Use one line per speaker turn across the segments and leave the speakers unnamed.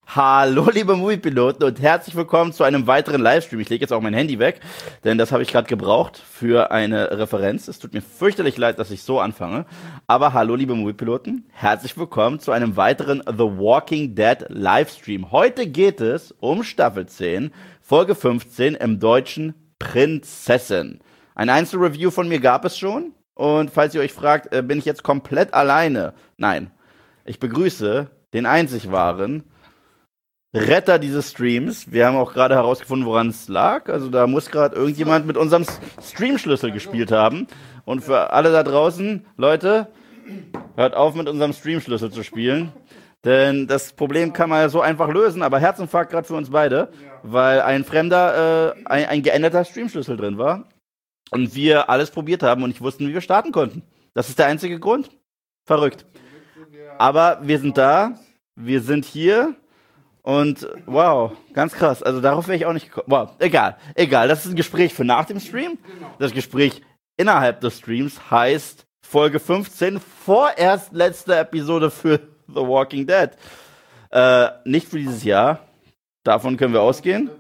Hallo liebe Moviepiloten und herzlich willkommen zu einem weiteren Livestream. Ich lege jetzt auch mein Handy weg, denn das habe ich gerade gebraucht für eine Referenz. Es tut mir fürchterlich leid, dass ich so anfange. Aber hallo liebe Moviepiloten, herzlich willkommen zu einem weiteren The Walking Dead Livestream. Heute geht es um Staffel 10, Folge 15 im Deutschen Prinzessin. Ein Einzelreview von mir gab es schon und falls ihr euch fragt, bin ich jetzt komplett alleine? Nein, ich begrüße den einzig wahren Retter dieses Streams. Wir haben auch gerade herausgefunden, woran es lag. Also da muss gerade irgendjemand mit unserem Streamschlüssel gespielt haben. Und für alle da draußen, Leute, hört auf mit unserem Streamschlüssel zu spielen. Denn das Problem kann man ja so einfach lösen, aber Herzinfarkt gerade für uns beide, weil ein fremder, ein geänderter Streamschlüssel drin war. Und wir alles probiert haben und nicht wussten, wie wir starten konnten. Das ist der einzige Grund. Verrückt. Aber wir sind da, wir sind hier. Und wow, ganz krass. Also darauf wäre ich auch nicht gekommen. Wow, egal. Das ist ein Gespräch für nach dem Stream. Das Gespräch innerhalb des Streams heißt Folge 15, vorerst letzte Episode für The Walking Dead. Nicht für dieses Jahr. Davon können wir ausgehen.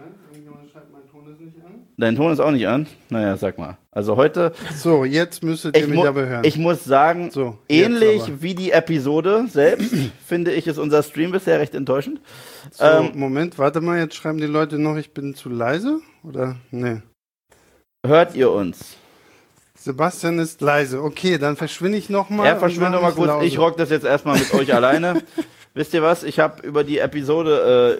Dein Ton ist auch nicht an? Naja, sag mal. Also heute...
So, jetzt müsstet ihr mich aber hören.
Ich muss sagen, so, ähnlich wie die Episode selbst, finde ich, ist unser Stream bisher recht enttäuschend.
So, Moment, warte mal, jetzt schreiben die Leute noch, ich bin zu leise? Oder? Nee.
Hört ihr uns?
Sebastian ist leise. Okay, dann verschwinde ich nochmal.
Er verschwindet nochmal kurz. Lause. Ich rock das jetzt erstmal mit euch alleine. Wisst ihr was? Ich habe über die Episode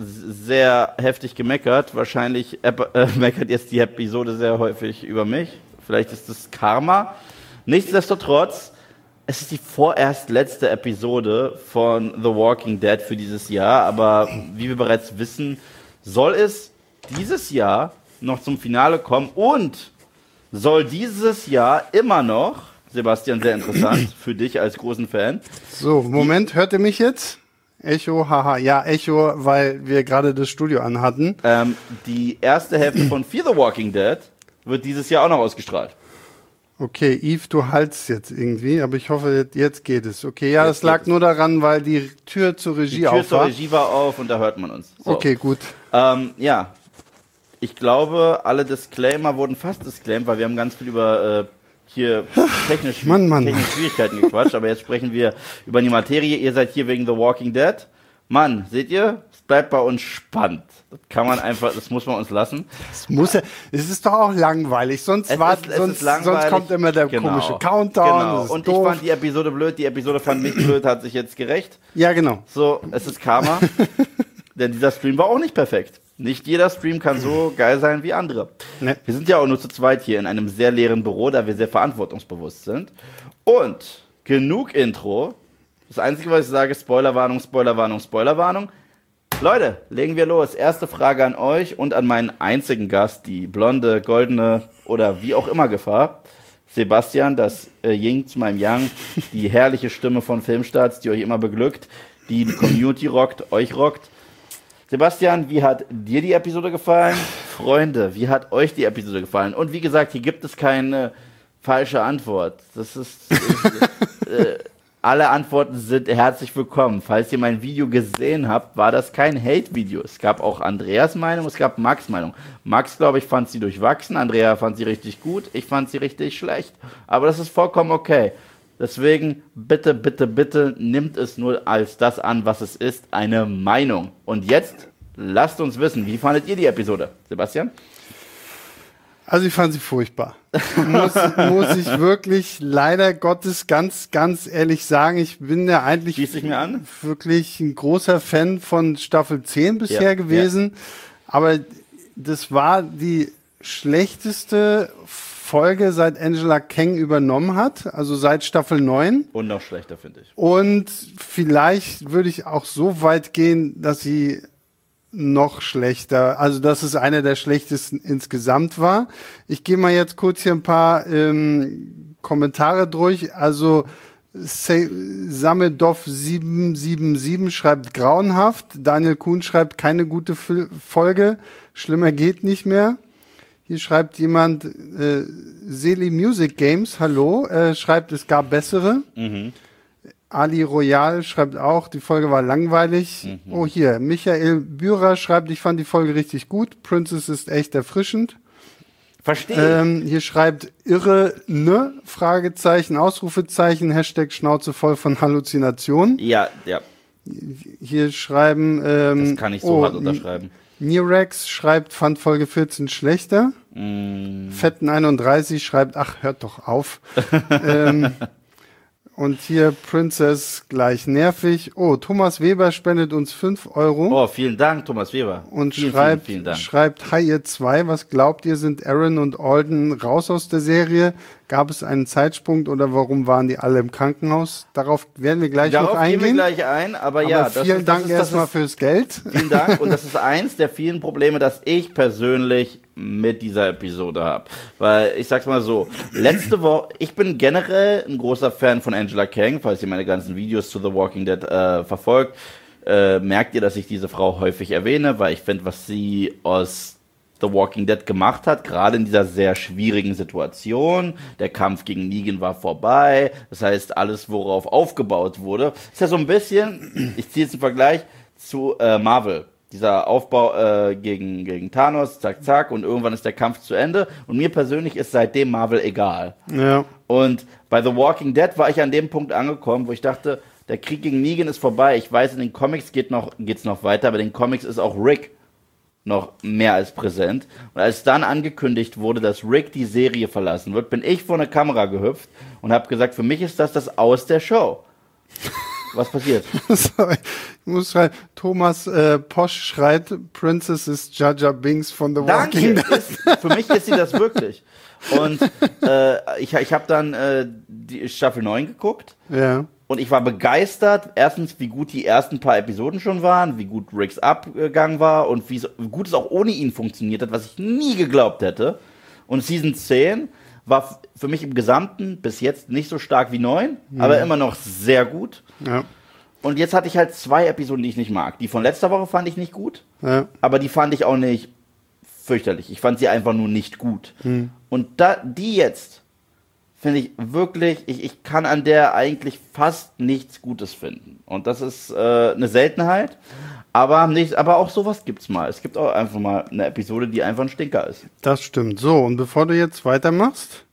sehr heftig gemeckert. Wahrscheinlich meckert jetzt die Episode sehr häufig über mich. Vielleicht ist das Karma. Nichtsdestotrotz, es ist die vorerst letzte Episode von The Walking Dead für dieses Jahr. Aber wie wir bereits wissen, soll es dieses Jahr noch zum Finale kommen. Und soll dieses Jahr immer noch... Sebastian, sehr interessant für dich als großen Fan.
So, Moment, hört ihr mich jetzt? Echo, haha, ja, Echo, weil wir gerade das Studio anhatten.
Die erste Hälfte von Fear the Walking Dead wird dieses Jahr auch noch ausgestrahlt.
Okay, Yves, du haltst jetzt irgendwie, aber ich hoffe, jetzt geht es. Okay, ja, das lag nur daran, weil die Tür zur Regie auf war. Die Tür zur
Regie war auf und da hört man uns. So.
Okay, gut.
Ja, ich glaube, alle Disclaimer wurden fast disclaimed, weil wir haben ganz viel über... hier technische Schwierigkeiten gequatscht, aber jetzt sprechen wir über die Materie. Ihr seid hier wegen The Walking Dead. Mann, seht ihr? Es bleibt bei uns spannend. Das kann man einfach, das muss man uns lassen.
Es ist doch auch langweilig, sonst kommt immer der komische Countdown.
Genau. Und doof. Ich fand die Episode blöd, die Episode fand mich blöd, hat sich jetzt gerecht.
Ja, genau.
So, es ist Karma. Denn dieser Stream war auch nicht perfekt. Nicht jeder Stream kann so geil sein wie andere. Nee. Wir sind ja auch nur zu zweit hier in einem sehr leeren Büro, da wir sehr verantwortungsbewusst sind. Und genug Intro. Das Einzige, was ich sage, Spoilerwarnung, Spoilerwarnung, Spoilerwarnung. Leute, legen wir los. Erste Frage an euch und an meinen einzigen Gast, die blonde, goldene oder wie auch immer Gefahr. Sebastian, das Yin zu meinem Yang, die herrliche Stimme von Filmstarts, die euch immer beglückt, die Community rockt, euch rockt. Sebastian, wie hat dir die Episode gefallen? Freunde, wie hat euch die Episode gefallen? Und wie gesagt, hier gibt es keine falsche Antwort. Alle Antworten sind herzlich willkommen. Falls ihr mein Video gesehen habt, war das kein Hate-Video. Es gab auch Andreas Meinung, es gab Max Meinung. Max, glaube ich, fand sie durchwachsen. Andrea fand sie richtig gut. Ich fand sie richtig schlecht. Aber das ist vollkommen okay. Deswegen bitte, bitte, bitte nimmt es nur als das an, was es ist, eine Meinung. Und jetzt lasst uns wissen, wie fandet ihr die Episode? Sebastian?
Also ich fand sie furchtbar. muss ich wirklich leider Gottes ganz, ganz ehrlich sagen, ich bin ja eigentlich wirklich ein großer Fan von Staffel 10 bisher gewesen. Ja. Aber das war die schlechteste Folge, seit Angela Kang übernommen hat, also seit Staffel 9.
Und noch schlechter, finde ich.
Und vielleicht würde ich auch so weit gehen, dass sie noch schlechter, also dass es einer der schlechtesten insgesamt war. Ich gehe mal jetzt kurz hier ein paar Kommentare durch. Also Samedov 777 schreibt grauenhaft. Daniel Kuhn schreibt keine gute Folge. Schlimmer geht nicht mehr. Hier schreibt jemand, Seli Music Games, hallo, schreibt, es gab bessere. Ali Royal schreibt auch, die Folge war langweilig. Oh, hier, Michael Bührer schreibt, ich fand die Folge richtig gut. Princess ist echt erfrischend.
Verstehe.
Hier schreibt Irre, ne? Fragezeichen, Ausrufezeichen, Hashtag Schnauze voll von Halluzinationen.
Ja.
Hier schreiben,
das kann ich so hart unterschreiben.
Nirex schreibt, fand Folge 14 schlechter. Fetten 31 schreibt, ach, hört doch auf. Und hier Princess gleich nervig. Oh, Thomas Weber spendet uns 5 Euro.
Oh, vielen Dank, Thomas Weber.
Und
vielen Dank.
schreibt, hi ihr zwei, was glaubt ihr, sind Aaron und Alden raus aus der Serie? Gab es einen Zeitsprung oder warum waren die alle im Krankenhaus? Darauf werden wir gleich noch eingehen.
Gehen wir gleich ein, aber ja.
Vielen Dank erstmal fürs Geld.
Vielen Dank und das ist eins der vielen Probleme, das ich persönlich mit dieser Episode habe. Weil, ich sag's mal so, letzte Woche, ich bin generell ein großer Fan von Angela Kang, falls ihr meine ganzen Videos zu The Walking Dead verfolgt, merkt ihr, dass ich diese Frau häufig erwähne, weil ich finde, was sie aus The Walking Dead gemacht hat, gerade in dieser sehr schwierigen Situation, der Kampf gegen Negan war vorbei, das heißt, alles, worauf aufgebaut wurde, ist ja so ein bisschen, ich ziehe jetzt einen Vergleich zu Marvel. Dieser Aufbau gegen Thanos, zack, zack, und irgendwann ist der Kampf zu Ende. Und mir persönlich ist seitdem Marvel egal.
Ja.
Und bei The Walking Dead war ich an dem Punkt angekommen, wo ich dachte, der Krieg gegen Negan ist vorbei. Ich weiß, in den Comics geht's noch weiter, aber in den Comics ist auch Rick noch mehr als präsent. Und als dann angekündigt wurde, dass Rick die Serie verlassen wird, bin ich vor eine Kamera gehüpft und habe gesagt, für mich ist das Aus der Show. Was passiert?
Sorry, ich muss schreiben. Thomas Posch schreit, Princess ist Jar Jar Binks von The Walking Dead.
Für mich ist sie das wirklich. Und ich habe dann die Staffel 9 geguckt.
Ja.
Und ich war begeistert, erstens, wie gut die ersten paar Episoden schon waren, wie gut Ricks Abgang war und wie gut es auch ohne ihn funktioniert hat, was ich nie geglaubt hätte. Und Season 10 war für mich im Gesamten bis jetzt nicht so stark wie 9, aber immer noch sehr gut.
Ja.
Und jetzt hatte ich halt 2 Episoden, die ich nicht mag. Die von letzter Woche fand ich nicht gut, aber die fand ich auch nicht fürchterlich. Ich fand sie einfach nur nicht gut. Und die jetzt finde ich wirklich, ich kann an der eigentlich fast nichts Gutes finden. Und das ist eine Seltenheit. Aber auch sowas gibt's mal. Es gibt auch einfach mal eine Episode, die einfach ein Stinker ist.
Das stimmt. So, und bevor du jetzt weitermachst,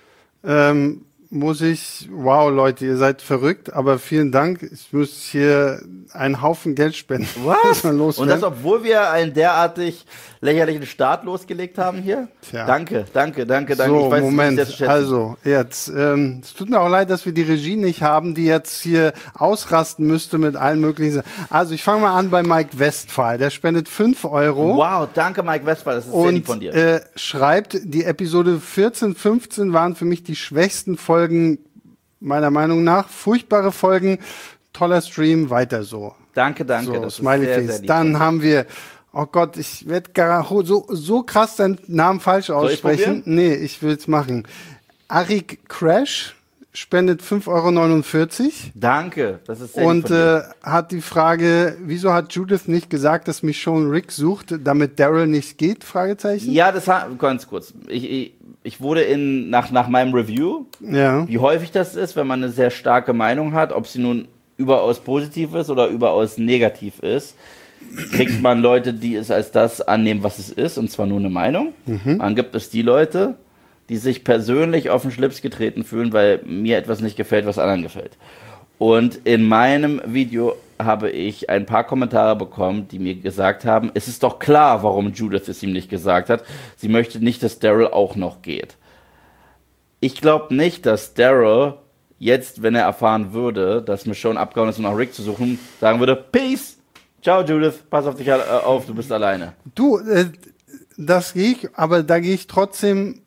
muss ich, wow Leute, ihr seid verrückt, aber vielen Dank. Ich muss hier einen Haufen Geld spenden.
Was? Und das, obwohl wir einen derartig lächerlichen Start losgelegt haben hier?
Tja.
Danke.
So,
ich weiß,
Moment,
das
also jetzt, es tut mir auch leid, dass wir die Regie nicht haben, die jetzt hier ausrasten müsste mit allen möglichen. Also ich fange mal an bei Mike Westphal, der spendet 5 Euro.
Wow, danke Mike Westphal, das ist sehr lieb von dir.
Und schreibt, die Episode 14, 15 waren für mich die schwächsten Folgen, meiner Meinung nach. Furchtbare Folgen, toller Stream, weiter so.
Danke.
So,
das
Smiley
ist sehr,
Face.
sehr lieb.
Dann haben wir, oh Gott, ich werde so krass deinen Namen falsch aussprechen. Nee, ich will's machen. Arik Crash spendet 5,49 Euro.
Danke, das ist sehr
Und
lieb von dir.
hat die Frage, wieso hat Judith nicht gesagt, dass Michonne Rick sucht, damit Daryl nicht geht? Fragezeichen.
Ja, ganz kurz. Ich wurde nach meinem Review, wie häufig das ist, wenn man eine sehr starke Meinung hat, ob sie nun überaus positiv ist oder überaus negativ ist, kriegt man Leute, die es als das annehmen, was es ist, und zwar nur eine Meinung. Dann gibt es die Leute, die sich persönlich auf den Schlips getreten fühlen, weil mir etwas nicht gefällt, was anderen gefällt. Und in meinem Video habe ich ein paar Kommentare bekommen, die mir gesagt haben, es ist doch klar, warum Judith es ihm nicht gesagt hat. Sie möchte nicht, dass Daryl auch noch geht. Ich glaube nicht, dass Daryl jetzt, wenn er erfahren würde, dass Michonne abgehauen ist, um nach Rick zu suchen, sagen würde, Peace, ciao Judith, pass auf dich auf, du bist alleine.
Du, das gehe ich, aber da gehe ich trotzdem,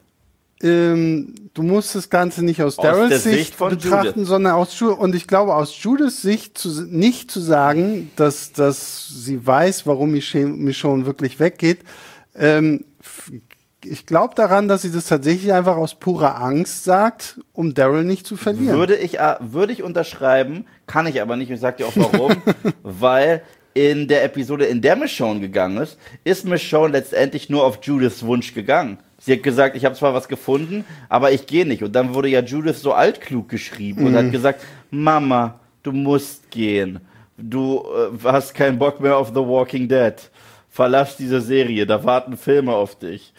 du musst das Ganze nicht aus Daryls Sicht betrachten,
Judith,
sondern und ich glaube, aus Judiths Sicht nicht zu sagen, dass sie weiß, warum Michonne wirklich weggeht. Ich glaube daran, dass sie das tatsächlich einfach aus purer Angst sagt, um Daryl nicht zu verlieren.
Würde ich unterschreiben, kann ich aber nicht. Ich sag dir auch warum. Weil in der Episode, in der Michonne gegangen ist Michonne letztendlich nur auf Judiths Wunsch gegangen. Sie hat gesagt, ich habe zwar was gefunden, aber ich gehe nicht. Und dann wurde ja Judith so altklug geschrieben und hat gesagt, Mama, du musst gehen. Du hast keinen Bock mehr auf The Walking Dead. Verlass diese Serie, da warten Filme auf dich.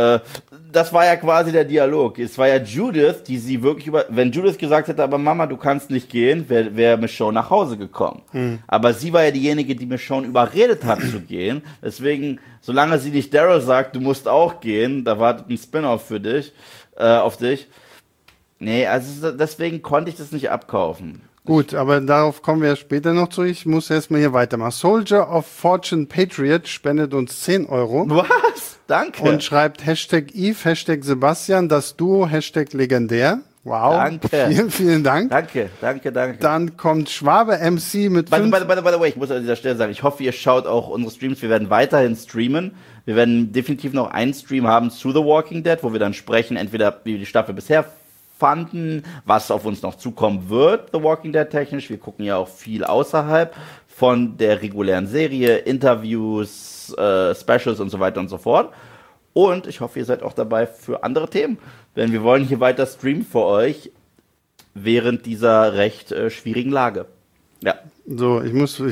Das war ja quasi der Dialog. Es war ja Judith, die sie wirklich wenn Judith gesagt hätte, aber Mama, du kannst nicht gehen, wäre Michonne nach Hause gekommen. Aber sie war ja diejenige, die Michonne überredet hat zu gehen. Deswegen, solange sie nicht Daryl sagt, du musst auch gehen, da wartet ein Spin-off für dich, auf dich. Nee, also deswegen konnte ich das nicht abkaufen.
Gut, aber darauf kommen wir später noch zurück. Ich muss erstmal hier weitermachen. Soldier of Fortune Patriot spendet uns 10 Euro.
Was? Danke.
Und schreibt #Eve, #Sebastian, das Duo, #legendär. Wow.
Danke.
Vielen, vielen Dank.
Danke.
Dann kommt Schwabe MC mit
by the way, ich muss an dieser Stelle sagen, ich hoffe, ihr schaut auch unsere Streams. Wir werden weiterhin streamen. Wir werden definitiv noch einen Stream haben zu The Walking Dead, wo wir dann sprechen, entweder wie die Staffel bisher fanden, was auf uns noch zukommen wird, The Walking Dead technisch. Wir gucken ja auch viel außerhalb von der regulären Serie, Interviews, Specials und so weiter und so fort. Und ich hoffe, ihr seid auch dabei für andere Themen, denn wir wollen hier weiter streamen für euch während dieser recht schwierigen Lage. Ja.
So,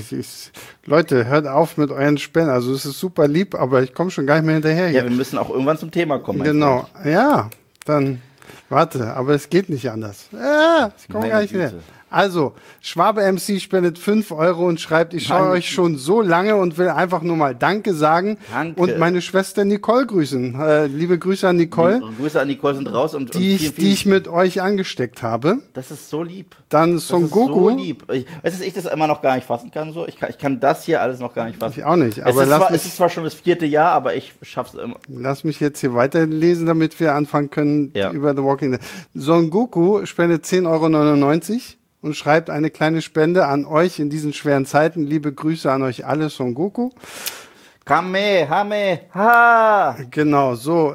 Leute, hört auf mit euren Spenden. Also es ist super lieb, aber ich komme schon gar nicht mehr hinterher.
Ja, wir müssen auch irgendwann zum Thema kommen.
Genau, ja, dann warte, aber es geht nicht anders. Ich komme gar nicht mehr. Also, Schwabe MC spendet 5 Euro und schreibt, ich schaue euch schon so lange und will einfach nur mal Danke sagen.
Danke.
Und meine Schwester Nicole grüßen. Liebe Grüße an Nicole.
Grüße an Nicole sind raus.
Die ich mit euch angesteckt habe.
Das ist so lieb.
Dann Son Goku.
So lieb. Weißt du, ich das immer noch gar nicht fassen kann. So. Ich kann das hier alles noch gar nicht fassen.
Ich auch nicht. Aber
es ist zwar schon das 4. Jahr, aber ich schaff's immer.
Lass mich jetzt hier weiterlesen, damit wir anfangen können über The Walking Dead. Son Goku spendet 10,99 € und schreibt eine kleine Spende an euch in diesen schweren Zeiten. Liebe Grüße an euch alle, Son Goku.
Kamehameha!
Genau, so.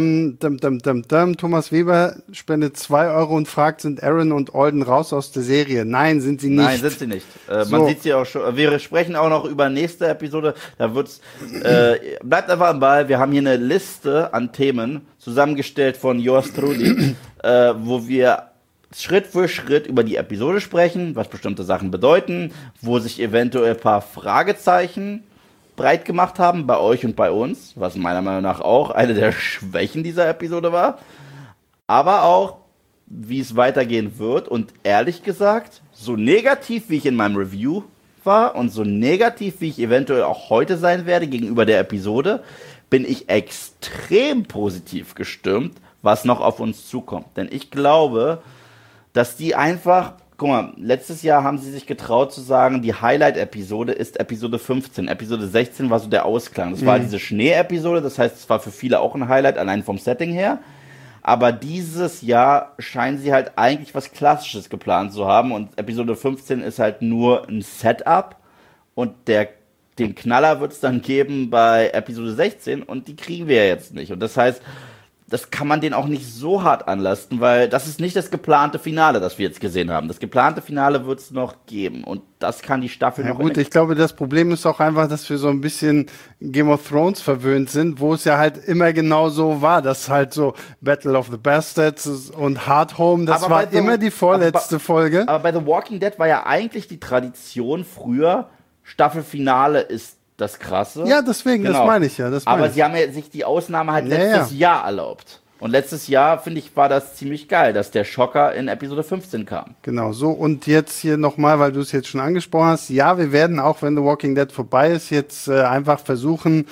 Thomas Weber spendet 2 Euro und fragt, sind Aaron und Alden raus aus der Serie? Nein, sind sie nicht.
Nein, sind sie nicht. Man sieht sie auch schon. Wir sprechen auch noch über nächste Episode. Da wird's, bleibt einfach am Ball. Wir haben hier eine Liste an Themen, zusammengestellt von Yours Truly, wo wir Schritt für Schritt über die Episode sprechen, was bestimmte Sachen bedeuten, wo sich eventuell ein paar Fragezeichen breit gemacht haben bei euch und bei uns, was meiner Meinung nach auch eine der Schwächen dieser Episode war, aber auch, wie es weitergehen wird und ehrlich gesagt, so negativ wie ich in meinem Review war und so negativ wie ich eventuell auch heute sein werde gegenüber der Episode, bin ich extrem positiv gestimmt, was noch auf uns zukommt, denn ich glaube, dass die einfach, guck mal, letztes Jahr haben sie sich getraut zu sagen, die Highlight-Episode ist Episode 15. Episode 16 war so der Ausklang. Das war diese Schnee-Episode, das heißt, es war für viele auch ein Highlight, allein vom Setting her. Aber dieses Jahr scheinen sie halt eigentlich was Klassisches geplant zu haben und Episode 15 ist halt nur ein Setup und den Knaller wird es dann geben bei Episode 16 und die kriegen wir ja jetzt nicht. Und das heißt, das kann man denen auch nicht so hart anlasten, weil das ist nicht das geplante Finale, das wir jetzt gesehen haben. Das geplante Finale wird es noch geben und das kann die Staffel noch...
Gut, ich glaube, das Problem ist auch einfach, dass wir so ein bisschen Game of Thrones verwöhnt sind, wo es ja halt immer genau so war, dass halt so Battle of the Bastards und Hard Home, das war immer die vorletzte Folge.
Aber bei The Walking Dead war ja eigentlich die Tradition früher, Staffelfinale ist das Krasse.
Ja, deswegen, genau. Das meine ich ja.
Aber sie haben ja sich die Ausnahme halt letztes Jahr erlaubt. Und letztes Jahr, finde ich, war das ziemlich geil, dass der Schocker in Episode 15 kam.
Genau, so. Und jetzt hier nochmal, weil du es jetzt schon angesprochen hast. Ja, wir werden auch, wenn The Walking Dead vorbei ist, jetzt einfach versuchen,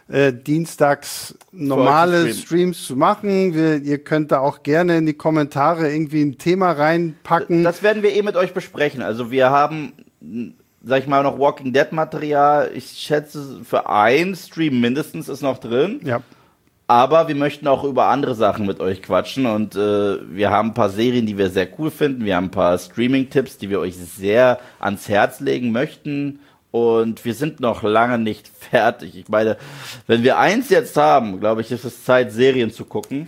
dienstags normale Streams zu machen. Ihr könnt da auch gerne in die Kommentare irgendwie ein Thema reinpacken.
Das werden wir mit euch besprechen. Also wir haben... sag ich mal, noch Walking Dead Material. Ich schätze, für einen Stream mindestens ist noch drin.
Ja.
Aber wir möchten auch über andere Sachen mit euch quatschen und wir haben ein paar Serien, die wir sehr cool finden. Wir haben ein paar Streaming-Tipps, die wir euch sehr ans Herz legen möchten. Und wir sind noch lange nicht fertig. Ich meine, wenn wir eins jetzt haben, glaube ich, ist es Zeit, Serien zu gucken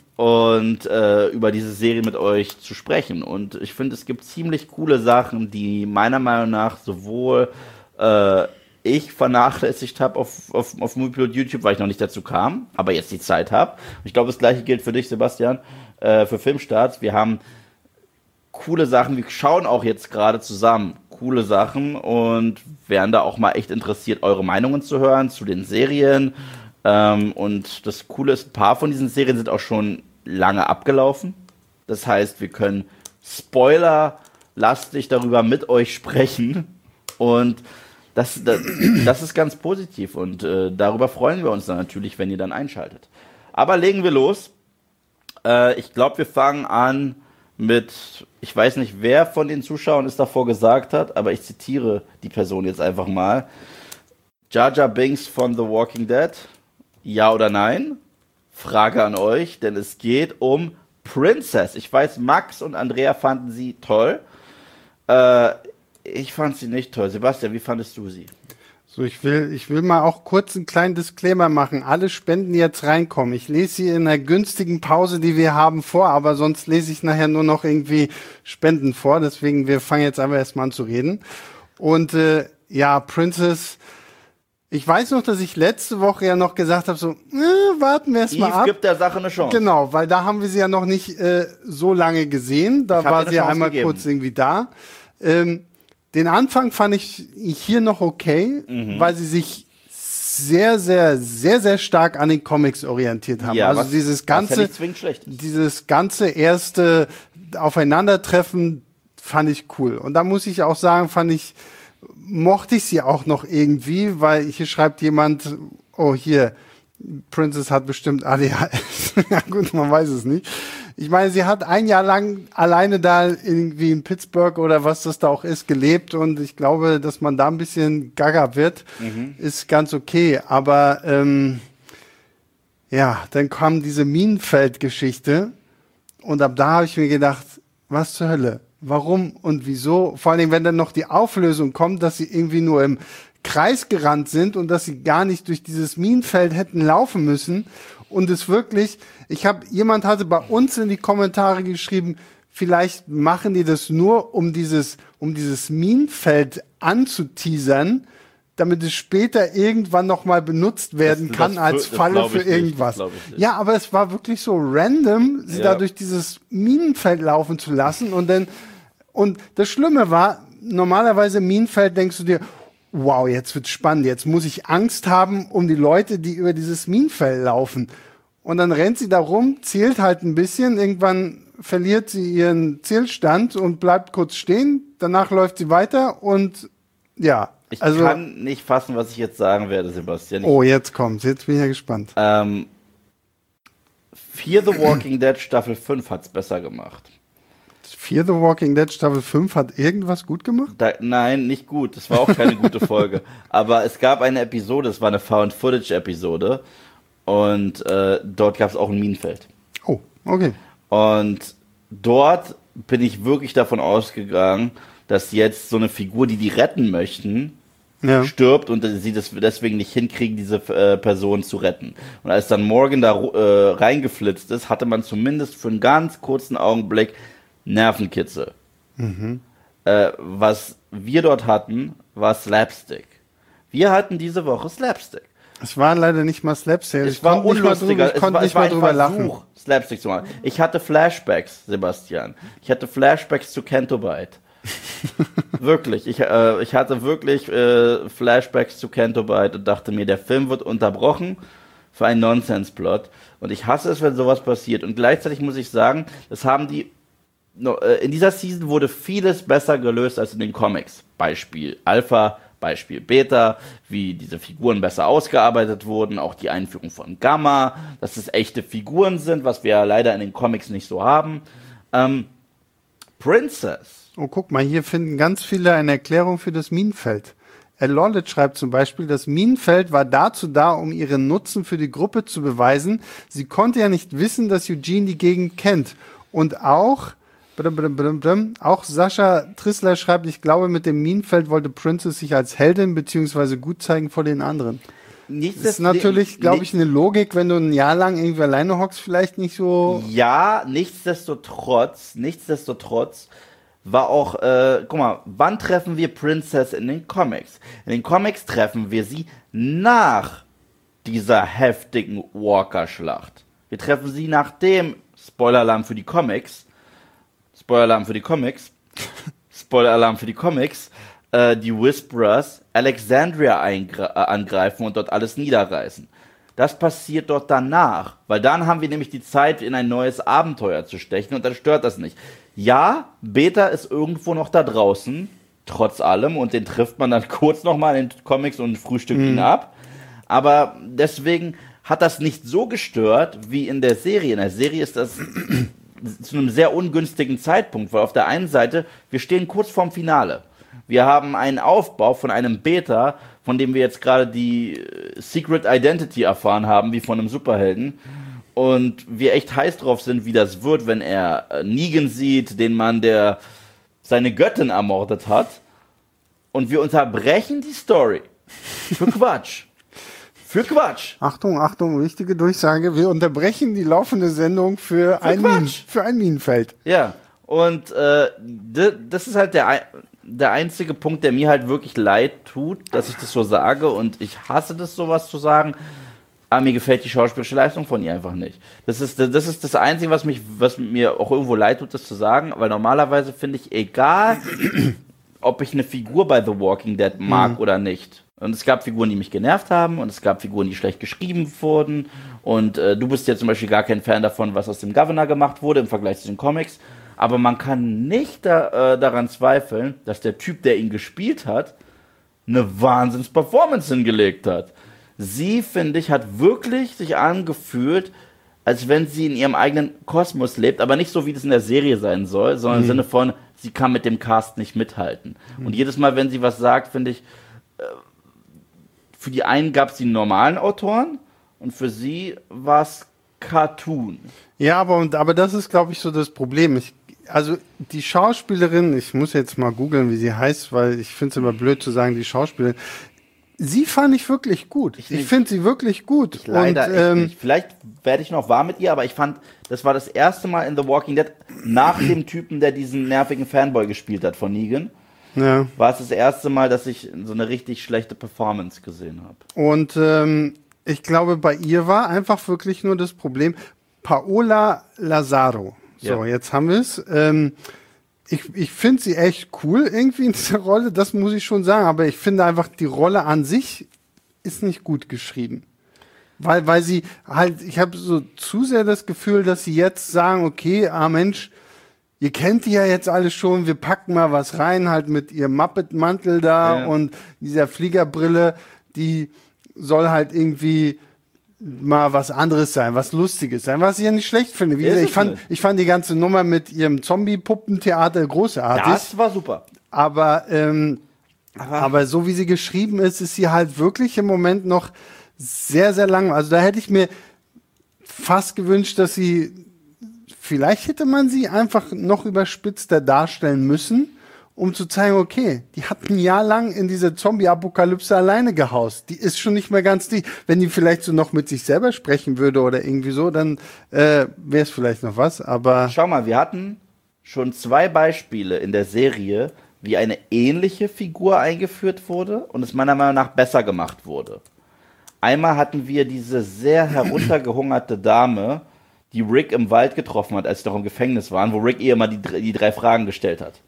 und über diese Serie mit euch zu sprechen. Und ich finde, es gibt ziemlich coole Sachen, die meiner Meinung nach sowohl ich vernachlässigt habe auf Moviepilot YouTube, weil ich noch nicht dazu kam, aber jetzt die Zeit habe. Ich glaube, das Gleiche gilt für dich, Sebastian, für Filmstarts. Wir haben coole Sachen. Wir schauen auch jetzt gerade zusammen coole Sachen und wären da auch mal echt interessiert, eure Meinungen zu hören zu den Serien. Und das Coole ist, ein paar von diesen Serien sind auch schon lange abgelaufen. Das heißt, wir können spoilerlastig darüber mit euch sprechen. Und das ist ganz positiv. Und darüber freuen wir uns dann natürlich, wenn ihr dann einschaltet. Aber legen wir los. Ich glaube, wir fangen an mit, ich weiß nicht, wer von den Zuschauern es davor gesagt hat, aber ich zitiere die Person jetzt einfach mal. Jar Jar Binks von The Walking Dead, ja oder nein? Frage an euch, denn es geht um Princess. Ich weiß, Max und Andrea fanden sie toll. Ich fand sie nicht toll. Sebastian, wie fandest du sie?
So, ich will mal auch kurz einen kleinen Disclaimer machen. Alle Spenden, die jetzt reinkommen. Ich lese sie in einer günstigen Pause, die wir haben, vor, aber sonst lese ich nachher nur noch irgendwie Spenden vor. Deswegen, wir fangen jetzt einfach erstmal an zu reden. Und ja, Princess, ich weiß noch, dass ich letzte Woche ja noch gesagt habe, so, warten wir erstmal ab.
Gibt der Sache eine Chance.
Genau, weil da haben wir sie ja noch nicht so lange gesehen. Da war sie ja einmal kurz irgendwie da. Den Anfang fand ich hier noch okay, weil sie sich sehr, sehr, sehr, sehr stark an den Comics orientiert haben.
Ja,
also dieses ganze erste Aufeinandertreffen fand ich cool. Und da muss ich auch sagen, mochte ich sie auch noch irgendwie, weil hier schreibt jemand, oh hier, Princess hat bestimmt ADHS. Ja gut, man weiß es nicht. Ich meine, sie hat ein Jahr lang alleine da irgendwie in Pittsburgh oder was das da auch ist, gelebt und ich glaube, dass man da ein bisschen gaga wird, ist ganz okay. Aber ja, dann kam diese Minenfeld-Geschichte und ab da habe ich mir gedacht, was zur Hölle? Warum und wieso? Vor allen Dingen, wenn dann noch die Auflösung kommt, dass sie irgendwie nur im Kreis gerannt sind und dass sie gar nicht durch dieses Minenfeld hätten laufen müssen und es wirklich, jemand hatte bei uns in die Kommentare geschrieben, vielleicht machen die das nur, um dieses Minenfeld anzuteasern, damit es später irgendwann nochmal benutzt werden kann als Falle für irgendwas. Ja, aber es war wirklich so random, sie da durch dieses Minenfeld laufen zu lassen und das Schlimme war, normalerweise im Minenfeld denkst du dir, wow, jetzt wird's spannend, jetzt muss ich Angst haben um die Leute, die über dieses Minenfeld laufen. Und dann rennt sie da rum, zielt halt ein bisschen, irgendwann verliert sie ihren Zielstand und bleibt kurz stehen, danach läuft sie weiter und ja.
Ich kann nicht fassen, was ich jetzt sagen werde, Sebastian.
Jetzt kommt's, jetzt bin ich ja gespannt.
Fear the Walking Dead Staffel 5 hat's besser gemacht.
Fear the Walking Dead Staffel 5 hat irgendwas gut gemacht?
Nein, nicht gut. Das war auch keine gute Folge. Aber es gab eine Episode, es war eine Found-Footage-Episode. Und dort gab es auch ein Minenfeld.
Oh, okay.
Und dort bin ich wirklich davon ausgegangen, dass jetzt so eine Figur, die retten möchten, stirbt und sie das deswegen nicht hinkriegen, diese Person zu retten. Und als dann Morgan da reingeflitzt ist, hatte man zumindest für einen ganz kurzen Augenblick Nervenkitzel. Was wir dort hatten, war Slapstick. Wir hatten diese Woche Slapstick.
Es war leider nicht mal Slapstick.
Es war unlustiger.
Ich konnte nicht mal drüber lachen.
Slapstick zu machen. Ich hatte Flashbacks, Sebastian. Ich hatte Flashbacks zu Canto Bight. Wirklich. Ich hatte wirklich Flashbacks zu Canto Bight und dachte mir, der Film wird unterbrochen für einen Nonsense-Plot. Und ich hasse es, wenn sowas passiert. Und gleichzeitig muss ich sagen, das haben die in dieser Season wurde vieles besser gelöst als in den Comics. Beispiel Alpha, Beispiel Beta, wie diese Figuren besser ausgearbeitet wurden, auch die Einführung von Gamma, dass es echte Figuren sind, was wir ja leider in den Comics nicht so haben. Princess.
Oh, guck mal, hier finden ganz viele eine Erklärung für das Minenfeld. Lollet schreibt zum Beispiel, das Minenfeld war dazu da, um ihren Nutzen für die Gruppe zu beweisen. Sie konnte ja nicht wissen, dass Eugene die Gegend kennt. Und auch Sascha Trissler schreibt, ich glaube, mit dem Minenfeld wollte Princess sich als Heldin bzw. gut zeigen vor den anderen. Das ist natürlich, glaube ich, eine Logik, wenn du ein Jahr lang irgendwie alleine hockst, vielleicht nicht so.
Ja, nichtsdestotrotz war auch, guck mal, wann treffen wir Princess in den Comics? In den Comics treffen wir sie nach dieser heftigen Walker-Schlacht. Wir treffen sie nach dem Spoiler-Alarm für die Comics. Spoiler-Alarm für die Comics, die Whisperers Alexandria angreifen und dort alles niederreißen. Das passiert dort danach, weil dann haben wir nämlich die Zeit, in ein neues Abenteuer zu stechen und dann stört das nicht. Ja, Beta ist irgendwo noch da draußen, trotz allem, und den trifft man dann kurz nochmal in den Comics und frühstückt ihn ab. Aber deswegen hat das nicht so gestört wie in der Serie. In der Serie ist das zu einem sehr ungünstigen Zeitpunkt, weil auf der einen Seite, wir stehen kurz vorm Finale. Wir haben einen Aufbau von einem Beta, von dem wir jetzt gerade die Secret Identity erfahren haben, wie von einem Superhelden. Und wir echt heiß drauf sind, wie das wird, wenn er Negan sieht, den Mann, der seine Göttin ermordet hat. Und wir unterbrechen die Story. Für Quatsch. Für Quatsch.
Achtung, Achtung, wichtige Durchsage. Wir unterbrechen die laufende Sendung für ein Minenfeld.
Ja, und das ist halt der einzige Punkt, der mir halt wirklich leid tut, dass ich das so sage, und ich hasse das, sowas zu sagen, aber mir gefällt die schauspielerische Leistung von ihr einfach nicht. Das ist das Einzige, was mir auch irgendwo leid tut, das zu sagen, weil normalerweise finde ich, egal, ob ich eine Figur bei The Walking Dead mag oder nicht. Und es gab Figuren, die mich genervt haben, und es gab Figuren, die schlecht geschrieben wurden, und du bist ja zum Beispiel gar kein Fan davon, was aus dem Governor gemacht wurde im Vergleich zu den Comics. Aber man kann nicht daran zweifeln, dass der Typ, der ihn gespielt hat, eine Wahnsinns-Performance hingelegt hat. Sie, finde ich, hat wirklich sich angefühlt, als wenn sie in ihrem eigenen Kosmos lebt, aber nicht so, wie das in der Serie sein soll, sondern im Sinne von, sie kann mit dem Cast nicht mithalten. Und jedes Mal, wenn sie was sagt, finde ich, für die einen gab es die normalen Autoren und für sie war es Cartoon.
Ja, aber das ist, glaube ich, so das Problem. Also die Schauspielerin, ich muss jetzt mal googeln, wie sie heißt, weil ich finde es immer blöd zu sagen, die Schauspielerin. Sie fand ich wirklich gut. Ich finde sie wirklich gut.
Ich leider nicht. Vielleicht werde ich noch warm mit ihr, aber ich fand, das war das erste Mal in The Walking Dead nach dem Typen, der diesen nervigen Fanboy gespielt hat von Negan. Ja. War es das erste Mal, dass ich so eine richtig schlechte Performance gesehen habe.
Und ich glaube, bei ihr war einfach wirklich nur das Problem, Paola Lazaro. So, jetzt haben wir es. Ich finde sie echt cool irgendwie in dieser Rolle, das muss ich schon sagen. Aber ich finde einfach, die Rolle an sich ist nicht gut geschrieben. Weil sie halt, ich habe so zu sehr das Gefühl, dass sie jetzt sagen, okay, Mensch, ihr kennt die ja jetzt alle schon, wir packen mal was rein, halt mit ihrem Muppet-Mantel da und dieser Fliegerbrille, die soll halt irgendwie mal was anderes sein, was Lustiges sein, was ich ja nicht schlecht finde. Wie gesagt, ich fand die ganze Nummer mit ihrem Zombie-Puppentheater großartig.
Das war super.
Aber so wie sie geschrieben ist sie halt wirklich im Moment noch sehr, sehr lang. Also da hätte ich mir fast gewünscht, dass vielleicht hätte man sie einfach noch überspitzter darstellen müssen, um zu zeigen, okay, die hat ein Jahr lang in dieser Zombie-Apokalypse alleine gehaust. Die ist schon nicht mehr ganz die. Wenn die vielleicht so noch mit sich selber sprechen würde oder irgendwie so, dann wäre es vielleicht noch was. Aber
schau mal, wir hatten schon 2 Beispiele in der Serie, wie eine ähnliche Figur eingeführt wurde und es meiner Meinung nach besser gemacht wurde. Einmal hatten wir diese sehr heruntergehungerte Dame, die Rick im Wald getroffen hat, als sie noch im Gefängnis waren, wo Rick ihr immer die 3 Fragen gestellt hat.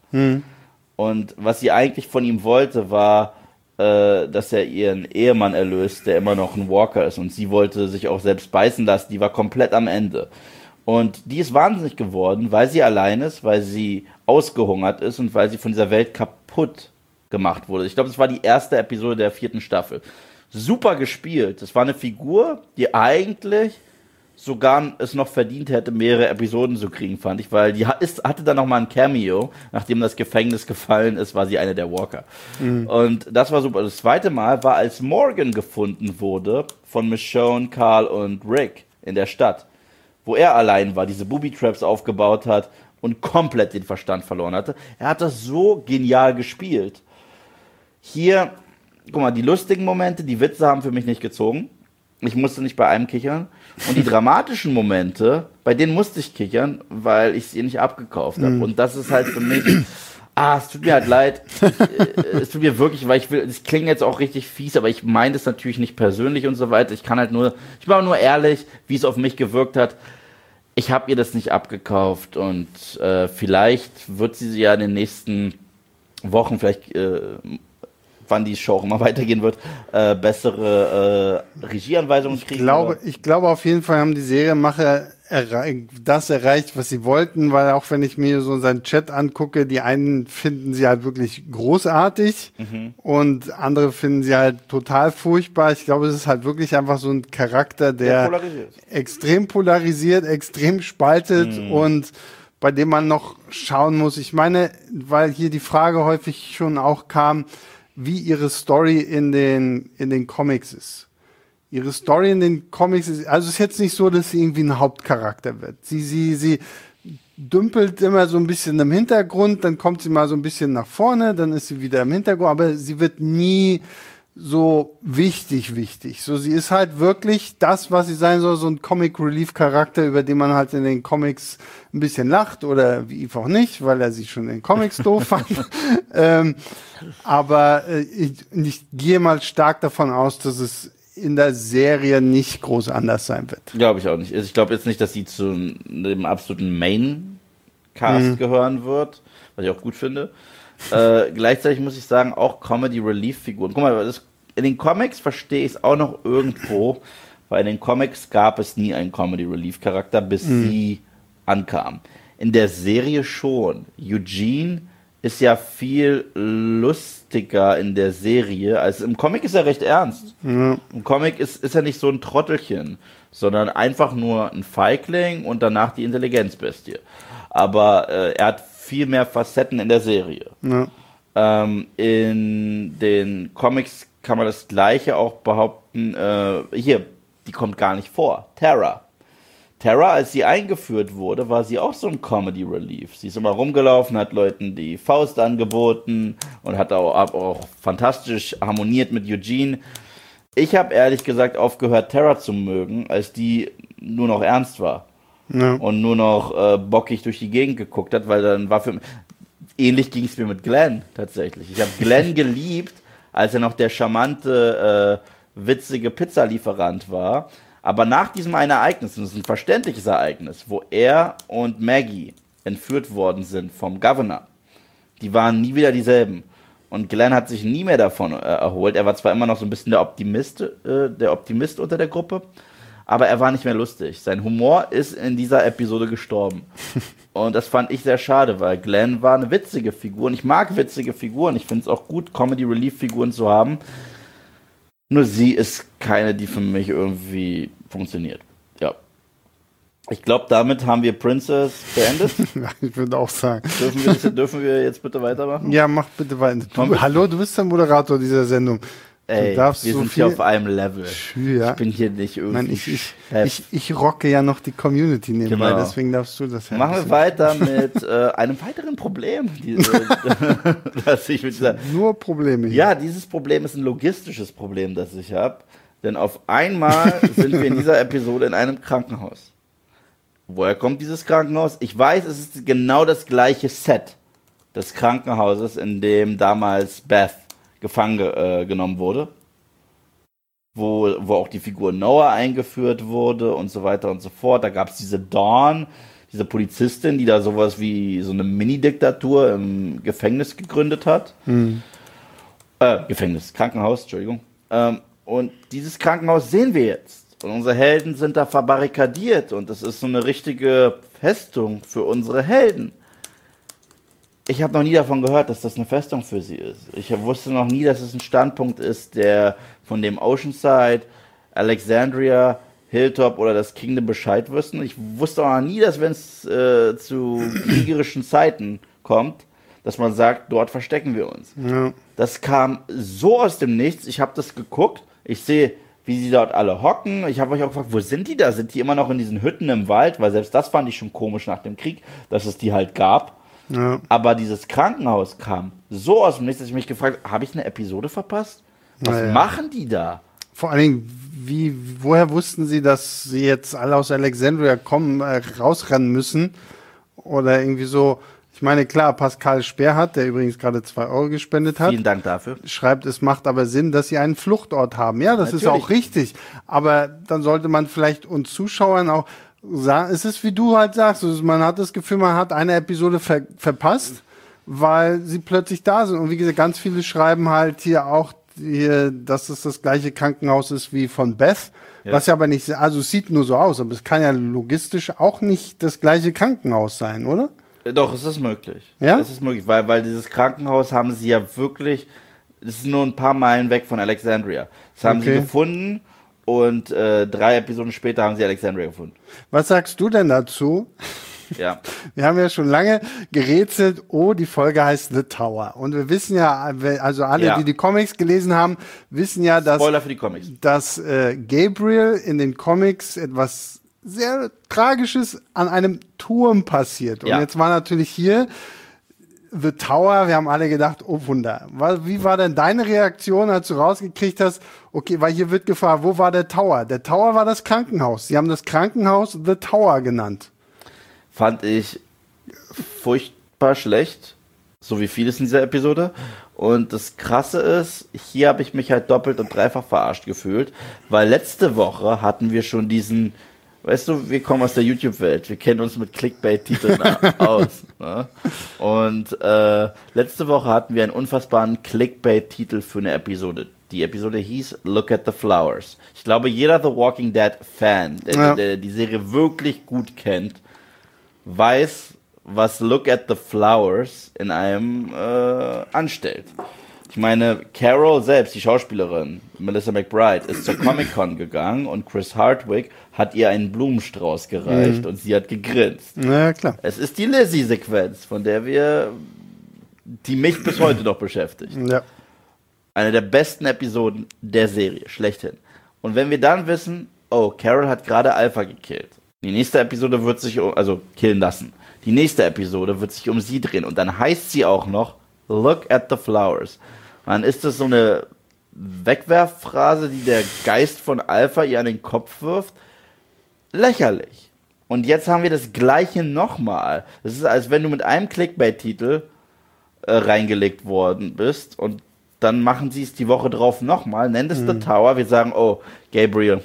Und was sie eigentlich von ihm wollte, war, dass er ihren Ehemann erlöst, der immer noch ein Walker ist. Und sie wollte sich auch selbst beißen lassen. Die war komplett am Ende. Und die ist wahnsinnig geworden, weil sie allein ist, weil sie ausgehungert ist und weil sie von dieser Welt kaputt gemacht wurde. Ich glaube, das war die erste Episode der 4. Staffel. Super gespielt. Das war eine Figur, die eigentlich sogar es noch verdient hätte, mehrere Episoden zu kriegen, fand ich, weil die hatte dann noch mal ein Cameo, nachdem das Gefängnis gefallen ist, war sie eine der Walker. Und das war super. Das zweite Mal war, als Morgan gefunden wurde von Michonne, Carl und Rick in der Stadt, wo er allein war, diese Booby-Traps aufgebaut hat und komplett den Verstand verloren hatte. Er hat das so genial gespielt. Hier, guck mal, die lustigen Momente, die Witze haben für mich nicht gezogen. Ich musste nicht bei einem kichern. Und die dramatischen Momente, bei denen musste ich kichern, weil ich es ihr nicht abgekauft habe. Und das ist halt für mich, es tut mir halt leid. Es tut mir wirklich, weil es klingt jetzt auch richtig fies, aber ich meine das natürlich nicht persönlich und so weiter. Ich bin auch nur ehrlich, wie es auf mich gewirkt hat. Ich habe ihr das nicht abgekauft und vielleicht wird sie ja in den nächsten Wochen, vielleicht wann die Show auch immer weitergehen wird, bessere Regieanweisungen kriegen.
Ich glaube, auf jeden Fall haben die Serienmacher das erreicht, was sie wollten, weil auch wenn ich mir so seinen Chat angucke, die einen finden sie halt wirklich großartig und andere finden sie halt total furchtbar. Ich glaube, es ist halt wirklich einfach so ein Charakter, der extrem polarisiert, extrem spaltet und bei dem man noch schauen muss. Ich meine, weil hier die Frage häufig schon auch kam, wie ihre Story in den Comics ist. Ihre Story in den Comics ist, also es ist jetzt nicht so, dass sie irgendwie ein Hauptcharakter wird. Sie dümpelt immer so ein bisschen im Hintergrund, dann kommt sie mal so ein bisschen nach vorne, dann ist sie wieder im Hintergrund, aber sie wird nie so wichtig. So, sie ist halt wirklich das, was sie sein soll, so ein Comic-Relief-Charakter, über den man halt in den Comics ein bisschen lacht oder wie Eve auch nicht, weil er sie schon in den Comics doof fand. Aber ich gehe mal stark davon aus, dass es in der Serie nicht groß anders sein wird.
Glaube ich auch nicht. Ich glaube jetzt nicht, dass sie zu dem absoluten Main-Cast gehören wird, was ich auch gut finde. Gleichzeitig muss ich sagen, auch Comedy-Relief-Figuren. Guck mal, in den Comics verstehe ich es auch noch irgendwo, weil in den Comics gab es nie einen Comedy-Relief-Charakter, bis sie ankam. In der Serie schon. Eugene ist ja viel lustiger in der Serie, als im Comic ist er recht ernst. Im Comic ist er nicht so ein Trottelchen, sondern einfach nur ein Feigling und danach die Intelligenzbestie. Aber er hat viel mehr Facetten in der Serie. In den Comics kann man das Gleiche auch behaupten. Hier, die kommt gar nicht vor. Tara, als sie eingeführt wurde, war sie auch so ein Comedy Relief. Sie ist immer rumgelaufen, hat Leuten die Faust angeboten und hat auch fantastisch harmoniert mit Eugene. Ich habe ehrlich gesagt aufgehört, Tara zu mögen, als die nur noch ernst war. Und nur noch bockig durch die Gegend geguckt hat, weil dann war ähnlich ging es mir mit Glenn tatsächlich. Ich habe Glenn geliebt, als er noch der charmante, witzige Pizzalieferant war. Aber nach diesem einen Ereignis, und das ist ein verständliches Ereignis, wo er und Maggie entführt worden sind vom Governor, die waren nie wieder dieselben. Und Glenn hat sich nie mehr davon erholt. Er war zwar immer noch so ein bisschen der Optimist unter der Gruppe, aber er war nicht mehr lustig. Sein Humor ist in dieser Episode gestorben. Und das fand ich sehr schade, weil Glenn war eine witzige Figur. Und ich mag witzige Figuren. Ich finde es auch gut, Comedy-Relief-Figuren zu haben. Nur sie ist keine, die für mich irgendwie funktioniert. Ja. Ich glaube, damit haben wir Princess beendet.
Ich würde auch sagen.
Dürfen wir jetzt bitte weitermachen?
Ja, mach bitte weiter. Hallo, du bist der Moderator dieser Sendung.
Ey, wir sind hier auf einem Level.
Ja.
Ich bin hier nicht irgendwie.
Ich rocke ja noch die Community nebenbei,
genau.
Deswegen darfst du das ja.
Machen wir weiter mit einem weiteren Problem. Das ich mit dieser,
nur Probleme hier.
Ja, dieses Problem ist ein logistisches Problem, das ich habe. Denn auf einmal sind wir in dieser Episode in einem Krankenhaus. Woher kommt dieses Krankenhaus? Ich weiß, es ist genau das gleiche Set des Krankenhauses, in dem damals Beth gefangen genommen wurde, wo auch die Figur Noah eingeführt wurde und so weiter und so fort. Da gab es diese Dawn, diese Polizistin, die da sowas wie so eine Mini-Diktatur im Gefängnis gegründet hat. Krankenhaus, Entschuldigung. Und dieses Krankenhaus sehen wir jetzt. Und unsere Helden sind da verbarrikadiert und das ist so eine richtige Festung für unsere Helden. Ich habe noch nie davon gehört, dass das eine Festung für sie ist. Ich wusste noch nie, dass es ein Standpunkt ist, der von dem Oceanside, Alexandria, Hilltop oder das Kingdom Bescheid wüssten. Ich wusste auch noch nie, dass wenn es zu kriegerischen Zeiten kommt, dass man sagt, dort verstecken wir uns. Ja. Das kam so aus dem Nichts. Ich habe das geguckt. Ich sehe, wie sie dort alle hocken. Ich habe euch auch gefragt, wo sind die da? Sind die immer noch in diesen Hütten im Wald? Weil selbst das fand ich schon komisch nach dem Krieg, dass es die halt gab. Ja. Aber dieses Krankenhaus kam so aus dem Nichts, dass ich mich gefragt habe, habe ich eine Episode verpasst? Was machen die da?
Vor allen Dingen, woher wussten sie, dass sie jetzt alle aus Alexandria kommen, rausrennen müssen? Oder irgendwie so, ich meine, klar, Pascal Sperhardt, der übrigens gerade 2 Euro gespendet hat.
Vielen Dank dafür.
Schreibt, es macht aber Sinn, dass sie einen Fluchtort haben. Ja, das Natürlich. Ist auch richtig. Aber dann sollte man vielleicht uns Zuschauern auch es ist, wie du halt sagst, man hat das Gefühl, man hat eine Episode verpasst, weil sie plötzlich da sind. Und wie gesagt, ganz viele schreiben halt hier auch, dass es das gleiche Krankenhaus ist wie von Beth. Ja. Was ja aber nicht, also es sieht nur so aus, aber es kann ja logistisch auch nicht das gleiche Krankenhaus sein, oder?
Doch, es ist möglich.
Ja?
Es ist möglich, weil dieses Krankenhaus haben sie ja wirklich, es ist nur ein paar Meilen weg von Alexandria. Das haben sie gefunden und 3 Episoden später haben sie Alexandria gefunden.
Was sagst du denn dazu?
Ja.
Wir haben ja schon lange gerätselt, die Folge heißt The Tower. Und wir wissen ja, also alle, die Comics gelesen haben, wissen ja, dass,
Spoiler für die Comics,
dass Gabriel in den Comics etwas sehr Tragisches an einem Turm passiert. Und jetzt war natürlich hier The Tower, wir haben alle gedacht, oh Wunder. Wie war denn deine Reaktion, als du rausgekriegt hast, okay, weil hier wird gefragt, wo war der Tower? Der Tower war das Krankenhaus. Sie haben das Krankenhaus The Tower genannt.
Fand ich furchtbar schlecht, so wie vieles in dieser Episode. Und das Krasse ist, hier habe ich mich halt doppelt und dreifach verarscht gefühlt, weil letzte Woche hatten wir schon diesen, weißt du, wir kommen aus der YouTube-Welt, wir kennen uns mit Clickbait-Titeln aus. Ne? Und letzte Woche hatten wir einen unfassbaren Clickbait-Titel für eine Episode. Die Episode hieß Look at the Flowers. Ich glaube, jeder The Walking Dead-Fan, der die Serie wirklich gut kennt, weiß, was Look at the Flowers in einem anstellt. Ich meine, Carol selbst, die Schauspielerin, Melissa McBride, ist zur Comic-Con gegangen und Chris Hardwick hat ihr einen Blumenstrauß gereicht und sie hat gegrinst.
Na klar.
Es ist die Lizzie-Sequenz, von der die mich bis heute noch beschäftigt. Ja. Eine der besten Episoden der Serie, schlechthin. Und wenn wir dann wissen, Carol hat gerade Alpha gekillt. Die nächste Episode wird sich killen lassen. Die nächste Episode wird sich um sie drehen und dann heißt sie auch noch Look at the Flowers. Dann ist das so eine Wegwerfphrase, die der Geist von Alpha ihr an den Kopf wirft. Lächerlich. Und jetzt haben wir das Gleiche nochmal. Das ist, als wenn du mit einem Clickbait-Titel reingelegt worden bist und dann machen sie es die Woche drauf nochmal, nennt es The Tower, wir sagen, Gabriel.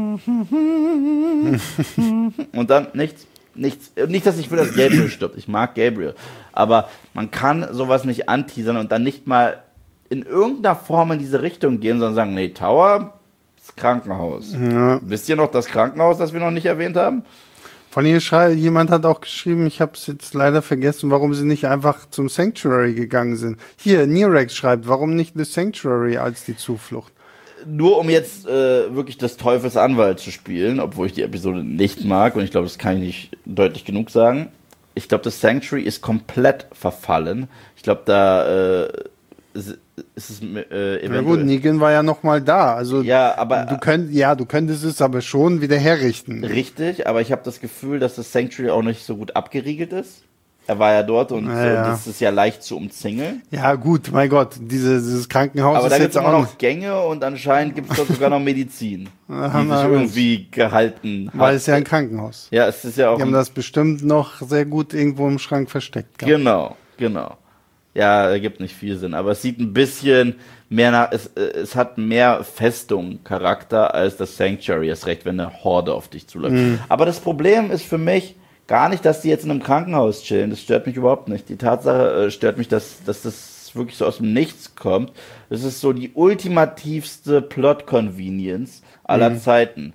Und dann nichts. Nicht, dass ich will, dass Gabriel stirbt. Ich mag Gabriel. Aber man kann sowas nicht anteasern und dann nicht mal in irgendeiner Form in diese Richtung gehen, sondern sagen, nee, Tower, das Krankenhaus. Ja. Wisst ihr noch das Krankenhaus, das wir noch nicht erwähnt haben?
Von hier jemand hat auch geschrieben, ich habe es jetzt leider vergessen, warum sie nicht einfach zum Sanctuary gegangen sind. Hier, Nerex schreibt, warum nicht The Sanctuary als die Zuflucht?
Nur um jetzt wirklich des Teufels Anwalt zu spielen, obwohl ich die Episode nicht mag und ich glaube, das kann ich nicht deutlich genug sagen. Ich glaube, das Sanctuary ist komplett verfallen. Ich glaube, da ist es eventuell...
Na gut, Negan war ja noch mal da. Also
ja, aber
du könntest es aber schon wieder herrichten.
Richtig, aber ich habe das Gefühl, dass das Sanctuary auch nicht so gut abgeriegelt ist. Er war ja dort und das ist ja leicht zu umzingeln.
Ja gut, mein Gott, dieses Krankenhaus
aber
ist
da gibt
jetzt
es auch noch Gänge und anscheinend gibt es dort sogar noch Medizin, die sich irgendwie gehalten hat.
Weil es ja ein Krankenhaus.
Ja, es ist ja auch...
Die haben das bestimmt noch sehr gut irgendwo im Schrank versteckt
gehabt. Genau. Ja, ergibt nicht viel Sinn, aber es sieht ein bisschen mehr nach... Es hat mehr Festung-Charakter als das Sanctuary, erst recht, wenn eine Horde auf dich zuläuft. Aber das Problem ist für mich gar nicht, dass die jetzt in einem Krankenhaus chillen. Das stört mich überhaupt nicht. Die Tatsache stört mich, dass das wirklich so aus dem Nichts kommt. Das ist so die ultimativste Plot-Convenience aller Zeiten.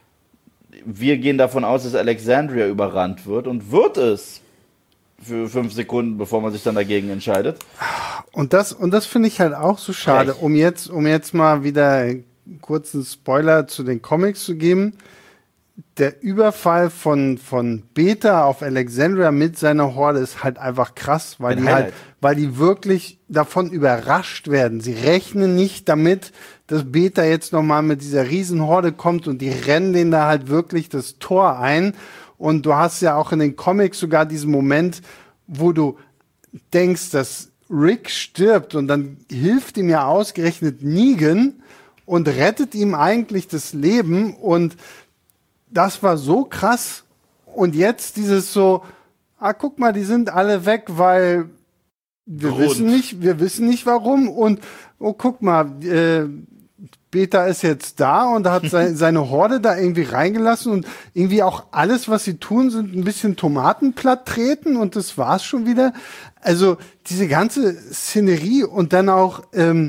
Wir gehen davon aus, dass Alexandria überrannt wird und wird es für 5 Sekunden, bevor man sich dann dagegen entscheidet.
Und das finde ich halt auch so schade. Um jetzt mal wieder einen kurzen Spoiler zu den Comics zu geben. Der Überfall von Beta auf Alexandria mit seiner Horde ist halt einfach krass, weil die wirklich davon überrascht werden. Sie rechnen nicht damit, dass Beta jetzt nochmal mit dieser Riesenhorde kommt und die rennen denen da halt wirklich das Tor ein. Und du hast ja auch in den Comics sogar diesen Moment, wo du denkst, dass Rick stirbt und dann hilft ihm ja ausgerechnet Negan und rettet ihm eigentlich das Leben und das war so krass. Und jetzt dieses so, guck mal, die sind alle weg, weil wir wissen nicht warum. Und guck mal, Beta ist jetzt da und hat seine Horde da irgendwie reingelassen und irgendwie auch alles, was sie tun, sind ein bisschen Tomatenplatt treten und das war's schon wieder. Also diese ganze Szenerie und dann auch, wenn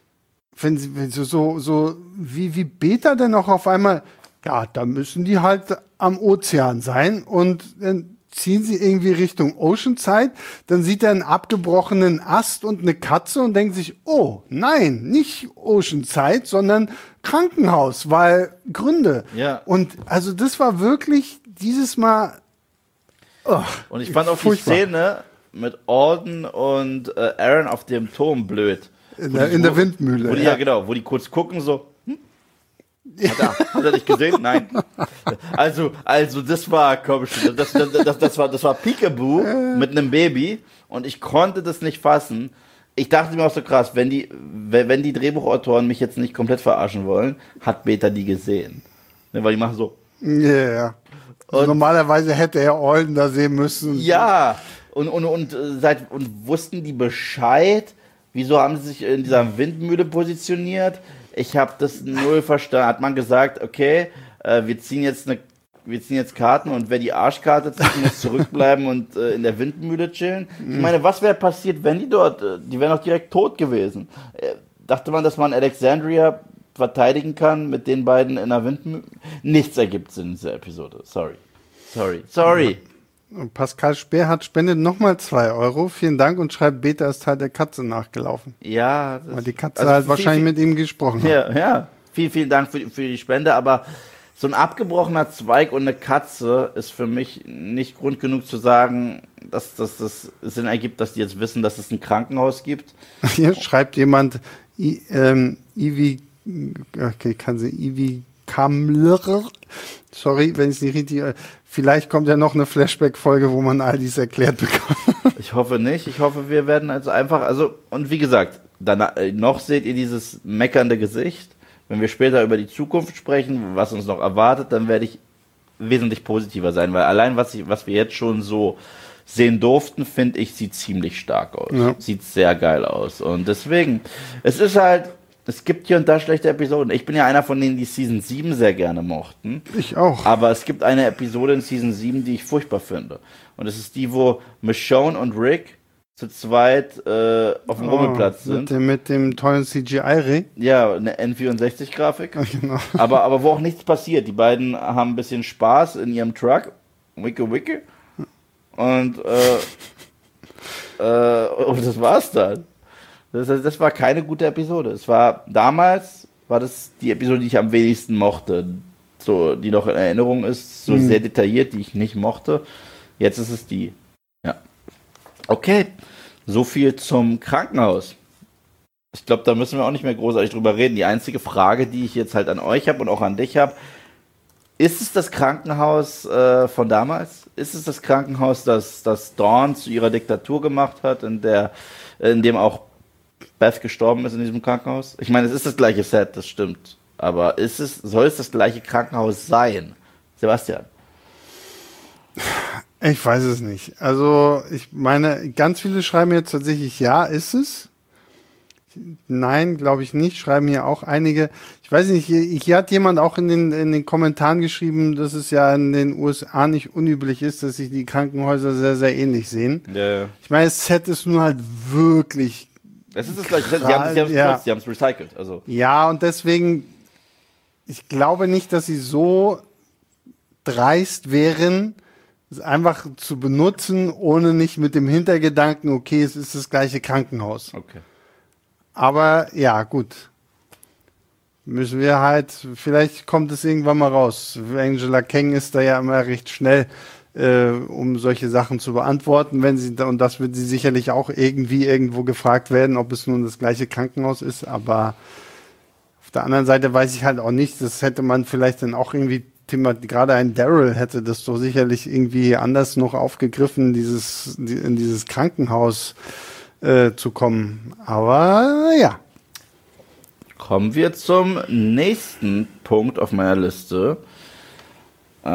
so wie Beta dann auch auf einmal, ja, da müssen die halt am Ozean sein und dann ziehen sie irgendwie Richtung Oceanside, dann sieht er einen abgebrochenen Ast und eine Katze und denkt sich, oh, nein, nicht Oceanside, sondern Krankenhaus, weil Gründe.
Ja.
Und also das war wirklich dieses Mal
und ich fand auch furchtbar. Die Szene mit Alden und Aaron auf dem Turm blöd.
In der Windmühle.
Wo die kurz gucken, so, Hat er dich gesehen? Nein. Also das war komisch. Das war Peekaboo mit einem Baby und ich konnte das nicht fassen. Ich dachte mir auch so krass, wenn die Drehbuchautoren mich jetzt nicht komplett verarschen wollen, hat Beta die gesehen. Ne, weil die machen so.
Ja. Yeah. Also normalerweise hätte er Alden da sehen müssen.
Ja. Und wussten die Bescheid? Wieso haben sie sich in dieser Windmühle positioniert? Ich habe das null verstanden. Hat man gesagt, okay, wir ziehen jetzt Karten und wer die Arschkarte zieht, muss zurückbleiben und in der Windmühle chillen. Ich meine, was wäre passiert, wenn die wären doch direkt tot gewesen. Dachte man, dass man Alexandria verteidigen kann mit den beiden in der Windmühle? Nichts ergibt Sinn in dieser Episode. Sorry.
Und Pascal Speer spendet nochmal 2 Euro. Vielen Dank und schreibt, Beta ist halt der Katze nachgelaufen.
Ja.
Weil die Katze halt wahrscheinlich mit ihm gesprochen hat.
Ja. Vielen Dank für die Spende, aber so ein abgebrochener Zweig und eine Katze ist für mich nicht Grund genug zu sagen, dass das Sinn ergibt, dass die jetzt wissen, dass es ein Krankenhaus gibt.
Hier schreibt jemand, Ivi Kamler. Sorry, wenn ich es nicht richtig. Vielleicht kommt ja noch eine Flashback-Folge, wo man all dies erklärt bekommt.
Ich hoffe nicht. Ich hoffe, wir werden und wie gesagt, noch seht ihr dieses meckernde Gesicht. Wenn wir später über die Zukunft sprechen, was uns noch erwartet, dann werde ich wesentlich positiver sein, weil allein was wir jetzt schon so sehen durften, finde ich, sieht ziemlich stark aus. Ja. Sieht sehr geil aus. Und deswegen, es gibt hier und da schlechte Episoden. Ich bin ja einer von denen, die Season 7 sehr gerne mochten.
Ich auch.
Aber es gibt eine Episode in Season 7, die ich furchtbar finde. Und es ist die, wo Michonne und Rick zu zweit auf dem Rummelplatz sind.
Mit dem tollen CGI-Ring.
Ja, eine N64-Grafik.
Ja, genau.
Aber wo auch nichts passiert. Die beiden haben ein bisschen Spaß in ihrem Truck. Wicke. Und das war's dann. Das war keine gute Episode. Damals war das die Episode, die ich am wenigsten mochte. So, die noch in Erinnerung ist, so sehr detailliert, die ich nicht mochte. Jetzt ist es die. Ja. Okay. So viel zum Krankenhaus. Ich glaube, da müssen wir auch nicht mehr großartig drüber reden. Die einzige Frage, die ich jetzt halt an euch habe und auch an dich habe, ist es das Krankenhaus von damals? Ist es das Krankenhaus, das Dawn zu ihrer Diktatur gemacht hat, in dem auch Beth gestorben ist in diesem Krankenhaus? Ich meine, es ist das gleiche Set, das stimmt. Aber soll es das gleiche Krankenhaus sein? Sebastian?
Ich weiß es nicht. Also, ich meine, ganz viele schreiben jetzt tatsächlich, ja, ist es. Nein, glaube ich nicht. Schreiben hier auch einige. Ich weiß nicht, hier hat jemand auch in den Kommentaren geschrieben, dass es ja in den USA nicht unüblich ist, dass sich die Krankenhäuser sehr, sehr ähnlich sehen.
Ja.
Ich meine, das Set ist nun halt wirklich.
Es ist das gleiche Set, sie haben es recycelt. Also.
Ja, und deswegen, ich glaube nicht, dass sie so dreist wären, es einfach zu benutzen, ohne nicht mit dem Hintergedanken, okay, es ist das gleiche Krankenhaus.
Okay.
Aber ja, gut. Müssen wir halt, vielleicht kommt es irgendwann mal raus. Angela Kang ist da ja immer recht schnell, um solche Sachen zu beantworten, und das wird sie sicherlich auch irgendwo gefragt werden, ob es nun das gleiche Krankenhaus ist, aber auf der anderen Seite weiß ich halt auch nicht, das hätte man vielleicht dann auch irgendwie gerade ein Daryl hätte das doch sicherlich irgendwie anders noch aufgegriffen, in dieses Krankenhaus zu kommen. Aber ja.
Kommen wir zum nächsten Punkt auf meiner Liste. Ich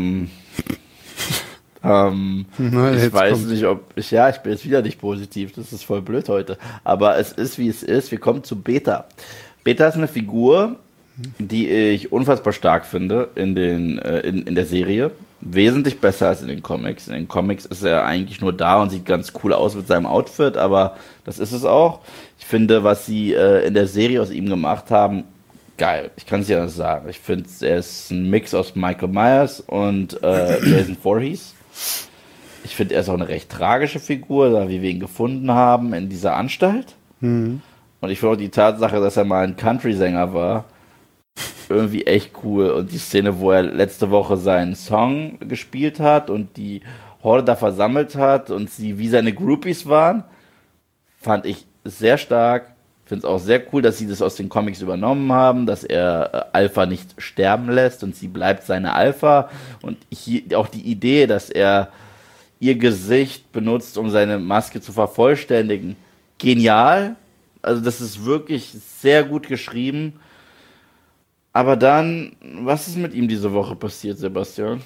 weiß nicht, ich bin jetzt wieder nicht positiv, das ist voll blöd heute. Aber es ist, wie es ist. Wir kommen zu Beta. Beta ist eine Figur, die ich unfassbar stark finde in der Serie. Wesentlich besser als in den Comics. In den Comics ist er eigentlich nur da und sieht ganz cool aus mit seinem Outfit, aber das ist es auch. Ich finde, was sie in der Serie aus ihm gemacht haben, geil. Ich kann es ja nicht sagen. Ich finde, er ist ein Mix aus Michael Myers und Jason Voorhees. Ich finde, er ist auch eine recht tragische Figur, da wie wir ihn gefunden haben in dieser Anstalt. Und ich finde auch die Tatsache, dass er mal ein Country-Sänger war, irgendwie echt cool. Und die Szene, wo er letzte Woche seinen Song gespielt hat und die Horde da versammelt hat und sie wie seine Groupies waren, fand ich sehr stark. Finde es auch sehr cool, dass sie das aus den Comics übernommen haben, dass er Alpha nicht sterben lässt und sie bleibt seine Alpha. Und hier auch die Idee, dass er ihr Gesicht benutzt, um seine Maske zu vervollständigen. Genial. Also das ist wirklich sehr gut geschrieben. Aber dann, was ist mit ihm diese Woche passiert, Sebastian?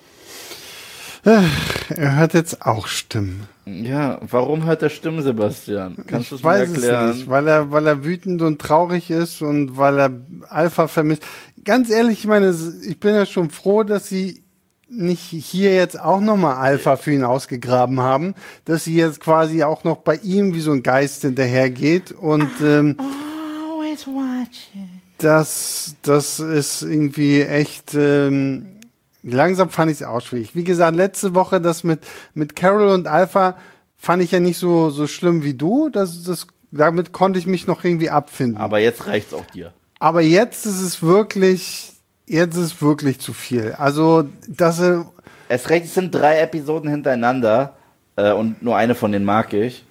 Er hört jetzt auch Stimmen.
Ja, warum hört er Stimmen, Sebastian? Kannst du es mir
erklären? Ich weiß es nicht, weil er wütend und traurig ist und weil er Alpha vermisst. Ganz ehrlich, ich meine, ich bin ja schon froh, dass sie nicht hier jetzt auch nochmal Alpha für ihn ausgegraben haben, dass sie jetzt quasi auch noch bei ihm wie so ein Geist hinterhergeht und
always watching.
Das ist irgendwie echt, langsam fand ich es auch schwierig. Wie gesagt, letzte Woche das mit Carol und Alpha fand ich ja nicht so schlimm wie du. Damit konnte ich mich noch irgendwie abfinden.
Aber jetzt reicht's auch dir.
Aber jetzt ist es wirklich zu viel. Also,
es sind 3 Episoden hintereinander, und nur eine von denen mag ich,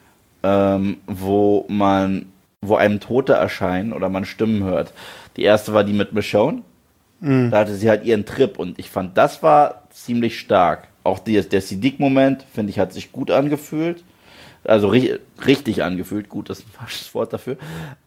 wo einem Tote erscheinen oder man Stimmen hört. Die erste war die mit Michonne. Da hatte sie halt ihren Trip und ich fand, das war ziemlich stark. Auch der Siddiq-Moment, finde ich, hat sich gut angefühlt. Also richtig angefühlt. Gut, das ist ein falsches Wort dafür.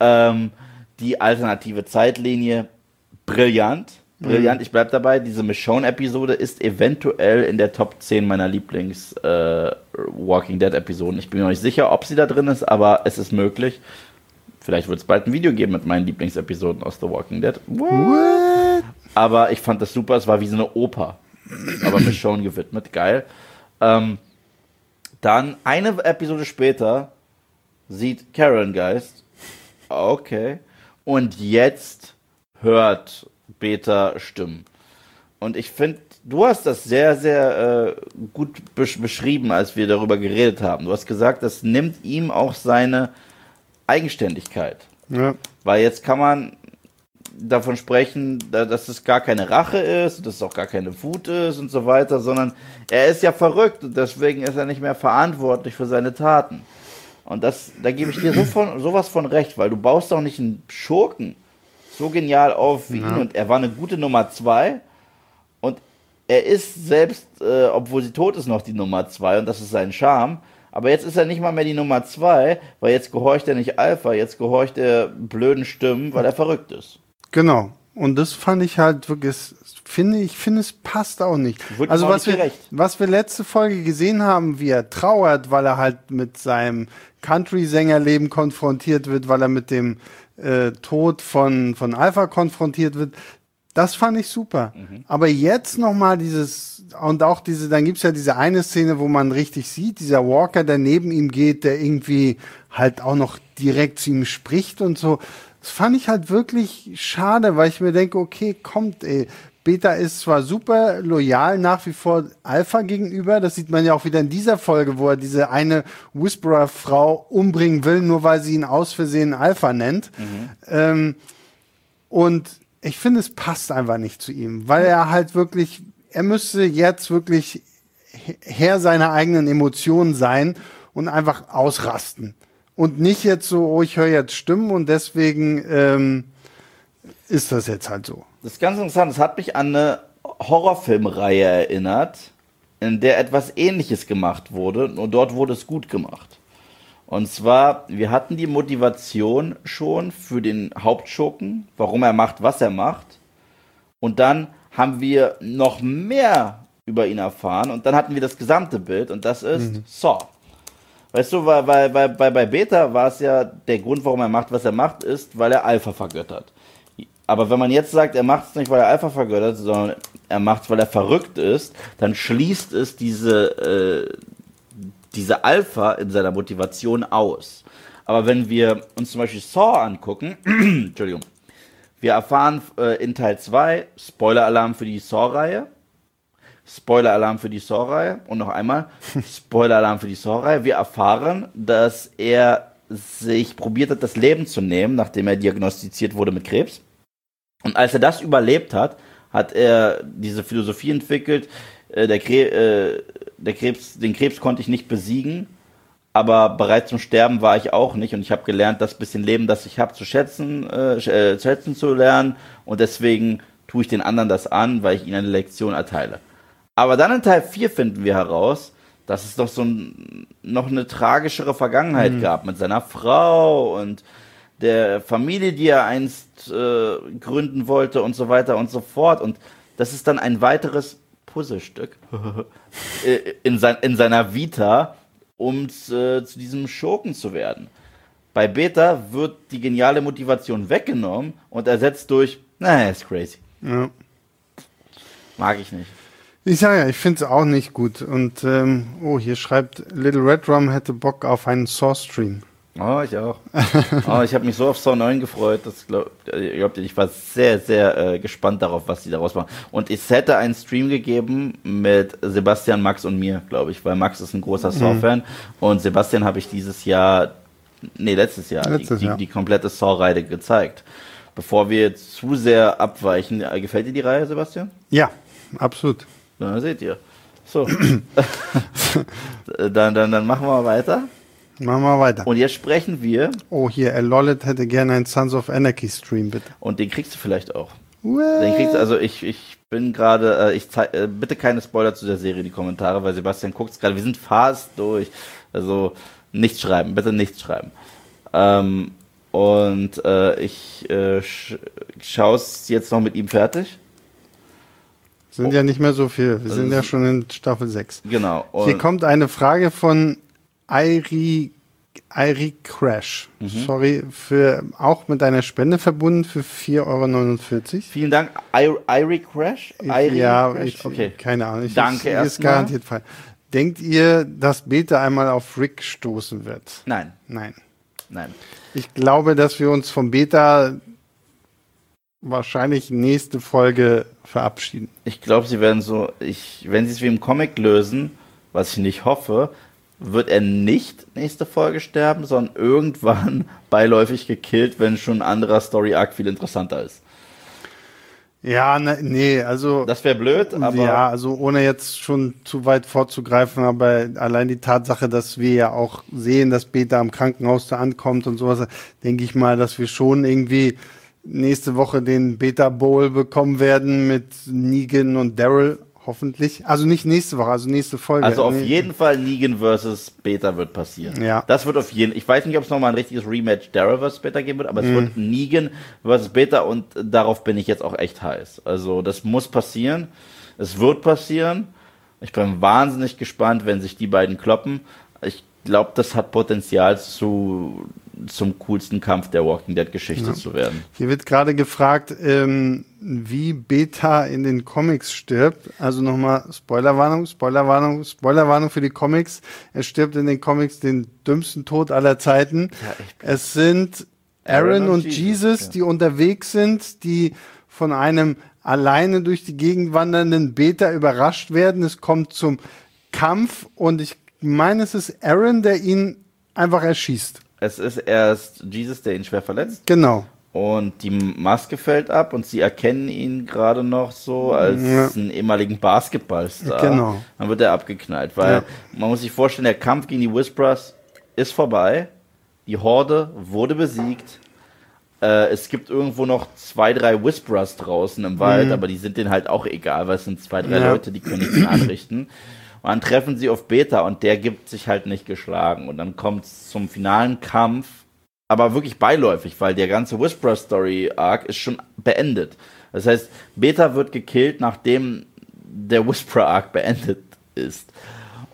Die alternative Zeitlinie, brillant. Brillant, ich bleib dabei. Diese Michonne-Episode ist eventuell in der Top 10 meiner Lieblings-Walking Dead-Episoden. Ich bin mir noch nicht sicher, ob sie da drin ist, aber es ist möglich. Vielleicht wird es bald ein Video geben mit meinen Lieblingsepisoden aus The Walking Dead. What? Aber ich fand das super, es war wie so eine Oper. Aber Michonne gewidmet, geil. Dann eine Episode später sieht Carol einen Geist. Okay. Und jetzt hört Beta Stimmen. Und ich finde, du hast das sehr, sehr gut beschrieben, als wir darüber geredet haben. Du hast gesagt, das nimmt ihm auch seine Eigenständigkeit. Ja. Weil jetzt kann man davon sprechen, dass es gar keine Rache ist, dass es auch gar keine Wut ist und so weiter, sondern er ist ja verrückt und deswegen ist er nicht mehr verantwortlich für seine Taten. Und da gebe ich dir sowas von recht, weil du baust doch nicht einen Schurken so genial auf wie ihn und er war eine gute Nummer 2 und er ist selbst, obwohl sie tot ist, noch die Nummer 2 und das ist sein Charme. Aber jetzt ist er nicht mal mehr die Nummer 2, weil jetzt gehorcht er nicht Alpha, jetzt gehorcht er blöden Stimmen, weil er verrückt ist.
Genau. Und das fand ich halt wirklich, ich finde, es passt auch nicht. Also was wir letzte Folge gesehen haben, wie er trauert, weil er halt mit seinem Country-Sängerleben konfrontiert wird, weil er mit dem Tod von Alpha konfrontiert wird, das fand ich super. Aber jetzt nochmal dann gibt's ja diese eine Szene, wo man richtig sieht, dieser Walker, der neben ihm geht, der irgendwie halt auch noch direkt zu ihm spricht und so. Das fand ich halt wirklich schade, weil ich mir denke, okay, kommt, Beta ist zwar super loyal nach wie vor Alpha gegenüber, das sieht man ja auch wieder in dieser Folge, wo er diese eine Whisperer-Frau umbringen will, nur weil sie ihn aus Versehen Alpha nennt. Und ich finde, es passt einfach nicht zu ihm, weil er halt wirklich, er müsste jetzt wirklich Herr seiner eigenen Emotionen sein und einfach ausrasten. Und nicht jetzt so, oh, ich höre jetzt Stimmen und deswegen ist das jetzt halt so.
Das ist ganz interessant, das hat mich an eine Horrorfilmreihe erinnert, in der etwas Ähnliches gemacht wurde und dort wurde es gut gemacht. Und zwar, wir hatten die Motivation schon für den Hauptschurken, warum er macht, was er macht. Und dann haben wir noch mehr über ihn erfahren und dann hatten wir das gesamte Bild und das ist Saw. Weißt du, weil bei Beta war es ja, der Grund, warum er macht, was er macht, ist, weil er Alpha vergöttert. Aber wenn man jetzt sagt, er macht es nicht, weil er Alpha vergöttert, sondern er macht es, weil er verrückt ist, dann schließt es diese Alpha in seiner Motivation aus. Aber wenn wir uns zum Beispiel Saw angucken, Entschuldigung, wir erfahren in Teil 2, Spoiler-Alarm für die Saw-Reihe, Spoiler-Alarm für die Saw-Reihe und noch einmal, Spoiler-Alarm für die Saw-Reihe, wir erfahren, dass er sich probiert hat, das Leben zu nehmen, nachdem er diagnostiziert wurde mit Krebs. Und als er das überlebt hat, hat er diese Philosophie entwickelt, den Krebs konnte ich nicht besiegen, aber bereit zum Sterben war ich auch nicht und ich habe gelernt, das bisschen Leben, das ich habe, zu schätzen zu lernen und deswegen tue ich den anderen das an, weil ich ihnen eine Lektion erteile. Aber dann in Teil 4 finden wir heraus, dass es doch noch eine tragischere Vergangenheit gab mit seiner Frau und der Familie, die er einst gründen wollte und so weiter und so fort. Und das ist dann ein weiteres Puzzlestück in seiner Vita, um zu diesem Schurken zu werden. Bei Beta wird die geniale Motivation weggenommen und ersetzt durch, naja, ist crazy.
Ja.
Mag ich nicht.
Ich sage ja, ich finde es auch nicht gut. Und, hier schreibt, Little Red Rum hätte Bock auf einen Saw-Stream.
Oh, ich auch. Oh, ich habe mich so auf Saw 9 gefreut. Ich war sehr, sehr gespannt darauf, was die daraus machen. Und es hätte einen Stream gegeben mit Sebastian, Max und mir, glaube ich, weil Max ist ein großer Saw-Fan und Sebastian habe ich letztes Jahr die komplette Saw-Reihe gezeigt. Bevor wir jetzt zu sehr abweichen, gefällt dir die Reihe, Sebastian?
Ja, absolut.
Na, seht ihr. So. dann machen wir weiter.
Machen wir weiter.
Und jetzt sprechen wir.
Oh, hier, Lollet hätte gerne einen Sons of Anarchy Stream, bitte.
Und den kriegst du vielleicht auch. Den kriegst du, also ich bin gerade, bitte keine Spoiler zu der Serie in die Kommentare, weil Sebastian guckt es gerade, wir sind fast durch. Also nichts schreiben, bitte nichts schreiben. Ich schaue es jetzt noch mit ihm fertig.
Sind ja nicht mehr so viel. Wir sind ja schon in Staffel 6.
Genau.
Hier kommt eine Frage von Irie Crash. Sorry, auch mit einer Spende verbunden für 4,49 €.
Vielen Dank, Irie Crash?
Okay. Keine Ahnung.
Danke erstmal.
Ist garantiert falsch. Denkt ihr, dass Beta einmal auf Rick stoßen wird?
Nein.
Ich glaube, dass wir uns vom Beta wahrscheinlich nächste Folge verabschieden.
Ich glaube, sie werden wenn sie es wie im Comic lösen, was ich nicht hoffe, wird er nicht nächste Folge sterben, sondern irgendwann beiläufig gekillt, wenn schon ein anderer Story-Arc viel interessanter ist.
Ja, also...
Das wäre blöd, aber...
Ja, also ohne jetzt schon zu weit vorzugreifen, aber allein die Tatsache, dass wir ja auch sehen, dass Beta am Krankenhaus da ankommt und sowas, denke ich mal, dass wir schon irgendwie nächste Woche den Beta Bowl bekommen werden mit Negan und Daryl, hoffentlich. Also nicht nächste Woche, also nächste Folge.
Also auf jeden Fall Negan versus Beta wird passieren.
Ja.
Das wird auf jeden Fall. Ich weiß nicht, ob es nochmal ein richtiges Rematch Daryl versus Beta geben wird, aber es wird Negan versus Beta und darauf bin ich jetzt auch echt heiß. Also das muss passieren. Es wird passieren. Ich bin wahnsinnig gespannt, wenn sich die beiden kloppen. Ich glaube, das hat Potenzial zum coolsten Kampf der Walking Dead Geschichte zu werden.
Hier wird gerade gefragt, wie Beta in den Comics stirbt. Also nochmal Spoilerwarnung für die Comics. Er stirbt in den Comics den dümmsten Tod aller Zeiten. Ja, es sind Aaron und Jesus, die unterwegs sind, die von einem alleine durch die Gegend wandernden Beta überrascht werden. Es kommt zum Kampf und ich meine, es ist Aaron, der ihn einfach erschießt.
Es ist erst Jesus, der ihn schwer verletzt.
Genau.
Und die Maske fällt ab und sie erkennen ihn gerade noch so als einen ehemaligen Basketballstar.
Genau.
Dann wird er abgeknallt, weil man muss sich vorstellen, der Kampf gegen die Whisperers ist vorbei. Die Horde wurde besiegt. Es gibt irgendwo noch 2, 3 Whisperers draußen im Wald, aber die sind denen halt auch egal, weil es sind 2, 3 Leute, die können nichts anrichten. Und dann treffen sie auf Beta und der gibt sich halt nicht geschlagen. Und dann kommt es zum finalen Kampf, aber wirklich beiläufig, weil der ganze Whisperer-Story-Arc ist schon beendet. Das heißt, Beta wird gekillt, nachdem der Whisperer-Arc beendet ist.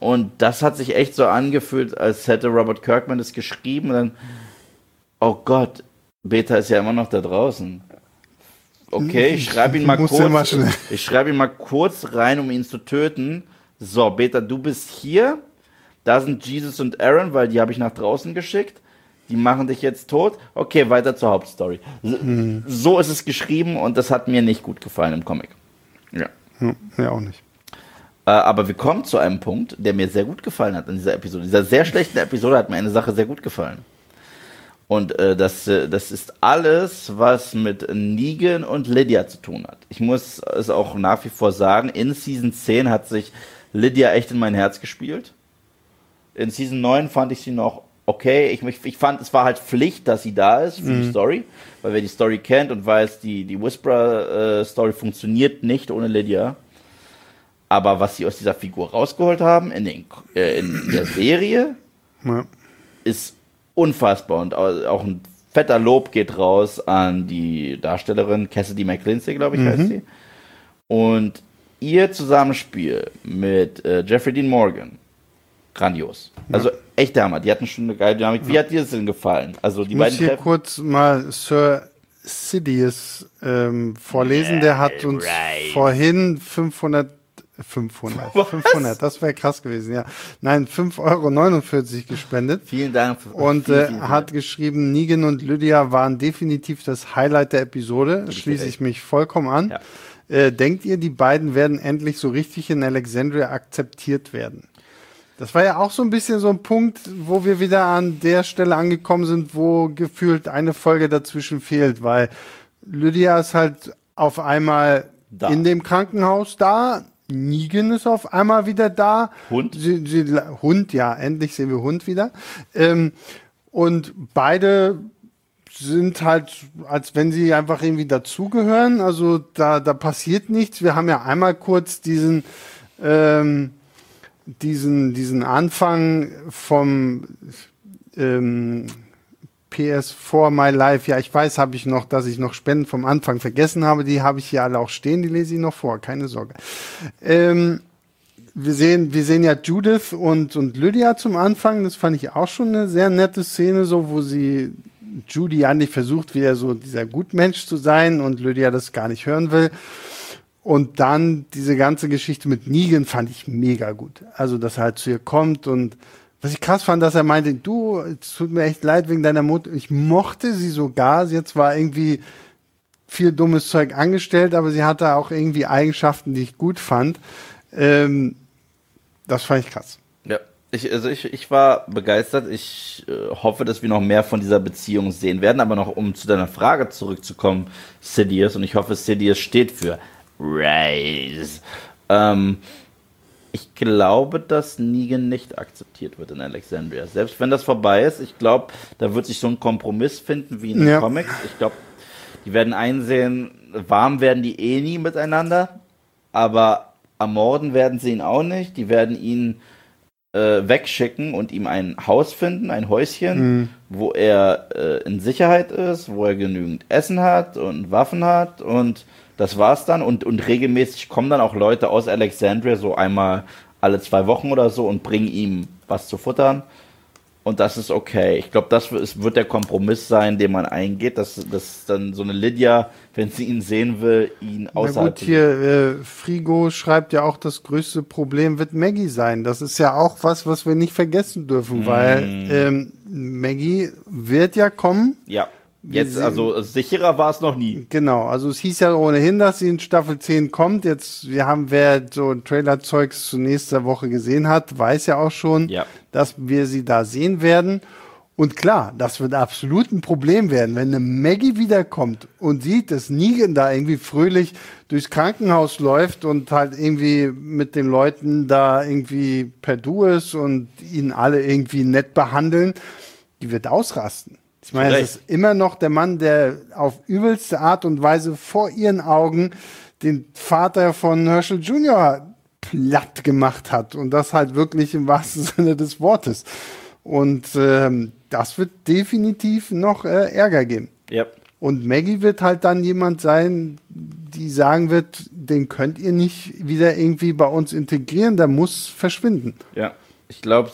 Und das hat sich echt so angefühlt, als hätte Robert Kirkman das geschrieben und dann, oh Gott, Beta ist ja immer noch da draußen. Okay, ich schreibe ihn mal kurz rein, um ihn zu töten. So, Beta, du bist hier. Da sind Jesus und Aaron, weil die habe ich nach draußen geschickt. Die machen dich jetzt tot. Okay, weiter zur Hauptstory. So ist es geschrieben und das hat mir nicht gut gefallen im Comic. Ja.
Ja, auch nicht.
Aber wir kommen zu einem Punkt, der mir sehr gut gefallen hat in dieser Episode. In dieser sehr schlechten Episode hat mir eine Sache sehr gut gefallen. Und das ist alles, was mit Negan und Lydia zu tun hat. Ich muss es auch nach wie vor sagen, in Season 10 hat sich Lydia echt in mein Herz gespielt. In Season 9 fand ich sie noch okay. Ich fand, es war halt Pflicht, dass sie da ist für die Story. Weil wer die Story kennt und weiß, die Whisperer-Story funktioniert nicht ohne Lydia. Aber was sie aus dieser Figur rausgeholt haben in der Serie, ist unfassbar. Und auch ein fetter Lob geht raus an die Darstellerin Cassidy McClincy, glaube ich, heißt sie. Und ihr Zusammenspiel mit Jeffrey Dean Morgan, grandios. Also echt der Hammer. Die hatten schon eine geile Dynamik. Wie hat dir das denn gefallen? Also die beiden
hier kurz mal Sir Sidious vorlesen. Der hat uns vorhin 500, das wäre krass gewesen, ja. Nein, 5,49 € gespendet.
Vielen Dank.
Und hat geschrieben, Negan und Lydia waren definitiv das Highlight der Episode. Schließe ich mich vollkommen an. Ja. Denkt ihr, die beiden werden endlich so richtig in Alexandria akzeptiert werden? Das war ja auch so ein bisschen so ein Punkt, wo wir wieder an der Stelle angekommen sind, wo gefühlt eine Folge dazwischen fehlt, weil Lydia ist halt auf einmal in dem Krankenhaus da, Negan ist auf einmal wieder da.
Hund?
Hund, ja, endlich sehen wir Hund wieder. Und beide sind halt, als wenn sie einfach irgendwie dazugehören, also da passiert nichts. Wir haben ja einmal kurz diesen Anfang vom PS4 My Life, ja, ich weiß, habe ich noch, dass ich noch Spenden vom Anfang vergessen habe, die habe ich hier alle auch stehen, die lese ich noch vor, keine Sorge. Wir sehen ja Judith und Lydia zum Anfang, das fand ich auch schon eine sehr nette Szene, so, wo Judy eigentlich versucht, wieder so dieser Gutmensch zu sein und Lydia das gar nicht hören will. Und dann diese ganze Geschichte mit Negan fand ich mega gut. Also, dass er halt zu ihr kommt und was ich krass fand, dass er meinte, du, es tut mir echt leid wegen deiner Mutter. Ich mochte sie sogar. Sie hat zwar irgendwie viel dummes Zeug angestellt, aber sie hatte auch irgendwie Eigenschaften, die ich gut fand. Das fand ich krass.
Ja, ich war begeistert. Ich hoffe, dass wir noch mehr von dieser Beziehung sehen werden. Aber noch, um zu deiner Frage zurückzukommen, Sidious, und ich hoffe, Sidious steht für Rise. Ich glaube, dass Negan nicht akzeptiert wird in Alexandria. Selbst wenn das vorbei ist, ich glaube, da wird sich so ein Kompromiss finden wie in den Comics. Ich glaube, die werden einsehen, warm werden die eh nie miteinander, aber ermorden werden sie ihn auch nicht. Die werden ihn wegschicken und ihm ein Haus finden, ein Häuschen, wo er in Sicherheit ist, wo er genügend Essen hat und Waffen hat und das war's dann und regelmäßig kommen dann auch Leute aus Alexandria so einmal alle 2 Wochen oder so und bringen ihm was zu futtern und das ist okay. Ich glaube, das wird der Kompromiss sein, den man eingeht, dass dann so eine Lydia, wenn sie ihn sehen will, ihn außerhalb...
Na gut, hier Frigo schreibt ja auch, das größte Problem wird Maggie sein. Das ist ja auch was wir nicht vergessen dürfen, weil Maggie wird ja kommen.
Ja. Jetzt, also sicherer war es noch nie.
Genau, also es hieß ja ohnehin, dass sie in Staffel 10 kommt. Jetzt, wer so Trailer-Zeugs zu nächster Woche gesehen hat, weiß ja auch schon, dass wir sie da sehen werden. Und klar, das wird absolut ein Problem werden, wenn eine Maggie wiederkommt und sieht, dass Negan da irgendwie fröhlich durchs Krankenhaus läuft und halt irgendwie mit den Leuten da irgendwie per Du ist und ihn alle irgendwie nett behandeln. Die wird ausrasten. Ich meine, es ist immer noch der Mann, der auf übelste Art und Weise vor ihren Augen den Vater von Herschel Jr. platt gemacht hat. Und das halt wirklich im wahrsten Sinne des Wortes. Und das wird definitiv noch Ärger geben.
Ja.
Und Maggie wird halt dann jemand sein, die sagen wird, den könnt ihr nicht wieder irgendwie bei uns integrieren, der muss verschwinden.
Ja, ich glaube,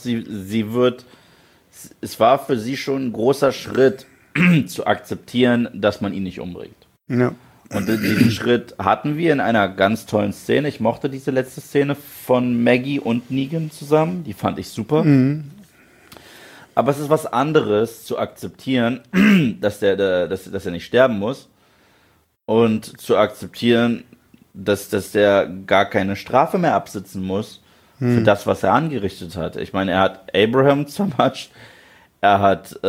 es war für sie schon ein großer Schritt zu akzeptieren, dass man ihn nicht umbringt.
Ja.
Und diesen Schritt hatten wir in einer ganz tollen Szene. Ich mochte diese letzte Szene von Maggie und Negan zusammen. Die fand ich super.
Mhm.
Aber es ist was anderes zu akzeptieren, dass er nicht sterben muss. Und zu akzeptieren, dass der gar keine Strafe mehr absitzen muss für das, was er angerichtet hat. Ich meine, er hat Abraham zermatscht. Er hat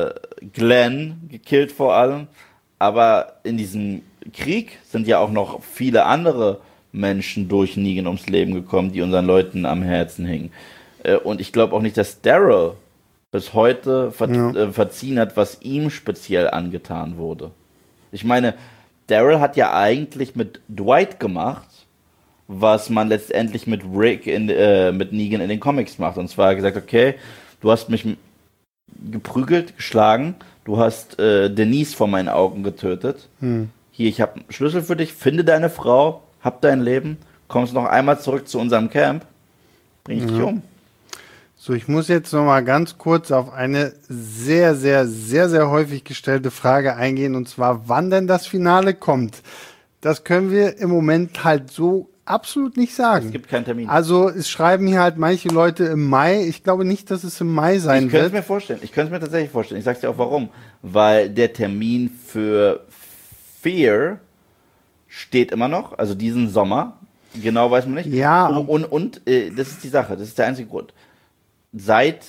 Glenn gekillt vor allem. Aber in diesem Krieg sind ja auch noch viele andere Menschen durch Negan ums Leben gekommen, die unseren Leuten am Herzen hingen. Und ich glaube auch nicht, dass Daryl bis heute verziehen hat, was ihm speziell angetan wurde. Ich meine, Daryl hat ja eigentlich mit Dwight gemacht, was man letztendlich mit Rick mit Negan in den Comics macht. Und zwar gesagt, okay, du hast mich geprügelt, geschlagen, du hast Denise vor meinen Augen getötet. Hier, ich habe einen Schlüssel für dich, finde deine Frau, hab dein Leben, kommst noch einmal zurück zu unserem Camp, bring ich dich um.
So, ich muss jetzt noch mal ganz kurz auf eine sehr, sehr, sehr, sehr häufig gestellte Frage eingehen, und zwar, wann denn das Finale kommt. Das können wir im Moment halt so absolut nicht sagen.
Es gibt keinen Termin.
Also es schreiben hier halt manche Leute im Mai. Ich glaube nicht, dass es im Mai sein wird.
Ich könnte es mir vorstellen. Ich könnte es mir tatsächlich vorstellen. Ich sag's dir auch warum. Weil der Termin für Fear steht immer noch, also diesen Sommer. Genau weiß man nicht.
Ja.
Und das ist die Sache. Das ist der einzige Grund. Seit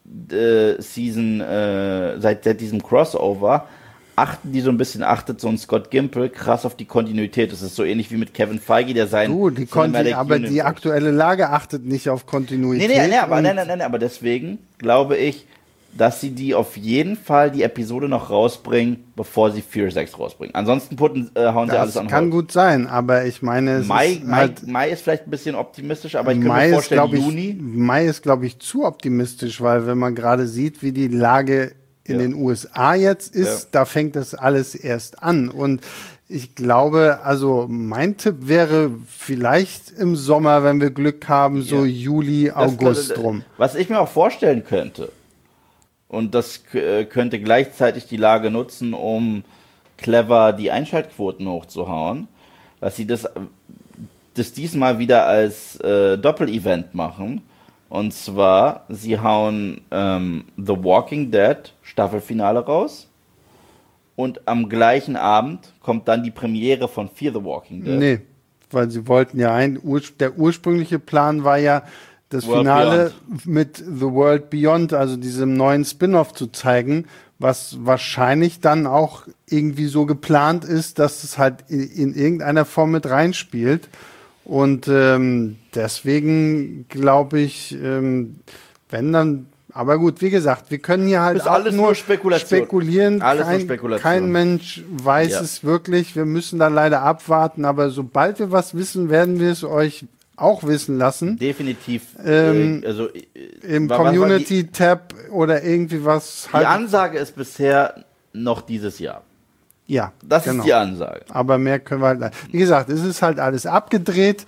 diesem Crossover achtet so ein Scott Gimple krass auf die Kontinuität. Das ist so ähnlich wie mit Kevin Feige, der
die aktuelle Lage achtet nicht auf Kontinuität.
Nee, aber deswegen glaube ich, dass sie die auf jeden Fall die Episode noch rausbringen, bevor sie Fear 6 rausbringen. Ansonsten hauen sie alles an.
Das kann gut sein, aber ich meine,
Mai ist vielleicht ein bisschen optimistisch, aber ich kann mir vorstellen, Juni.
Mai ist, glaube ich, zu optimistisch, weil wenn man gerade sieht, wie die Lage in den USA jetzt ist, da fängt das alles erst an. Und ich glaube, also mein Tipp wäre vielleicht im Sommer, wenn wir Glück haben, so Juli, August rum.
Was ich mir auch vorstellen könnte, und das könnte gleichzeitig die Lage nutzen, um clever die Einschaltquoten hochzuhauen, dass sie das diesmal wieder als Doppel-Event machen. Und zwar, sie hauen The Walking Dead Staffelfinale raus und am gleichen Abend kommt dann die Premiere von Fear the Walking Dead.
Nee, weil sie wollten ja der ursprüngliche Plan war ja, das Finale mit The World Beyond, also diesem neuen Spin-off zu zeigen, was wahrscheinlich dann auch irgendwie so geplant ist, dass es halt in irgendeiner Form mit reinspielt. Und deswegen glaube ich, wenn dann, aber gut, wie gesagt, wir können hier halt auch nur spekulieren.
Alles nur Spekulation.
Kein Mensch weiß es wirklich. Wir müssen da leider abwarten, aber sobald wir was wissen, werden wir es euch auch wissen lassen.
Definitiv.
Im Community-Tab oder irgendwie was.
Die Ansage ist bisher noch dieses Jahr.
Ja,
das ist die Ansage.
Aber mehr können wir halt. Wie gesagt, es ist halt alles abgedreht.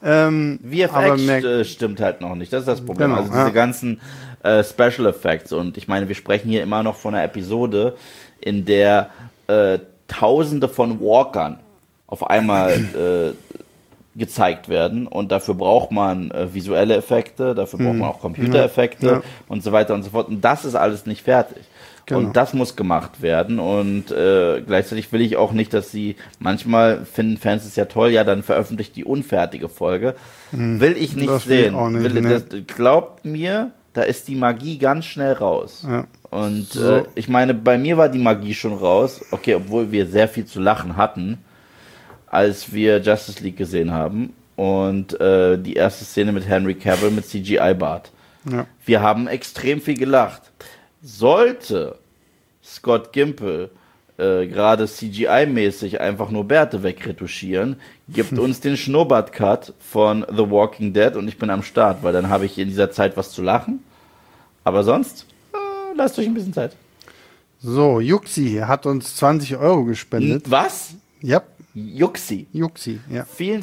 VFX stimmt halt noch nicht. Das ist das Problem.
Genau,
also diese ganzen Special Effects. Und ich meine, wir sprechen hier immer noch von einer Episode, in der Tausende von Walkern auf einmal gezeigt werden. Und dafür braucht man visuelle Effekte, dafür braucht man auch Computereffekte und so weiter und so fort. Und das ist alles nicht fertig. Genau. Und das muss gemacht werden. Und gleichzeitig will ich auch nicht, dass manchmal finden Fans es ja toll, ja, dann veröffentlicht die unfertige Folge. Will ich nicht sehen. Glaubt mir, da ist die Magie ganz schnell raus. Ja. Und ich meine, bei mir war die Magie schon raus. Okay, obwohl wir sehr viel zu lachen hatten, als wir Justice League gesehen haben. Und die erste Szene mit Henry Cavill mit CGI-Bart. Ja. Wir haben extrem viel gelacht. Sollte Scott Gimple gerade CGI-mäßig einfach nur Bärte wegretuschieren, gibt uns den Schnurrbart-Cut von The Walking Dead und ich bin am Start, weil dann habe ich in dieser Zeit was zu lachen. Aber sonst, lasst euch ein bisschen Zeit.
So, Juxi hat uns 20 Euro gespendet.
Was?
Ja.
Juxi,
ja.
Vielen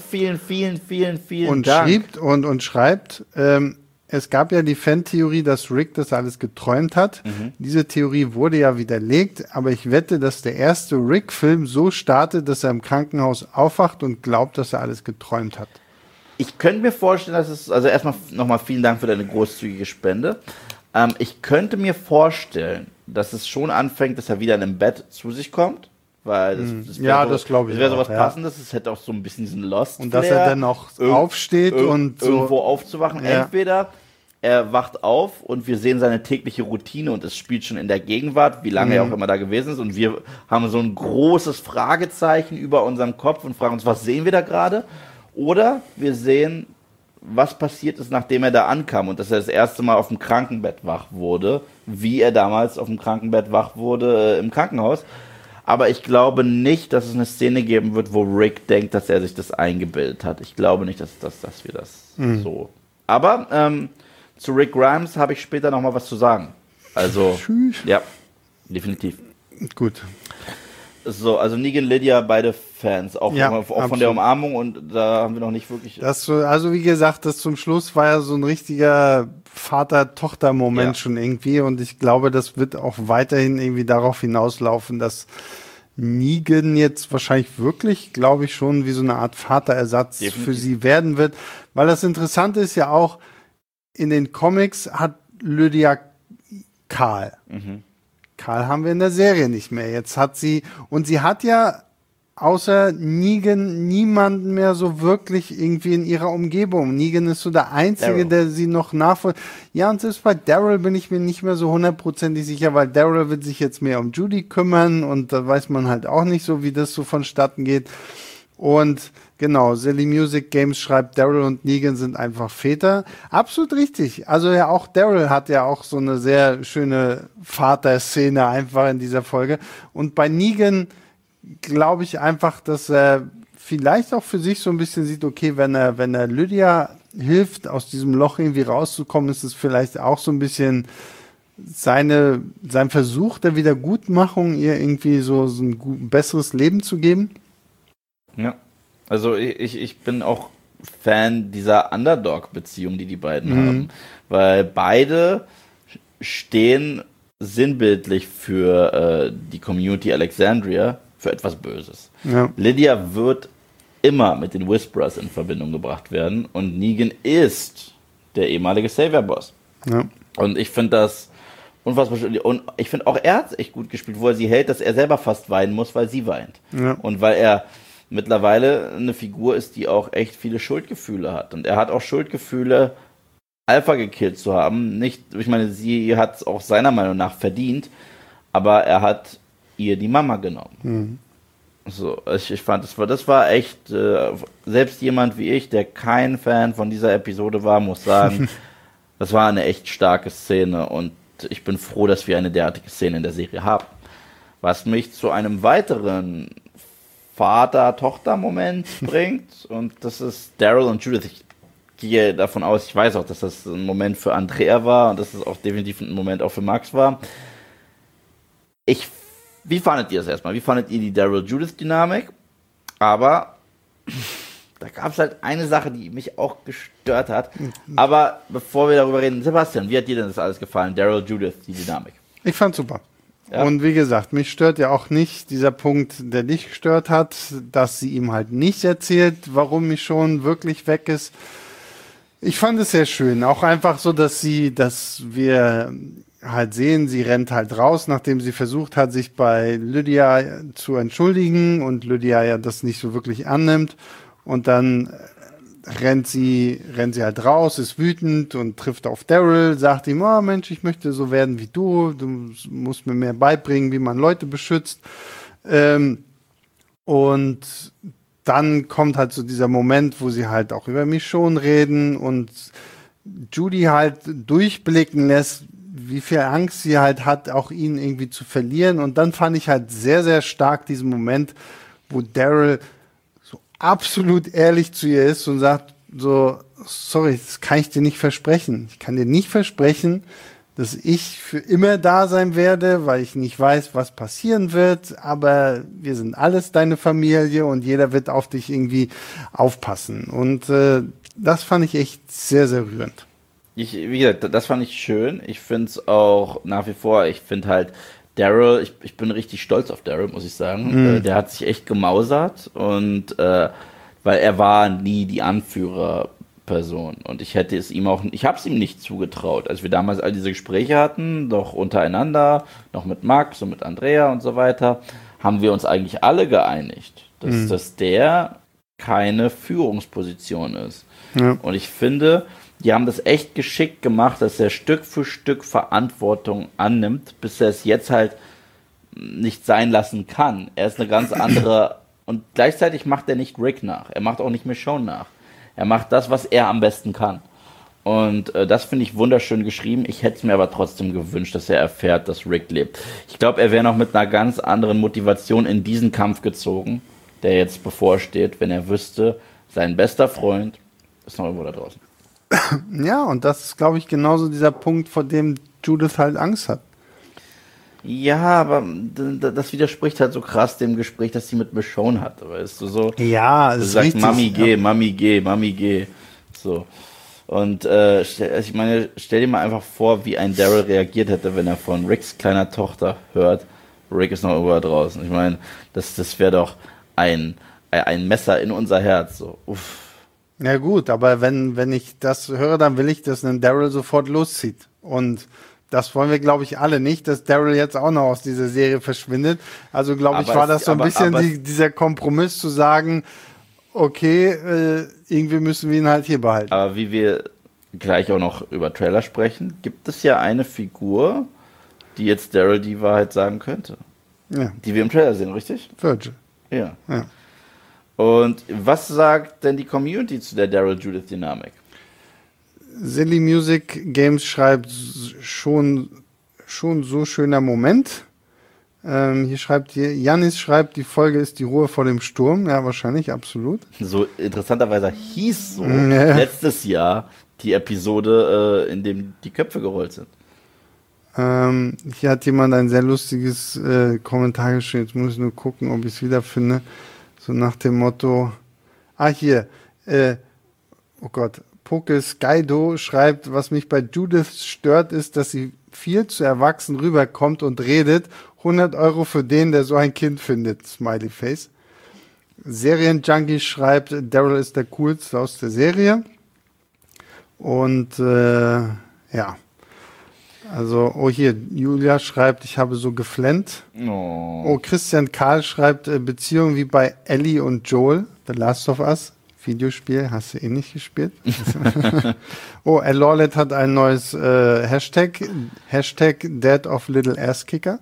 und
Dank.
Und schreibt, es gab ja die Fan-Theorie, dass Rick das alles geträumt hat. Diese Theorie wurde ja widerlegt, aber ich wette, dass der erste Rick-Film so startet, dass er im Krankenhaus aufwacht und glaubt, dass er alles geträumt hat.
Ich könnte mir vorstellen, dass es, also erstmal nochmal vielen Dank für deine großzügige Spende. Ich könnte mir vorstellen, dass es schon anfängt, dass er wieder in einem Bett zu sich kommt. Weil das
das glaube ich.
Das wäre sowas Passendes, es hätte auch so ein bisschen diesen Lost.
Und dass er dann auch aufsteht und so
irgendwo aufzuwachen. Ja. Entweder er wacht auf und wir sehen seine tägliche Routine und es spielt schon in der Gegenwart, wie lange er auch immer da gewesen ist. Und wir haben so ein großes Fragezeichen über unserem Kopf und fragen uns, was sehen wir da gerade? Oder wir sehen, was passiert ist, nachdem er da ankam und dass er das erste Mal auf dem Krankenbett wach wurde, wie er damals auf dem Krankenbett wach wurde im Krankenhaus. Aber ich glaube nicht, dass es eine Szene geben wird, wo Rick denkt, dass er sich das eingebildet hat. Ich glaube nicht, dass wir das so. Aber zu Rick Grimes habe ich später noch mal was zu sagen. Also, ja, definitiv.
Gut.
So, also Negan, Lydia, beide Fans. Auch von der Umarmung und da haben wir noch nicht wirklich...
Also wie gesagt, das zum Schluss war ja so ein richtiger Vater-Tochter-Moment schon irgendwie und ich glaube, das wird auch weiterhin irgendwie darauf hinauslaufen, dass Negan jetzt wahrscheinlich wirklich, glaube ich, schon wie so eine Art Vaterersatz für sie werden wird, weil das Interessante ist ja auch, in den Comics hat Lydia Carl. Carl haben wir in der Serie nicht mehr. Jetzt hat sie, und sie hat ja außer Negan niemanden mehr so wirklich irgendwie in ihrer Umgebung. Negan ist so der Einzige, der sie noch nachfolgt. Ja, und selbst bei Daryl bin ich mir nicht mehr so hundertprozentig sicher, weil Daryl wird sich jetzt mehr um Judy kümmern und da weiß man halt auch nicht so, wie das so vonstatten geht. Und genau, Silly Music Games schreibt, Daryl und Negan sind einfach Väter. Absolut richtig. Also ja, auch Daryl hat ja auch so eine sehr schöne Vaterszene einfach in dieser Folge. Und bei Negan glaube ich einfach, dass er vielleicht auch für sich so ein bisschen sieht, okay, wenn er Lydia hilft, aus diesem Loch irgendwie rauszukommen, ist es vielleicht auch so ein bisschen sein Versuch der Wiedergutmachung, ihr irgendwie so ein besseres Leben zu geben.
Ja, also ich bin auch Fan dieser Underdog-Beziehung, die beiden haben, weil beide stehen sinnbildlich für die Community Alexandria, für etwas Böses. Ja. Lydia wird immer mit den Whisperers in Verbindung gebracht werden und Negan ist der ehemalige Savior-Boss. Ja. Und ich finde das unfassbar schön. Und ich finde auch, er hat es echt gut gespielt, wo er sie hält, dass er selber fast weinen muss, weil sie weint. Ja. Und weil er mittlerweile eine Figur ist, die auch echt viele Schuldgefühle hat. Und er hat auch Schuldgefühle, Alpha gekillt zu haben. Nicht, ich meine, sie hat es auch seiner Meinung nach verdient, aber er hat ihr die Mama genommen. So, ich fand, das war echt, selbst jemand wie ich, der kein Fan von dieser Episode war, muss sagen, das war eine echt starke Szene und ich bin froh, dass wir eine derartige Szene in der Serie haben. Was mich zu einem weiteren Vater-Tochter-Moment bringt und das ist Daryl und Judith. Ich gehe davon aus, ich weiß auch, dass das ein Moment für Andrea war und dass es auch definitiv ein Moment auch für Max war. Wie fandet ihr das erstmal? Wie fandet ihr die Daryl-Judith-Dynamik? Aber da gab es halt eine Sache, die mich auch gestört hat. Aber bevor wir darüber reden, Sebastian, wie hat dir denn das alles gefallen? Daryl-Judith, die Dynamik?
Ich fand super. Ja. Und wie gesagt, mich stört ja auch nicht dieser Punkt, der dich gestört hat, dass sie ihm halt nicht erzählt, warum Michonne wirklich weg ist. Ich fand es sehr schön. Auch einfach so, dass wir halt sehen, sie rennt halt raus, nachdem sie versucht hat, sich bei Lydia zu entschuldigen und Lydia ja das nicht so wirklich annimmt. Und dann rennt sie halt raus, ist wütend und trifft auf Daryl, sagt ihm, oh Mensch, ich möchte so werden wie du musst mir mehr beibringen, wie man Leute beschützt. Und dann kommt halt so dieser Moment, wo sie halt auch über Michonne reden und Judy halt durchblicken lässt, wie viel Angst sie halt hat, auch ihn irgendwie zu verlieren. Und dann fand ich halt sehr, sehr stark diesen Moment, wo Daryl so absolut ehrlich zu ihr ist und sagt so, sorry, das kann ich dir nicht versprechen. Ich kann dir nicht versprechen, dass ich für immer da sein werde, weil ich nicht weiß, was passieren wird, aber wir sind alles deine Familie und jeder wird auf dich irgendwie aufpassen. Und das fand ich echt sehr, sehr rührend.
Wie gesagt, das fand ich schön. Ich finde es auch nach wie vor, ich finde halt Daryl, ich bin richtig stolz auf Daryl, muss ich sagen. Der hat sich echt gemausert und weil er war nie die Anführerperson und ich habe es ihm nicht zugetraut. Als wir damals all diese Gespräche hatten, noch untereinander, noch mit Max und mit Andrea und so weiter, haben wir uns eigentlich alle geeinigt, dass der keine Führungsposition ist. Ja. Und ich finde, die haben das echt geschickt gemacht, dass er Stück für Stück Verantwortung annimmt, bis er es jetzt halt nicht sein lassen kann. Er ist eine ganz andere und gleichzeitig macht er nicht Rick nach. Er macht auch nicht Michonne nach. Er macht das, was er am besten kann. Und das finde ich wunderschön geschrieben. Ich hätte es mir aber trotzdem gewünscht, dass er erfährt, dass Rick lebt. Ich glaube, er wäre noch mit einer ganz anderen Motivation in diesen Kampf gezogen, der jetzt bevorsteht, wenn er wüsste, sein bester Freund ist noch irgendwo da draußen.
Ja, und das ist, glaube ich, genauso dieser Punkt, vor dem Judith halt Angst hat.
Ja, aber das widerspricht halt so krass dem Gespräch, das sie mit Michonne hat, weißt du, so.
Ja, es
ist
sagt, richtig.
Mami, geh, ja. Mami, geh, Mami, geh. So. Und ich meine, stell dir mal einfach vor, wie ein Daryl reagiert hätte, wenn er von Ricks kleiner Tochter hört, Rick ist noch irgendwo da draußen. Ich meine, das wäre doch ein Messer in unser Herz, so. Uff.
Ja gut, aber wenn ich das höre, dann will ich, dass ein Daryl sofort loszieht. Und das wollen wir, glaube ich, alle nicht, dass Daryl jetzt auch noch aus dieser Serie verschwindet. Also, glaube ich, war das so ein bisschen dieser Kompromiss zu sagen, okay, irgendwie müssen wir ihn halt hier behalten.
Aber wie wir gleich auch noch über Trailer sprechen, gibt es ja eine Figur, die jetzt Daryl die Wahrheit sagen könnte. Ja. Die wir im Trailer sehen, richtig?
Virgil.
Ja. Und was sagt denn die Community zu der Daryl-Judith-Dynamik?
Silly Music Games schreibt schon so schöner Moment. Hier schreibt Janis schreibt, die Folge ist die Ruhe vor dem Sturm. Ja, wahrscheinlich, absolut.
So interessanterweise hieß so letztes Jahr die Episode, in dem die Köpfe gerollt sind.
Hier hat jemand ein sehr lustiges Kommentar geschrieben. Jetzt muss ich nur gucken, ob ich es wiederfinde. So nach dem Motto, hier, oh Gott, Pokes Gaido schreibt, was mich bei Judith stört, ist, dass sie viel zu erwachsen rüberkommt und redet. 100 € für den, der so ein Kind findet. Smiley Face. Serienjunkie schreibt, Daryl ist der coolste aus der Serie. Und ja. Also, hier, Julia schreibt, ich habe so geflennt. Oh, Christian Karl schreibt, Beziehung wie bei Ellie und Joel, The Last of Us. Videospiel, hast du eh nicht gespielt? Oh, Lorlet hat ein neues Hashtag Dead of Little Ass Kicker.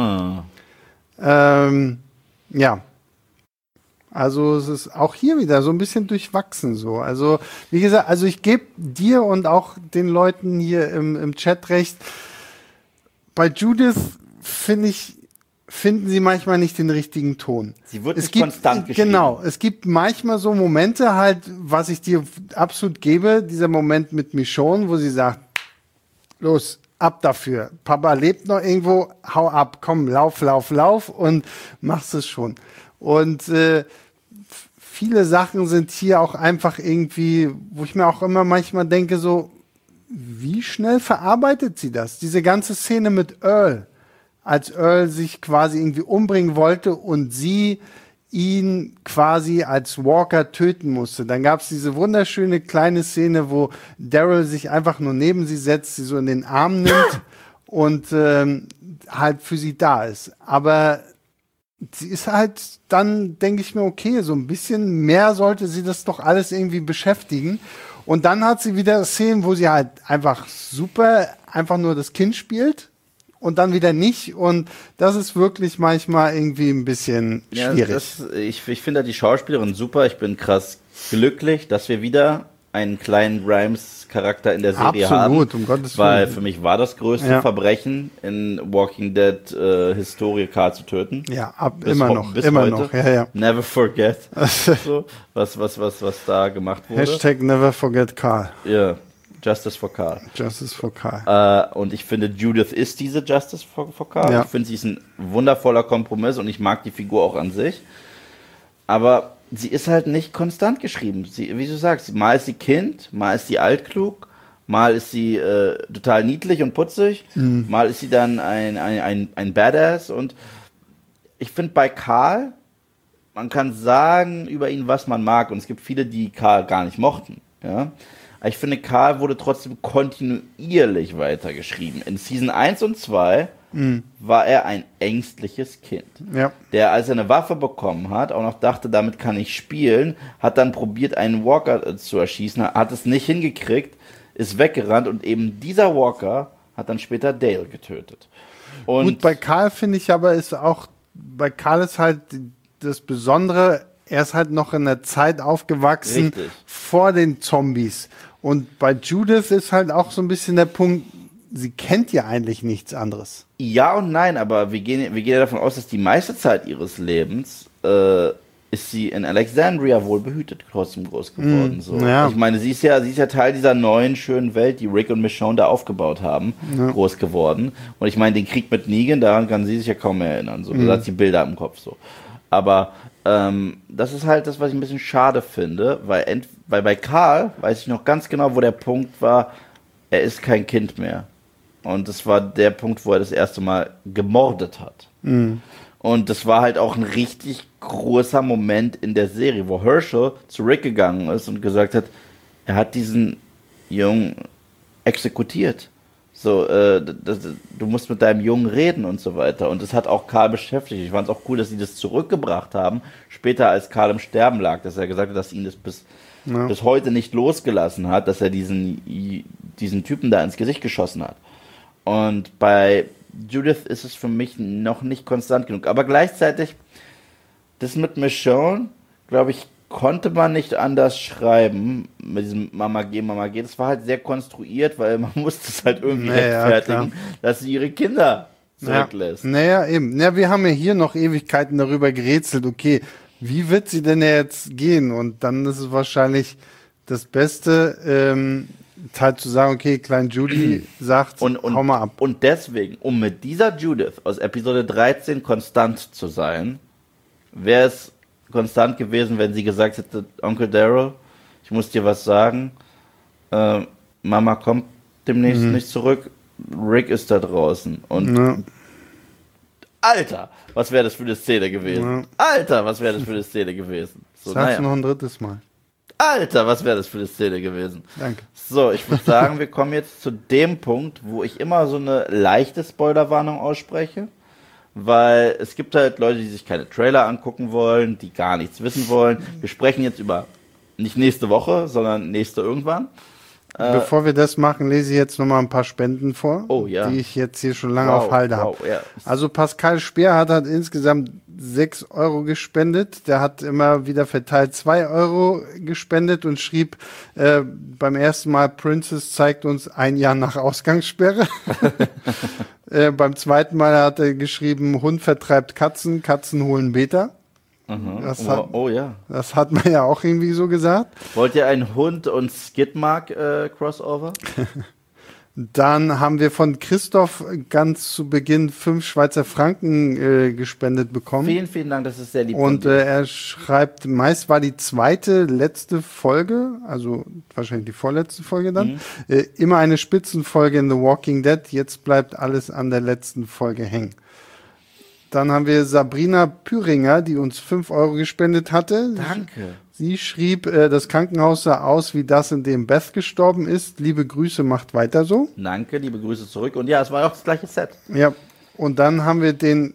Ja. Also es ist auch hier wieder so ein bisschen durchwachsen so. Also wie gesagt, also ich gebe dir und auch den Leuten hier im Chat recht. Bei Judith finden sie manchmal nicht den richtigen Ton.
Sie wird nicht konstant geschrieben.
Genau, es gibt manchmal so Momente halt, was ich dir absolut gebe, dieser Moment mit Michonne, wo sie sagt, los, ab dafür. Papa lebt noch irgendwo, hau ab, komm, lauf und machst es schon. Und viele Sachen sind hier auch einfach irgendwie, wo ich mir auch immer manchmal denke, so, wie schnell verarbeitet sie das? Diese ganze Szene mit Earl, als Earl sich quasi irgendwie umbringen wollte und sie ihn quasi als Walker töten musste. Dann gab es diese wunderschöne kleine Szene, wo Daryl sich einfach nur neben sie setzt, sie so in den Arm nimmt und halt für sie da ist. Aber sie ist halt dann, denke ich mir, okay, so ein bisschen mehr sollte sie das doch alles irgendwie beschäftigen. Und dann hat sie wieder Szenen, wo sie halt einfach super, einfach nur das Kind spielt und dann wieder nicht. Und das ist wirklich manchmal irgendwie ein bisschen schwierig.
Ja, ich finde die Schauspielerin super. Ich bin krass glücklich, dass wir wieder einen kleinen Grimes-Charakter in der Serie haben.
Um Gottes
Willen. Weil
Willen.
für mich war das größte Verbrechen in Walking Dead Historie Karl zu töten.
Ja, immer noch. Ja.
Never forget. So, was da gemacht wurde.
Hashtag never forget Karl.
Ja, Justice for Carl.
Justice for Carl.
Und ich finde, Judith ist diese Justice for Carl.
Ja.
Ich finde, sie ist ein wundervoller Kompromiss und ich mag die Figur auch an sich. Aber sie ist halt nicht konstant geschrieben. Sie, wie du sagst, mal ist sie Kind, mal ist sie altklug, mal ist sie total niedlich und putzig, mal ist sie dann ein Badass. Und ich finde bei Carl, man kann sagen über ihn, was man mag. Und es gibt viele, die Carl gar nicht mochten. Ja? Aber ich finde, Carl wurde trotzdem kontinuierlich weitergeschrieben. In Season 1 und 2 war er ein ängstliches Kind, der, als er eine Waffe bekommen hat, auch noch dachte, damit kann ich spielen, hat dann probiert, einen Walker zu erschießen, hat es nicht hingekriegt, ist weggerannt und eben dieser Walker hat dann später Dale getötet. Und
gut, bei Carl finde ich aber bei Carl ist halt das Besondere, er ist halt noch in der Zeit aufgewachsen vor den Zombies. Und bei Judith ist halt auch so ein bisschen der Punkt, sie kennt ja eigentlich nichts anderes.
Ja und nein, aber wir gehen ja davon aus, dass die meiste Zeit ihres Lebens ist sie in Alexandria wohl behütet trotzdem groß geworden. So.
Ja.
Ich meine, sie ist ja Teil dieser neuen schönen Welt, die Rick und Michonne da aufgebaut haben, groß geworden. Und ich meine, den Krieg mit Negan, daran kann sie sich ja kaum mehr erinnern. So. Da hat sie Bilder im Kopf. So. Aber das ist halt das, was ich ein bisschen schade finde, weil bei Carl weiß ich noch ganz genau, wo der Punkt war, er ist kein Kind mehr. Und das war der Punkt, wo er das erste Mal gemordet hat. Und das war halt auch ein richtig großer Moment in der Serie, wo Herschel zu Rick gegangen ist und gesagt hat, er hat diesen Jungen exekutiert. So, du musst mit deinem Jungen reden und so weiter. Und das hat auch Carl beschäftigt. Ich fand es auch cool, dass sie das zurückgebracht haben, später als Carl im Sterben lag, dass er gesagt hat, dass ihn das bis heute nicht losgelassen hat, dass er diesen Typen da ins Gesicht geschossen hat. Und bei Judith ist es für mich noch nicht konstant genug. Aber gleichzeitig, das mit Michonne, glaube ich, konnte man nicht anders schreiben mit diesem Mama G. Das war halt sehr konstruiert, weil man musste es halt irgendwie rechtfertigen, dass sie ihre Kinder zurücklässt.
Naja, eben. Ja, wir haben ja hier noch Ewigkeiten darüber gerätselt, okay, wie wird sie denn jetzt gehen? Und dann ist es wahrscheinlich das Beste, halt zu sagen, okay, Klein Judy sagt, hau mal ab.
Und deswegen, um mit dieser Judith aus Episode 13 konstant zu sein, wäre es konstant gewesen, wenn sie gesagt hätte, Onkel Daryl, ich muss dir was sagen, Mama kommt demnächst nicht zurück, Rick ist da draußen. Und Alter, was wäre das für eine Szene gewesen? Alter, was wäre das für eine Szene gewesen? So,
sag's noch ein drittes Mal.
Alter, was wäre das für eine Szene gewesen?
Danke.
So, ich würde sagen, wir kommen jetzt zu dem Punkt, wo ich immer so eine leichte Spoilerwarnung ausspreche, weil es gibt halt Leute, die sich keine Trailer angucken wollen, die gar nichts wissen wollen. Wir sprechen jetzt über nicht nächste Woche, sondern nächste irgendwann.
Bevor wir das machen, lese ich jetzt nochmal ein paar Spenden vor, die ich jetzt hier schon lange auf Halde habe.
Ja.
Also Pascal Speer hat insgesamt 6 Euro gespendet. Der hat immer wieder verteilt 2 Euro gespendet und schrieb beim ersten Mal, Princess zeigt uns 1 Jahr nach Ausgangssperre. Beim zweiten Mal hat er geschrieben, Hund vertreibt Katzen, Katzen holen Beta. Das hat man ja auch irgendwie so gesagt.
Wollt ihr ein Hund und Skidmark Crossover?
Dann haben wir von Christoph ganz zu Beginn 5 Schweizer Franken gespendet bekommen.
Vielen, vielen Dank, das ist sehr lieb.
Und er schreibt, meist war die letzte Folge, also wahrscheinlich die vorletzte Folge dann, immer eine Spitzenfolge in The Walking Dead. Jetzt bleibt alles an der letzten Folge hängen. Dann haben wir Sabrina Püringer, die uns 5 Euro gespendet hatte.
Danke.
Sie schrieb, das Krankenhaus sah aus wie das, in dem Beth gestorben ist. Liebe Grüße, macht weiter so.
Danke, liebe Grüße zurück. Und ja, es war auch das gleiche Set.
Ja, und dann haben wir den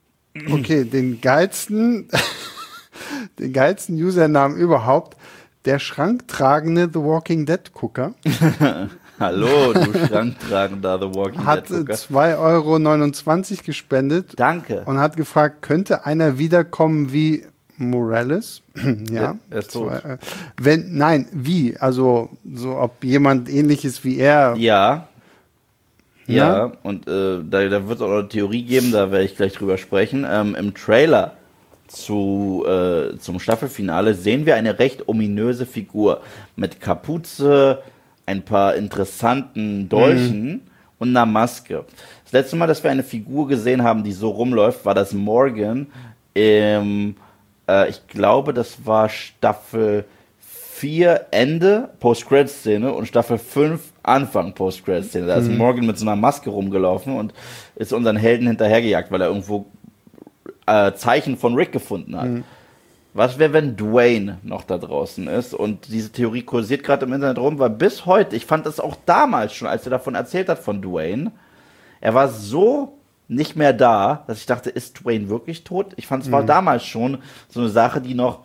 geilsten Usernamen überhaupt. Der schranktragende The Walking Dead Gucker.
Hallo, du schranktragender The Walking
Dead Gucker. Hat 2,29 € gespendet.
Danke.
Und hat gefragt, könnte einer wiederkommen wie Morales? Ja.
Er ist tot.
Wie? Also, so ob jemand ähnliches wie er.
Ja. Ja, und da wird es auch noch eine Theorie geben, da werde ich gleich drüber sprechen. Im Trailer zum Staffelfinale sehen wir eine recht ominöse Figur mit Kapuze, ein paar interessanten Dolchen und einer Maske. Das letzte Mal, dass wir eine Figur gesehen haben, die so rumläuft, war das Morgan im, ich glaube, das war Staffel 4 Ende Post-Credit-Szene und Staffel 5 Anfang Post-Credit-Szene. Da ist Morgan mit so einer Maske rumgelaufen und ist unseren Helden hinterhergejagt, weil er irgendwo Zeichen von Rick gefunden hat. Was wäre, wenn Dwayne noch da draußen ist? Und diese Theorie kursiert gerade im Internet rum, weil bis heute, ich fand das auch damals schon, als er davon erzählt hat von Dwayne, er war so nicht mehr da, dass ich dachte, ist Dwayne wirklich tot? Ich fand, es war damals schon so eine Sache, die noch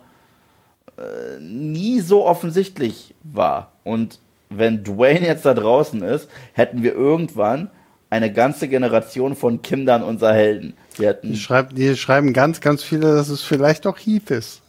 nie so offensichtlich war. Und wenn Dwayne jetzt da draußen ist, hätten wir irgendwann eine ganze Generation von Kindern unserer Helden.
Die schreiben ganz, ganz viele, dass es vielleicht auch Heath ist.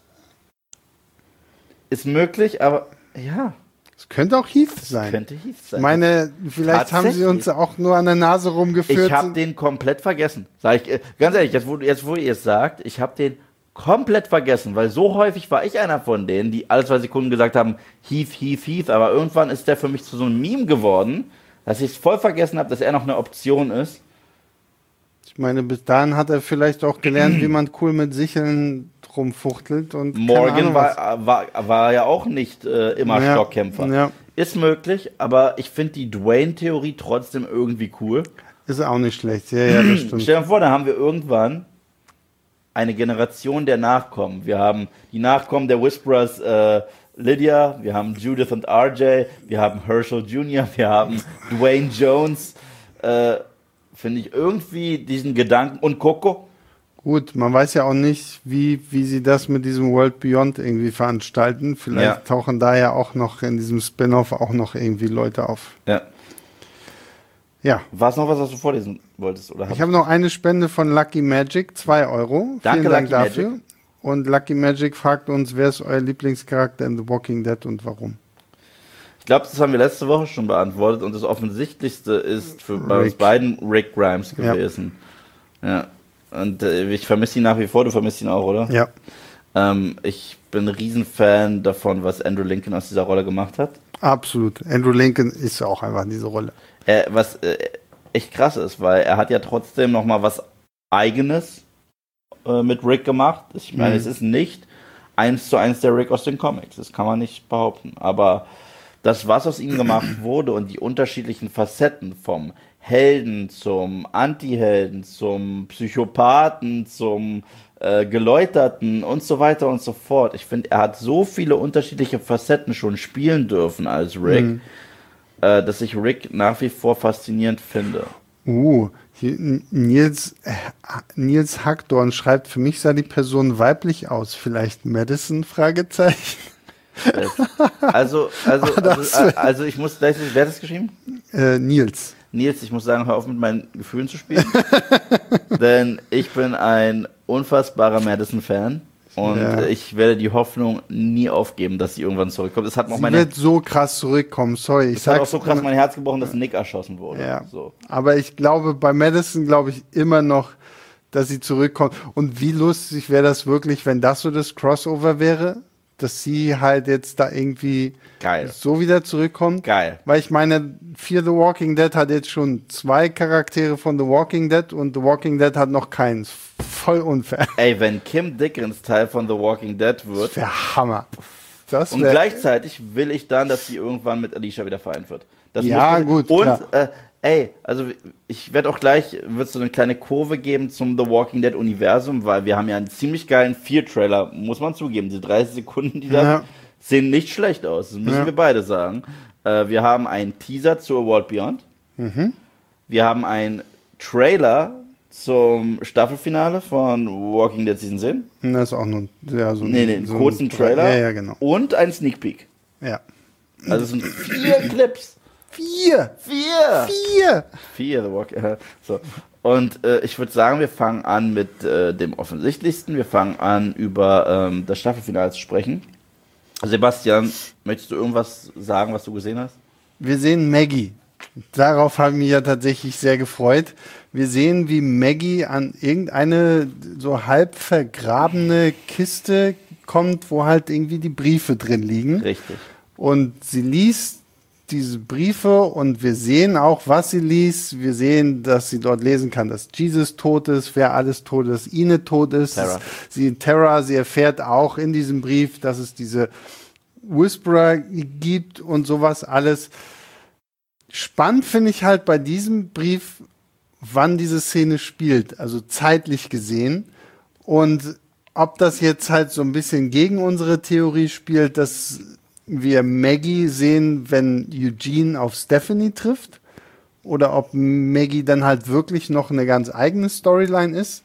Ist möglich, aber ja.
Es könnte auch Heath sein.
Könnte Heath sein.
Ich meine, vielleicht haben sie uns auch nur an der Nase rumgeführt.
Ich habe den komplett vergessen. Sag ich ganz ehrlich, jetzt wo ihr es sagt, ich habe den komplett vergessen, weil so häufig war ich einer von denen, die alle 2 Sekunden gesagt haben, Heath, Heath, Heath, aber irgendwann ist der für mich zu so einem Meme geworden, dass ich es voll vergessen habe, dass er noch eine Option ist.
Ich meine, bis dahin hat er vielleicht auch gelernt, wie man cool mit Sicheln rumfuchtelt. Und
Morgan war ja auch nicht immer Stockkämpfer.
Ja.
Ist möglich, aber ich finde die Dwayne-Theorie trotzdem irgendwie cool.
Ist auch nicht schlecht, ja, das stimmt.
Stell dir vor, da haben wir irgendwann eine Generation der Nachkommen. Wir haben die Nachkommen der Whisperers, Lydia, wir haben Judith und RJ, wir haben Herschel Jr., wir haben Dwayne Jones, finde ich irgendwie diesen Gedanken, und Coco.
Gut, man weiß ja auch nicht, wie sie das mit diesem World Beyond irgendwie veranstalten. Vielleicht tauchen da ja auch noch in diesem Spin-Off auch noch irgendwie Leute auf.
Ja.
Ja.
War es noch was du vorlesen wolltest? Oder
ich habe noch eine Spende von Lucky Magic, 2 Euro.
Danke,
Vielen Dank
Lucky
dafür.
Magic.
Und Lucky Magic fragt uns, wer ist euer Lieblingscharakter in The Walking Dead und warum?
Ich glaube, das haben wir letzte Woche schon beantwortet und das Offensichtlichste ist bei uns beiden Rick Grimes gewesen. Ja. Und ich vermisse ihn nach wie vor, du vermisst ihn auch, oder?
Ja.
Ich bin ein Riesenfan davon, was Andrew Lincoln aus dieser Rolle gemacht hat.
Absolut. Andrew Lincoln ist auch einfach diese Rolle.
Was echt krass ist, weil er hat ja trotzdem noch mal was Eigenes mit Rick gemacht. Ich meine, es ist nicht 1:1 der Rick aus den Comics. Das kann man nicht behaupten. Aber das, was aus ihm gemacht wurde und die unterschiedlichen Facetten vom Helden zum Anti-Helden, zum Psychopathen, zum Geläuterten und so weiter und so fort. Ich finde, er hat so viele unterschiedliche Facetten schon spielen dürfen als Rick, dass ich Rick nach wie vor faszinierend finde.
Nils Hackdorn schreibt, für mich sah die Person weiblich aus. Vielleicht Madison? Fragezeichen.
Also ich muss gleich, wer hat das geschrieben?
Nils.
Nils, ich muss sagen, hör auf mit meinen Gefühlen zu spielen. Denn ich bin ein unfassbarer Madison-Fan. Und ich werde die Hoffnung nie aufgeben, dass sie irgendwann zurückkommt. Es hat noch
sie wird so krass zurückkommen, sorry.
Es hat auch so krass mein Herz gebrochen, dass Nick erschossen wurde.
Ja.
So.
Aber ich glaube, bei Madison glaube ich immer noch, dass sie zurückkommt. Und wie lustig wäre das wirklich, wenn das so das Crossover wäre? Dass sie halt jetzt da irgendwie so wieder zurückkommt.
Geil.
Weil ich meine, Fear the Walking Dead hat jetzt schon 2 Charaktere von The Walking Dead und The Walking Dead hat noch keins. Voll unfair.
Ey, wenn Kim Dickens Teil von The Walking Dead wird.
Das wäre Hammer.
Und gleichzeitig will ich dann, dass sie irgendwann mit Alicia wieder vereint wird. Das
gut.
Und, also ich werde auch gleich, wird es so eine kleine Kurve geben zum The Walking Dead Universum, weil wir haben ja einen ziemlich geilen 4-Trailer, muss man zugeben. Die 30 Sekunden, die da sehen nicht schlecht aus. Das müssen wir beide sagen. Wir haben einen Teaser zu A World Beyond. Wir haben einen Trailer zum Staffelfinale von Walking Dead Season 10.
Das ist auch nur so
einen kurzen Trailer.
Ja, genau.
Und einen Sneak Peek.
Ja.
Also es sind 4 Clips.
4!
4, The Walking Dead. So. Und ich würde sagen, wir fangen an mit dem Offensichtlichsten. Wir fangen an, über das Staffelfinale zu sprechen. Sebastian, möchtest du irgendwas sagen, was du gesehen hast?
Wir sehen Maggie. Darauf haben wir ja tatsächlich sehr gefreut. Wir sehen, wie Maggie an irgendeine so halb vergrabene Kiste kommt, wo halt irgendwie die Briefe drin liegen.
Richtig.
Und sie liest diese Briefe und wir sehen auch, was sie liest. Wir sehen, dass sie dort lesen kann, dass Jesus tot ist, wer alles tot ist, Enid tot ist.
Terra.
Sie erfährt auch in diesem Brief, dass es diese Whisperer gibt und sowas alles. Spannend finde ich halt bei diesem Brief, wann diese Szene spielt, also zeitlich gesehen. Und ob das jetzt halt so ein bisschen gegen unsere Theorie spielt, dass wir Maggie sehen, wenn Eugene auf Stephanie trifft, oder ob Maggie dann halt wirklich noch eine ganz eigene Storyline ist.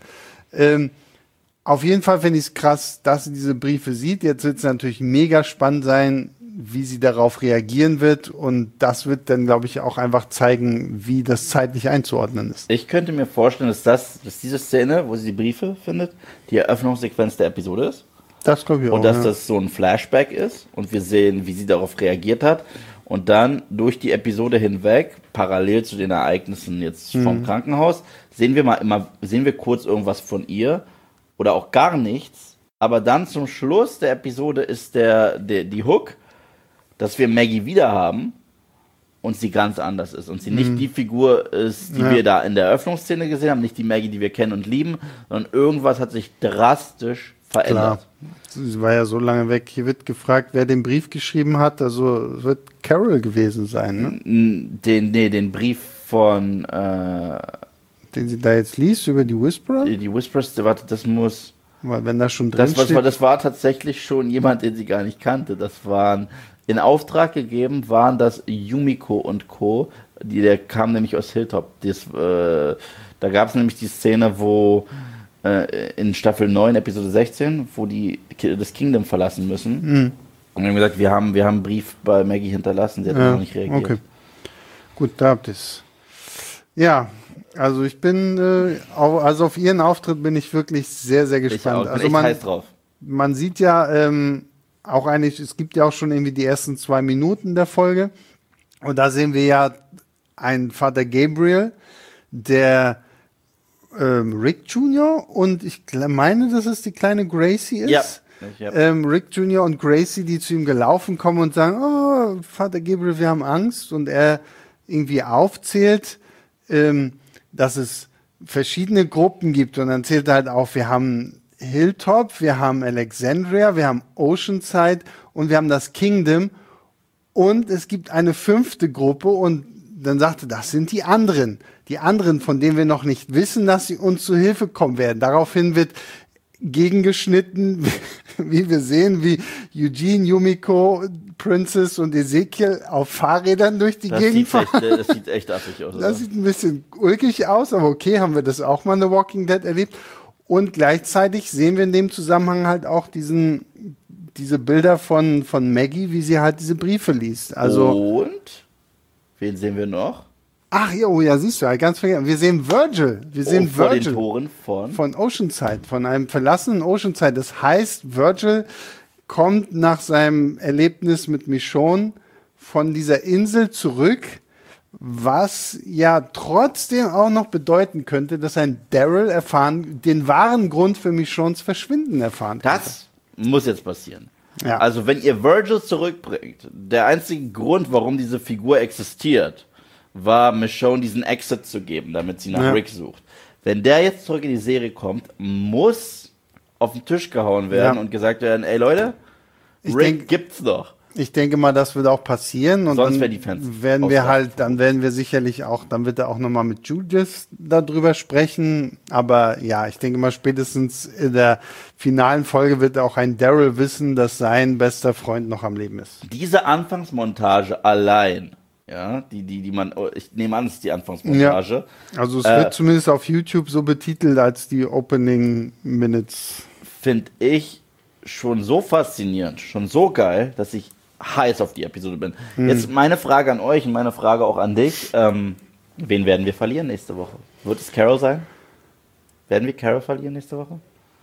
Auf jeden Fall finde ich es krass, dass sie diese Briefe sieht. Jetzt wird es natürlich mega spannend sein, wie sie darauf reagieren wird. Und das wird dann, glaube ich, auch einfach zeigen, wie das zeitlich einzuordnen ist.
Ich könnte mir vorstellen, dass diese Szene, wo sie die Briefe findet, die Eröffnungssequenz der Episode ist.
Das glaube ich auch.
Und dass das so ein Flashback ist und wir sehen, wie sie darauf reagiert hat. Und dann durch die Episode hinweg, parallel zu den Ereignissen jetzt vom Krankenhaus, sehen wir kurz irgendwas von ihr oder auch gar nichts. Aber dann zum Schluss der Episode ist die Hook, dass wir Maggie wieder haben und sie ganz anders ist. Und sie nicht die Figur ist, die wir da in der Eröffnungsszene gesehen haben, nicht die Maggie, die wir kennen und lieben, sondern irgendwas hat sich drastisch verändert. Klar.
Sie war ja so lange weg. Hier wird gefragt, wer den Brief geschrieben hat. Also wird Carol gewesen sein, ne?
Den Brief von
den sie da jetzt liest über die Whisperer?
Die Whisperers, warte, das muss...
Weil wenn da schon drin steht...
Das war tatsächlich schon jemand, den sie gar nicht kannte. Das waren... In Auftrag gegeben waren das Yumiko und Co. Der kam nämlich aus Hilltop. Da gab es nämlich die Szene, wo in Staffel 9, Episode 16, wo die das Kingdom verlassen müssen. Und wir haben gesagt, wir haben einen Brief bei Maggie hinterlassen, sie hat noch nicht reagiert. Okay.
Gut, da habt ihr es. Ja, also ich bin, also auf ihren Auftritt bin ich wirklich sehr, sehr gespannt.
Ich bin echt heiß drauf.
Man sieht ja auch eigentlich, es gibt ja auch schon irgendwie die ersten 2 Minuten der Folge. Und da sehen wir ja einen Vater Gabriel, der Rick Jr. und ich meine, dass es die kleine Gracie ist. Ja. Rick Jr. und Gracie, die zu ihm gelaufen kommen und sagen, oh, Vater Gabriel, wir haben Angst. Und er irgendwie aufzählt, dass es verschiedene Gruppen gibt. Und dann zählt er halt auf, wir haben Hilltop, wir haben Alexandria, wir haben Oceanside und wir haben das Kingdom. Und es gibt eine 5. Gruppe und dann sagte, das sind die anderen. Die anderen, von denen wir noch nicht wissen, dass sie uns zu Hilfe kommen werden. Daraufhin wird gegengeschnitten, wie wir sehen, wie Eugene, Yumiko, Princess und Ezekiel auf Fahrrädern durch die Gegend fahren.
Das sieht echt affig aus.
Das sieht ein bisschen ulkig aus, aber okay, haben wir das auch mal in The Walking Dead erlebt. Und gleichzeitig sehen wir in dem Zusammenhang halt auch diese Bilder von Maggie, wie sie halt diese Briefe liest. Also,
und? Wen sehen wir noch?
Ach ja, siehst du, ganz vergessen. Wir sehen Virgil.
Vor den Toren
von Oceanside, von einem verlassenen Oceanside. Das heißt, Virgil kommt nach seinem Erlebnis mit Michonne von dieser Insel zurück, was ja trotzdem auch noch bedeuten könnte, dass ein Daryl den wahren Grund für Michonnes Verschwinden erfahren kann.
Das muss jetzt passieren.
Ja.
Also wenn ihr Virgil zurückbringt, der einzige Grund, warum diese Figur existiert, war Michonne diesen Exit zu geben, damit sie nach Rick sucht. Wenn der jetzt zurück in die Serie kommt, muss auf den Tisch gehauen werden und gesagt werden, ey Leute, Rick gibt's noch.
Ich denke mal, das wird auch passieren. Und
sonst
dann
die Fans
werden wir sicherlich auch, dann wird er auch nochmal mit Judith darüber sprechen. Aber ja, ich denke mal, spätestens in der finalen Folge wird auch ein Daryl wissen, dass sein bester Freund noch am Leben ist.
Diese Anfangsmontage allein, ja, die man, ich nehme an, es ist die Anfangsmontage.
Ja, also es wird zumindest auf YouTube so betitelt als die Opening Minutes.
Finde ich schon so faszinierend, schon so geil, dass ich heiß auf die Episode bin. Jetzt meine Frage an euch und meine Frage auch an dich. Wen werden wir verlieren nächste Woche? Wird es Carol sein? Werden wir Carol verlieren nächste Woche?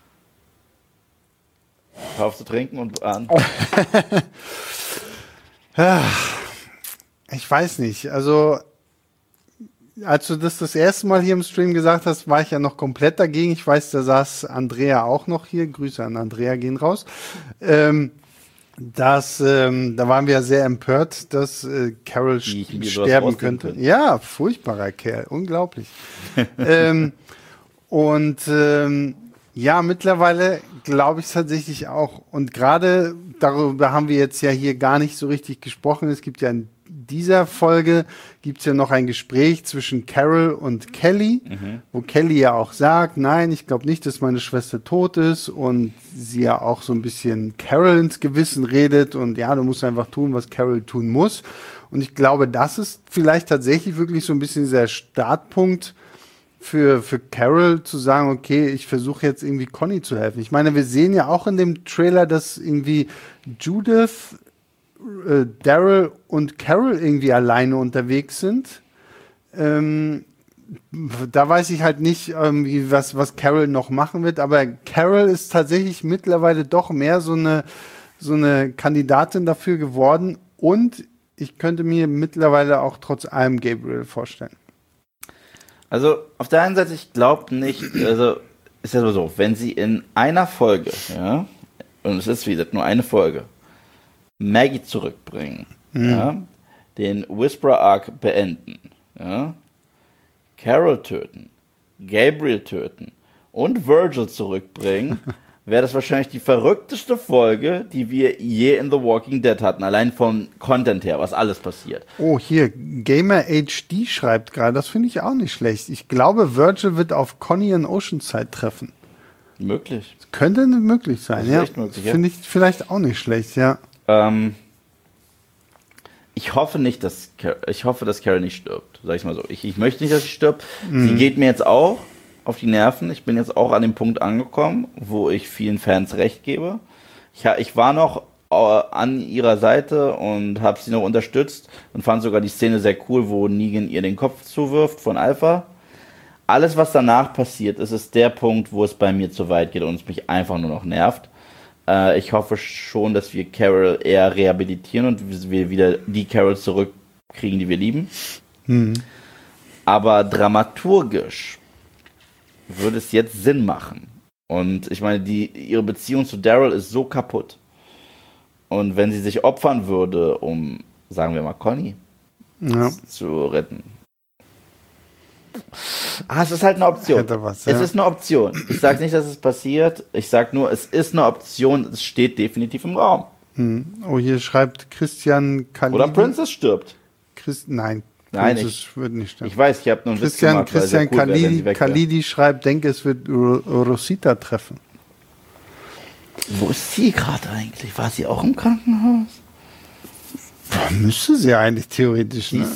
Hör auf zu trinken und an.
Ich weiß nicht. Also, als du das erste Mal hier im Stream gesagt hast, war ich ja noch komplett dagegen. Ich weiß, da saß Andrea auch noch hier. Grüße an Andrea gehen raus. da waren wir ja sehr empört, dass Carol sterben könnte. Ja, furchtbarer Kerl, unglaublich. Ja, mittlerweile glaube ich es tatsächlich auch. Und gerade darüber haben wir jetzt ja hier gar nicht so richtig gesprochen. Es gibt ja in dieser Folge gibt's ja noch ein Gespräch zwischen Carol und Kelly, wo Kelly ja auch sagt, nein, ich glaube nicht, dass meine Schwester tot ist, und sie ja auch so ein bisschen Carol ins Gewissen redet und ja, du musst einfach tun, was Carol tun muss. Und ich glaube, das ist vielleicht tatsächlich wirklich so ein bisschen dieser Startpunkt für Carol zu sagen, okay, ich versuche jetzt irgendwie Conny zu helfen. Ich meine, wir sehen ja auch in dem Trailer, dass irgendwie Judith, Daryl und Carol irgendwie alleine unterwegs sind. Da weiß ich halt nicht, was Carol noch machen wird, aber Carol ist tatsächlich mittlerweile doch mehr so eine Kandidatin dafür geworden, und ich könnte mir mittlerweile auch trotz allem Gabriel vorstellen.
Also auf der einen Seite, ich glaube nicht, also ist ja so, wenn sie in einer Folge, ja, und es ist wie gesagt nur eine Folge, Maggie zurückbringen, ja, den Whisperer-Arc beenden, ja, Carol töten, Gabriel töten und Virgil zurückbringen, wäre das wahrscheinlich die verrückteste Folge, die wir je in The Walking Dead hatten. Allein vom Content her, was alles passiert.
Oh, hier, Gamer HD schreibt gerade, das finde ich auch nicht schlecht. Ich glaube, Virgil wird auf Conny in Oceanside treffen.
Möglich.
Das könnte möglich sein, ja.
Möglich,
finde ich vielleicht auch nicht schlecht, ja.
Ich hoffe nicht, dass Carol nicht stirbt. Sag ich mal so. Ich möchte nicht, dass sie stirbt. Sie geht mir jetzt auch auf die Nerven. Ich bin jetzt auch an dem Punkt angekommen, wo ich vielen Fans recht gebe. Ich war noch an ihrer Seite und habe sie noch unterstützt und fand sogar die Szene sehr cool, wo Negan ihr den Kopf zuwirft von Alpha. Alles, was danach passiert, ist der Punkt, wo es bei mir zu weit geht und es mich einfach nur noch nervt. Ich hoffe schon, dass wir Carol eher rehabilitieren und wir wieder die Carol zurückkriegen, die wir lieben. Aber dramaturgisch würde es jetzt Sinn machen. Und ich meine, ihre Beziehung zu Daryl ist so kaputt. Und wenn sie sich opfern würde, um, sagen wir mal, Conny zu retten. Es ist halt eine Option. Es ist eine Option. Ich sage nicht, dass es passiert. Ich sage nur, es ist eine Option. Es steht definitiv im Raum.
Oh, hier schreibt Christian Khalidi.
Oder Princess stirbt.
Nein,
Princess
wird nicht sterben.
Ich weiß, ich habe nur einen Witz gemacht.
Christian Khalidi schreibt, denke, es wird Rosita treffen.
Wo ist sie gerade eigentlich? War sie auch im Krankenhaus?
Müsste sie eigentlich theoretisch, ne?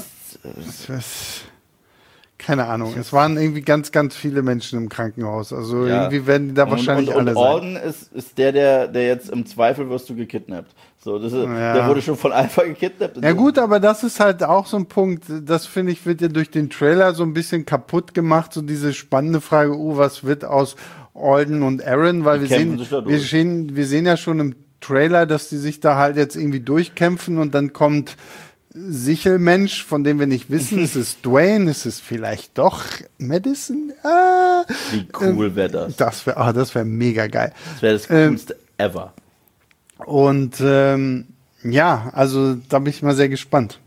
Keine Ahnung. Es waren irgendwie ganz, ganz viele Menschen im Krankenhaus. Also irgendwie werden die da wahrscheinlich alle sein.
Und Orden ist der jetzt im Zweifel wirst du gekidnappt. So, der wurde schon von Alpha gekidnappt.
Ja gut, aber das ist halt auch so ein Punkt, das finde ich, wird ja durch den Trailer so ein bisschen kaputt gemacht, so diese spannende Frage, was wird aus Alden und Aaron, weil wir sehen ja schon im Trailer, dass die sich da halt jetzt irgendwie durchkämpfen und dann kommt Sichelmensch, von dem wir nicht wissen, ist es Dwayne, ist es vielleicht doch Madison?
Wie cool wäre das?
Das wäre mega geil.
Das wäre das coolste ever.
Und also da bin ich mal sehr gespannt.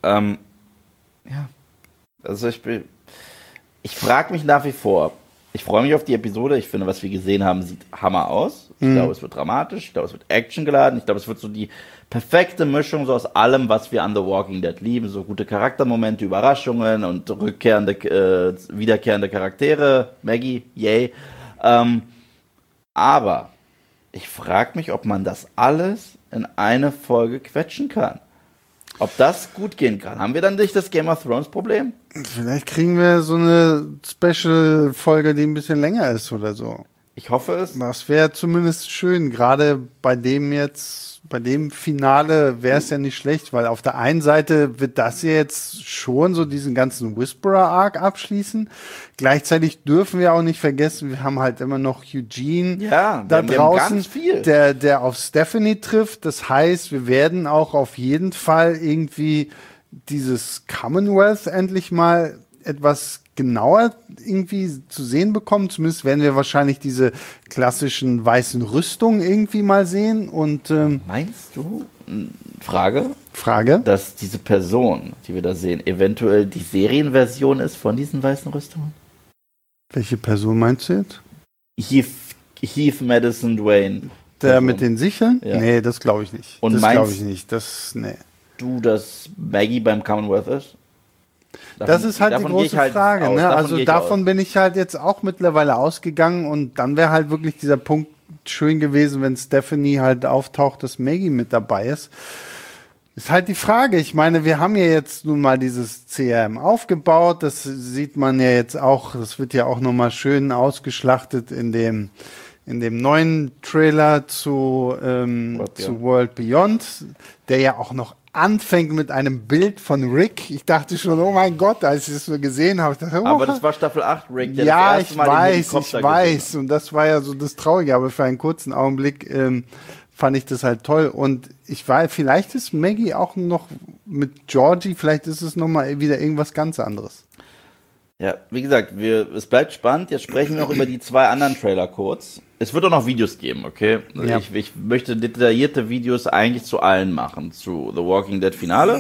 Also ich frage mich nach wie vor. Ich freue mich auf die Episode. Ich finde, was wir gesehen haben, sieht Hammer aus. Ich glaube, es wird dramatisch. Ich glaube, es wird actiongeladen. Ich glaube, es wird so die perfekte Mischung so aus allem, was wir an The Walking Dead lieben. So gute Charaktermomente, Überraschungen und wiederkehrende Charaktere. Maggie, yay. Aber ich frage mich, ob man das alles in eine Folge quetschen kann. Ob das gut gehen kann. Haben wir dann nicht das Game of Thrones Problem?
Vielleicht kriegen wir so eine Special-Folge, die ein bisschen länger ist oder so.
Ich hoffe es.
Das wäre zumindest schön. Gerade bei dem Finale wäre es ja nicht schlecht, weil auf der einen Seite wird das ja jetzt schon so diesen ganzen Whisperer-Arc abschließen. Gleichzeitig dürfen wir auch nicht vergessen, wir haben halt immer noch Eugene da draußen, der auf Stephanie trifft. Das heißt, wir werden auch auf jeden Fall irgendwie dieses Commonwealth endlich mal etwas genauer irgendwie zu sehen bekommen. Zumindest werden wir wahrscheinlich diese klassischen weißen Rüstungen irgendwie mal sehen. Und
meinst du, Frage, dass diese Person, die wir da sehen, eventuell die Serienversion ist von diesen weißen Rüstungen?
Welche Person meinst du jetzt?
Heath Madison Dwayne.
Der mit den Sicheln? Ja. Nee, das glaube ich nicht.
Und
das
glaube ich
nicht.
Du, dass Maggie beim Commonwealth ist?
Das ist halt die große Frage. Ne? Also davon bin ich halt jetzt auch mittlerweile ausgegangen und dann wäre halt wirklich dieser Punkt schön gewesen, wenn Stephanie halt auftaucht, dass Maggie mit dabei ist. Ist halt die Frage. Ich meine, wir haben ja jetzt nun mal dieses CRM aufgebaut. Das sieht man ja jetzt auch. Das wird ja auch nochmal schön ausgeschlachtet in dem neuen Trailer zu World Beyond, der ja auch noch anfängt mit einem Bild von Rick. Ich dachte schon, oh mein Gott, als ich das so gesehen habe.
Aber das war Staffel 8, Rick, der
ja, das erste Mal ich weiß. Und das war ja so das Traurige. Aber für einen kurzen Augenblick fand ich das halt toll. Und vielleicht ist Maggie auch noch mit Georgie, vielleicht ist es nochmal wieder irgendwas ganz anderes.
Ja, wie gesagt, es bleibt spannend. Jetzt sprechen wir auch über die 2 anderen Trailer kurz. Es wird auch noch Videos geben, okay? Ja. Ich möchte detaillierte Videos eigentlich zu allen machen. Zu The Walking Dead Finale,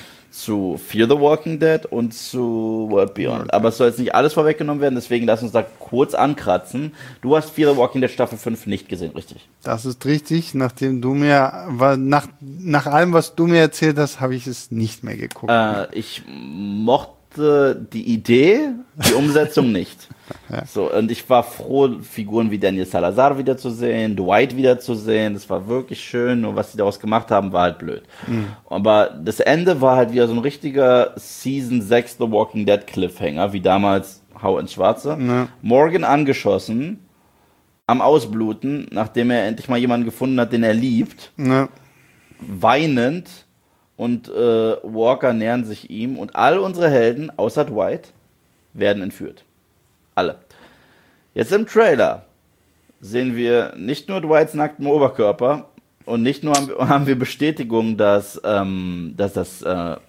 zu Fear the Walking Dead und zu World Beyond. Aber es soll jetzt nicht alles vorweggenommen werden, deswegen lass uns da kurz ankratzen. Du hast Fear the Walking Dead Staffel 5 nicht gesehen, richtig?
Das ist richtig. Nachdem du mir, nach allem, was du mir erzählt hast, habe ich es nicht mehr geguckt.
Ich mochte die Idee, die Umsetzung nicht. Ja. So, und ich war froh, Figuren wie Daniel Salazar wiederzusehen, Dwight wiederzusehen. Das war wirklich schön. Nur was die daraus gemacht haben, war halt blöd. Mhm. Aber das Ende war halt wieder so ein richtiger Season 6 The Walking Dead Cliffhanger, wie damals Hau ins Schwarze. Ja. Morgan angeschossen, am Ausbluten, nachdem er endlich mal jemanden gefunden hat, den er liebt. Ja. Weinend. Und Walker nähern sich ihm und all unsere Helden, außer Dwight, werden entführt. Alle. Jetzt im Trailer sehen wir nicht nur Dwights nackten Oberkörper und nicht nur haben wir Bestätigung, dass das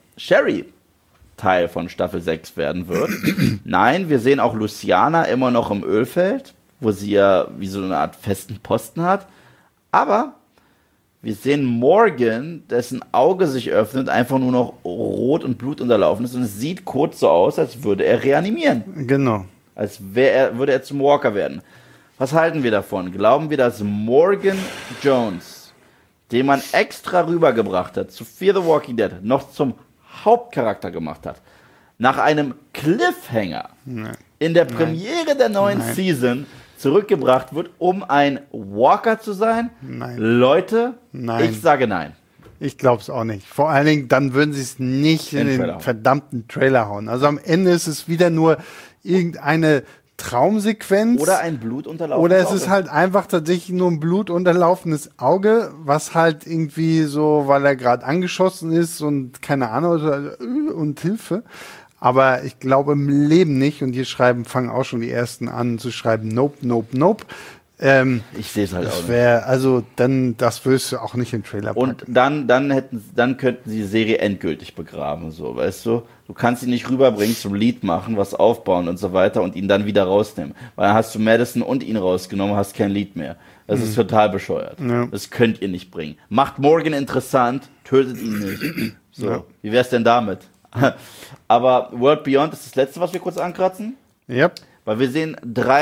Sherry-Teil von Staffel 6 werden wird. Nein, wir sehen auch Luciana immer noch im Ölfeld, wo sie ja wie so eine Art festen Posten hat. Aber wir sehen Morgan, dessen Auge sich öffnet, einfach nur noch rot und blutunterlaufen ist und es sieht kurz so aus, als würde er reanimieren.
Genau.
Als würde er zum Walker werden. Was halten wir davon? Glauben wir, dass Morgan Jones, den man extra rübergebracht hat, zu Fear the Walking Dead, noch zum Hauptcharakter gemacht hat, nach einem Cliffhanger in der Premiere der neuen Season zurückgebracht wird, um ein Walker zu sein?
Nein.
Leute, ich sage nein.
Ich glaube es auch nicht. Vor allen Dingen, dann würden sie es nicht in den verdammten Trailer hauen. Also am Ende ist es wieder nur irgendeine Traumsequenz.
Oder ein blutunterlaufenes Auge.
Oder es ist halt einfach tatsächlich nur ein blutunterlaufenes Auge, was halt irgendwie so, weil er gerade angeschossen ist und keine Ahnung, und Hilfe. Aber ich glaube im Leben nicht. Und hier fangen auch schon die Ersten an zu schreiben, nope, nope, nope.
Ich sehe es halt auch
nicht. Also dann, das wirst du auch nicht im Trailer packen.
Und dann könnten sie die Serie endgültig begraben, so, weißt du? Du kannst ihn nicht rüberbringen, zum Lied machen, was aufbauen und so weiter und ihn dann wieder rausnehmen. Weil dann hast du Madison und ihn rausgenommen, hast kein Lied mehr. Das ist total bescheuert. Ja. Das könnt ihr nicht bringen. Macht Morgan interessant, tötet ihn nicht. So, ja. Wie wär's denn damit? Aber World Beyond ist das letzte, was wir kurz ankratzen.
Ja.
Weil wir sehen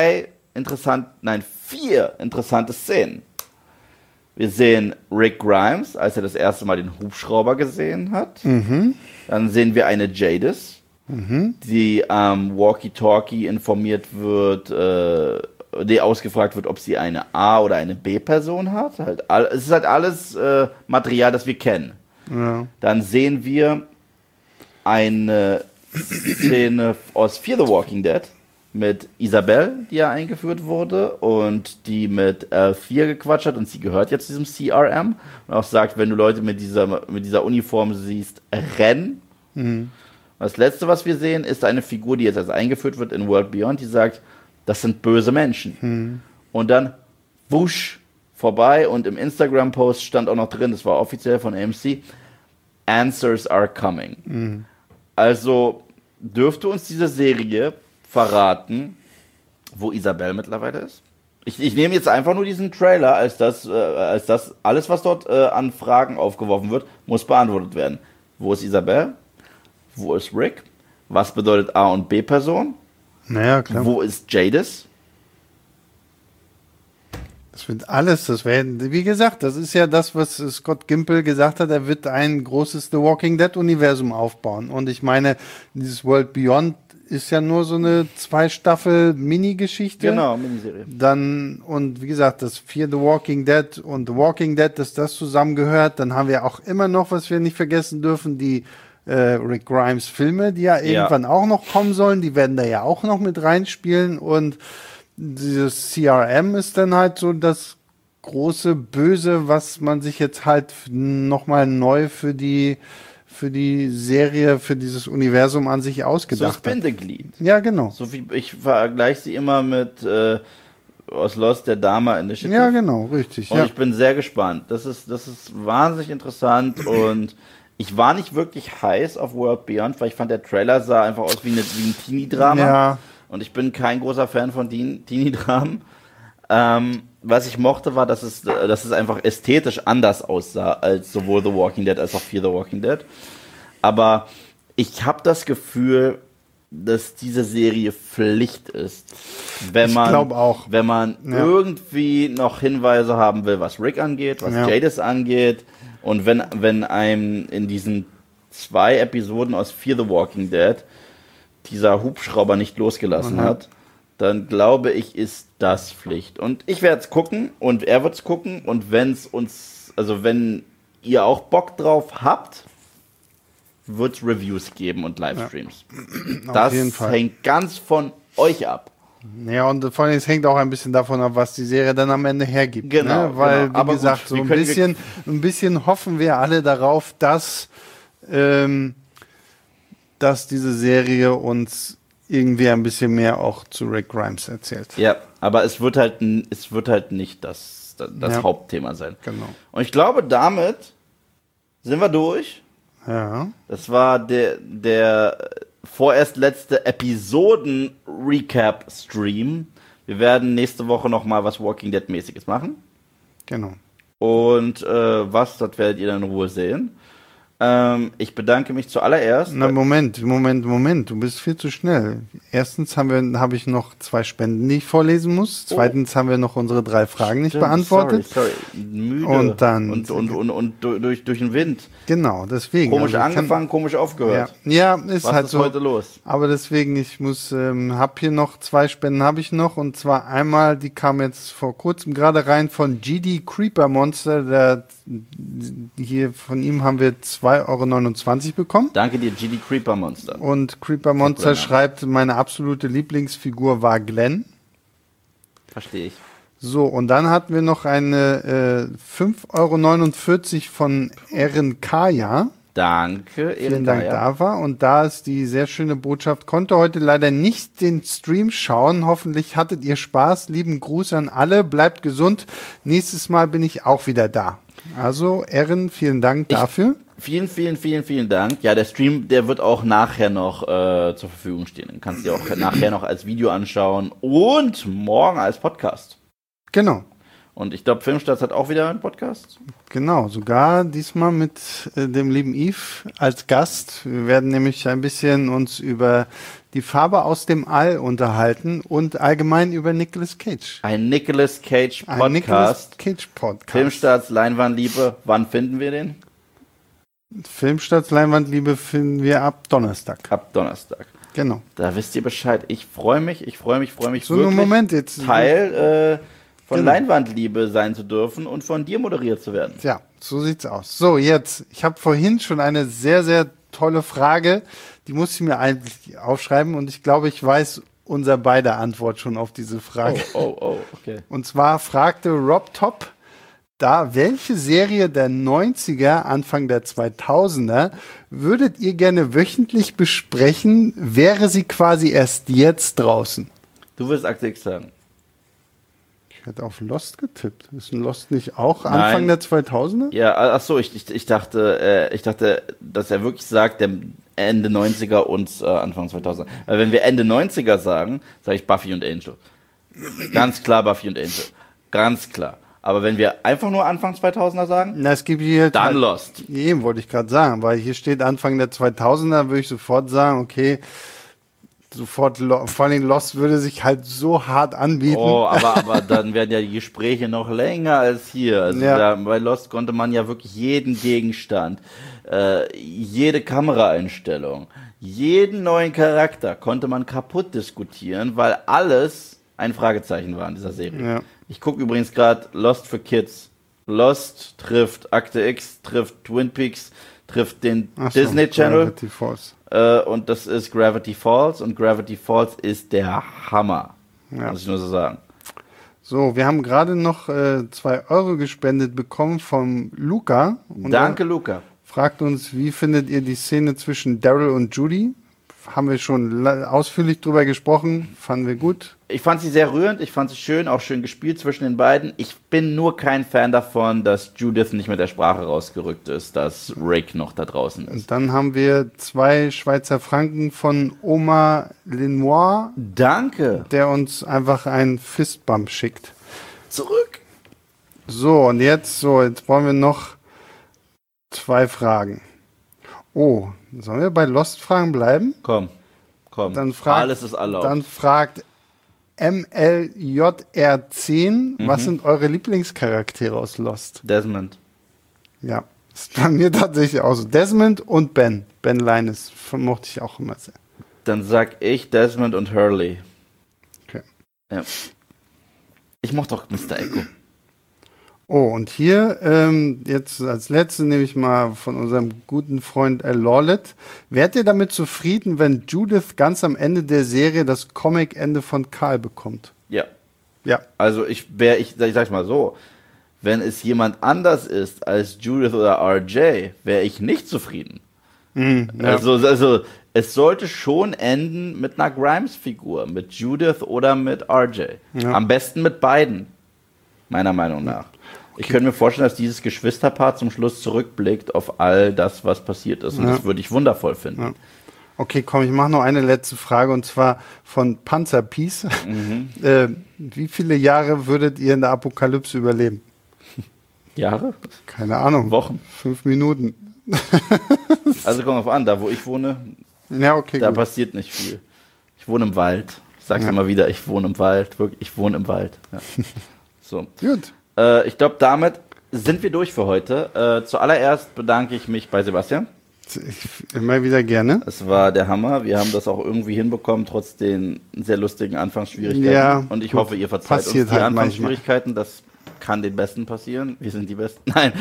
4 interessante Szenen. Wir sehen Rick Grimes, als er das erste Mal den Hubschrauber gesehen hat. Mhm. Dann sehen wir eine Jadis, die am Walkie-Talkie informiert wird, die ausgefragt wird, ob sie eine A- oder eine B-Person hat. Es ist halt alles Material, das wir kennen. Ja. Dann sehen wir eine Szene aus Fear the Walking Dead mit Isabel, die ja eingeführt wurde und die mit L4 gequatscht hat und sie gehört jetzt diesem CRM und auch sagt, wenn du Leute mit dieser Uniform siehst, renn. Mhm. Das letzte, was wir sehen, ist eine Figur, die jetzt als eingeführt wird in World Beyond, die sagt, das sind böse Menschen. Mhm. Und dann wusch vorbei und im Instagram-Post stand auch noch drin, das war offiziell von AMC, Answers are coming. Mhm. Also dürfte uns diese Serie verraten, wo Isabel mittlerweile ist? Ich nehme jetzt einfach nur diesen Trailer, als das alles, was dort an Fragen aufgeworfen wird, muss beantwortet werden. Wo ist Isabel? Wo ist Rick? Was bedeutet A- und B-Person?
Naja, klar.
Wo ist Jadis?
Das wird alles, wie gesagt, das ist ja das, was Scott Gimple gesagt hat, er wird ein großes The Walking Dead Universum aufbauen. Und ich meine, dieses World Beyond ist ja nur so eine 2-Staffel-Mini-Geschichte.
Genau, Miniserie.
Dann, und wie gesagt, das Fear the Walking Dead und The Walking Dead, dass das zusammengehört. Dann haben wir auch immer noch, was wir nicht vergessen dürfen, die Rick Grimes Filme, die ja irgendwann auch noch kommen sollen. Die werden da ja auch noch mit reinspielen. Und dieses CRM ist dann halt so das große Böse, was man sich jetzt halt nochmal neu für die Serie, für dieses Universum an sich ausgedacht hat.
So das Bindeglied.
Ja, genau.
So wie ich vergleiche sie immer mit aus Lost, der Dama Initiative.
Ja, genau, richtig.
Und ich bin sehr gespannt. Das ist wahnsinnig interessant und ich war nicht wirklich heiß auf World Beyond, weil ich fand, der Trailer sah einfach aus wie ein Teenie-Drama.
Ja.
Und ich bin kein großer Fan von Teenie-Dramen. Was ich mochte, war, dass es einfach ästhetisch anders aussah als sowohl The Walking Dead als auch Fear the Walking Dead. Aber ich habe das Gefühl, dass diese Serie Pflicht ist. Wenn man irgendwie noch Hinweise haben will, was Rick angeht, was Jadis angeht. Und wenn einem in diesen 2 Episoden aus Fear the Walking Dead dieser Hubschrauber nicht losgelassen hat, dann glaube ich, ist das Pflicht. Und ich werde es gucken und er wird es gucken. Und wenn ihr auch Bock drauf habt, wird es Reviews geben und Livestreams.
Ja.
Das hängt ganz von euch ab.
Ja, und vor allem, es hängt auch ein bisschen davon ab, was die Serie dann am Ende hergibt.
Genau.
Ne? Weil,
genau.
wie gesagt, so ein bisschen hoffen wir alle darauf, dass diese Serie uns irgendwie ein bisschen mehr auch zu Rick Grimes erzählt.
Ja, aber es wird halt nicht das Hauptthema sein.
Genau.
Und ich glaube, damit sind wir durch.
Ja.
Das war der vorerst letzte Episoden-Recap-Stream. Wir werden nächste Woche nochmal was Walking Dead-mäßiges machen.
Genau.
Und das werdet ihr dann in Ruhe sehen. Ich bedanke mich zuallererst.
Na, Moment. Du bist viel zu schnell. Erstens habe ich noch 2 Spenden, die ich vorlesen muss. Zweitens haben wir noch unsere 3 Fragen nicht beantwortet.
Sorry. Müde.
Und dann.
Und durch den Wind.
Genau, deswegen.
Komisch angefangen, komisch aufgehört.
Ja, ist
Was
halt
ist
so.
heute los?
Aber deswegen, ich habe hier noch 2 Spenden habe ich noch. Und zwar einmal, die kam jetzt vor kurzem gerade rein von GD Creeper Monster. Hier von ihm haben wir 2,29 € bekommen.
Danke dir, GD Creeper Monster.
Und Creeper Monster schreibt, meine absolute Lieblingsfigur war Glenn.
Verstehe ich.
So, und dann hatten wir noch eine 5,49 € von Erin Kaya.
Danke,
Vielen Dank, Dava. Und da ist die sehr schöne Botschaft. Konnte heute leider nicht den Stream schauen. Hoffentlich hattet ihr Spaß. Lieben Gruß an alle. Bleibt gesund. Nächstes Mal bin ich auch wieder da. Also, Erin, vielen Dank dafür.
Vielen Dank. Ja, der Stream, der wird auch nachher noch zur Verfügung stehen. Den kannst du dir auch nachher noch als Video anschauen und morgen als Podcast.
Genau.
Und ich glaube, Filmstarts hat auch wieder einen Podcast.
Genau, sogar diesmal mit dem lieben Yves als Gast. Wir werden nämlich ein bisschen uns über die Farbe aus dem All unterhalten und allgemein über Nicolas Cage.
Ein Nicolas Cage Podcast.
Ein Nicolas Cage Podcast.
Filmstarts, Leinwandliebe. Wann finden wir den?
Filmstarts, Leinwandliebe finden wir ab Donnerstag.
Ab Donnerstag.
Genau.
Da wisst ihr Bescheid. Ich freue mich
So,
wirklich,
einen Moment jetzt.
Teil von Leinwandliebe sein zu dürfen und von dir moderiert zu werden.
Ja, so sieht's aus. So, jetzt, ich habe vorhin schon eine sehr, sehr tolle Frage, die musste ich mir eigentlich aufschreiben und ich glaube, ich weiß unser beider Antwort schon auf diese Frage.
Okay.
Und zwar fragte Rob Top, welche Serie der 90er, Anfang der 2000er würdet ihr gerne wöchentlich besprechen, wäre sie quasi erst jetzt draußen?
Du wirst Akte X sagen.
Ich hätte auf Lost getippt. Ist ein Lost nicht auch Anfang der 2000er?
Ja, ach so, ich dachte, dass er wirklich sagt, der Ende 90er und Anfang 2000er. Weil wenn wir Ende 90er sagen, sage ich Buffy und Angel. Ganz klar Buffy und Angel. Ganz klar. Aber wenn wir einfach nur Anfang 2000er sagen,
na, es gibt hier
dann Lost.
Eben, wollte ich gerade sagen, weil hier steht Anfang der 2000er, würde ich sofort sagen, okay, vor allem Lost würde sich halt so hart anbieten.
Oh, aber dann werden ja die Gespräche noch länger als hier. Also bei Lost konnte man ja wirklich jeden Gegenstand, jede Kameraeinstellung, jeden neuen Charakter konnte man kaputt diskutieren, weil alles ein Fragezeichen war in dieser Serie.
Ja.
Ich gucke übrigens gerade Lost für Kids. Lost trifft Akte X, trifft Twin Peaks, trifft den Disney Channel.
Gravity Falls.
Und das ist Gravity Falls. Und Gravity Falls ist der Hammer.
Ja.
Muss ich nur so sagen.
So, wir haben gerade noch 2 Euro gespendet bekommen vom Luca. Und
Danke, Luca.
Fragt uns, wie findet ihr die Szene zwischen Daryl und Judy? Haben wir schon ausführlich drüber gesprochen. Fanden wir gut.
Ich fand sie sehr rührend, ich fand sie schön, auch schön gespielt zwischen den beiden. Ich bin nur kein Fan davon, dass Judith nicht mit der Sprache rausgerückt ist, dass Rick noch da draußen ist.
Und dann haben wir 2 Schweizer Franken von Oma Lenoir.
Danke.
Der uns einfach einen Fistbump schickt.
Zurück.
So, und jetzt wollen wir noch 2 Fragen. Oh, sollen wir bei Lost-Fragen bleiben?
Komm.
Dann
Alles ist erlaubt.
Dann fragt MLJR10, was sind eure Lieblingscharaktere aus Lost?
Desmond.
Ja, ist bei mir tatsächlich auch so. Desmond und Ben. Ben Linus mochte ich auch immer sehr.
Dann sag ich Desmond und Hurley.
Okay.
Ja. Ich mochte auch Mr. Echo.
Oh, und hier jetzt als letzte nehme ich mal von unserem guten Freund Al Lawlett. Wärt ihr damit zufrieden, wenn Judith ganz am Ende der Serie das Comic-Ende von Carl bekommt?
Ja.
Ja.
Also ich sag's mal so, wenn es jemand anders ist als Judith oder RJ, wäre ich nicht zufrieden.
Ja.
Also es sollte schon enden mit einer Grimes-Figur, mit Judith oder mit RJ.
Ja.
Am besten mit beiden, meiner Meinung nach. Ich könnte mir vorstellen, dass dieses Geschwisterpaar zum Schluss zurückblickt auf all das, was passiert ist. Und das würde ich wundervoll finden.
Ja. Okay, komm, ich mache noch eine letzte Frage und zwar von Panzerpiece. Wie viele Jahre würdet ihr in der Apokalypse überleben?
Jahre?
Keine Ahnung.
Wochen.
5 Minuten.
Also kommt drauf an, da wo ich wohne,
ja, okay,
da
gut.
passiert nicht viel. Ich wohne im Wald. Ich sag's immer wieder, ich wohne im Wald. Wirklich, ich wohne im Wald. Ja. So.
Gut.
Ich glaube, damit sind wir durch für heute. Zuallererst bedanke ich mich bei Sebastian.
Immer wieder gerne.
Es war der Hammer. Wir haben das auch irgendwie hinbekommen, trotz den sehr lustigen Anfangsschwierigkeiten.
Ja,
und ich hoffe, ihr verzeiht uns die
halt
Anfangsschwierigkeiten. Das kann den Besten passieren. Wir sind die Besten. Nein.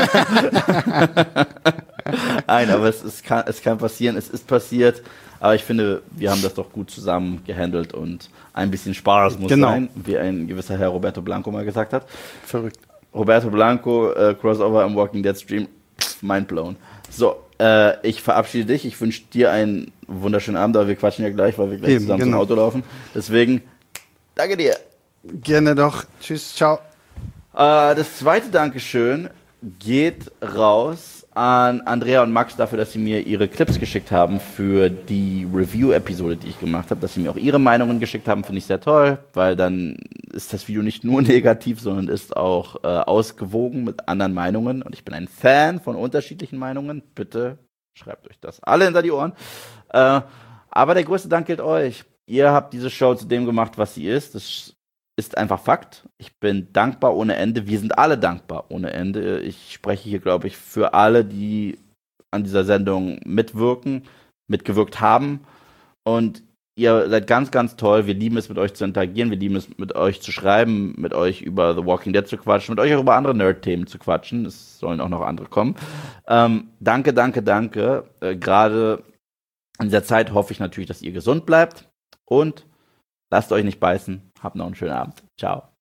Nein, aber es kann passieren. Es ist passiert. Aber ich finde, wir haben das doch gut zusammen gehandelt und ein bisschen Spaß muss sein, wie ein gewisser Herr Roberto Blanco mal gesagt hat.
Verrückt.
Roberto Blanco, Crossover im Walking Dead Stream, mind blown. So, ich verabschiede dich. Ich wünsche dir einen wunderschönen Abend, aber wir quatschen ja gleich, weil wir gleich zusammen zum Auto laufen. Deswegen, danke dir.
Gerne doch. Tschüss, ciao.
Das zweite Dankeschön geht raus an Andrea und Max dafür, dass sie mir ihre Clips geschickt haben für die Review-Episode, die ich gemacht habe, dass sie mir auch ihre Meinungen geschickt haben, finde ich sehr toll, weil dann ist das Video nicht nur negativ, sondern ist auch ausgewogen mit anderen Meinungen und ich bin ein Fan von unterschiedlichen Meinungen. Bitte schreibt euch das alle hinter die Ohren. Aber der größte Dank gilt euch. Ihr habt diese Show zu dem gemacht, was sie ist. Das ist einfach Fakt. Ich bin dankbar ohne Ende. Wir sind alle dankbar ohne Ende. Ich spreche hier, glaube ich, für alle, die an dieser Sendung mitgewirkt haben. Und ihr seid ganz, ganz toll. Wir lieben es, mit euch zu interagieren. Wir lieben es, mit euch zu schreiben, mit euch über The Walking Dead zu quatschen, mit euch auch über andere Nerd-Themen zu quatschen. Es sollen auch noch andere kommen. Danke, danke, danke. Gerade in dieser Zeit hoffe ich natürlich, dass ihr gesund bleibt. Und lasst euch nicht beißen. Habt noch einen schönen Abend. Ciao.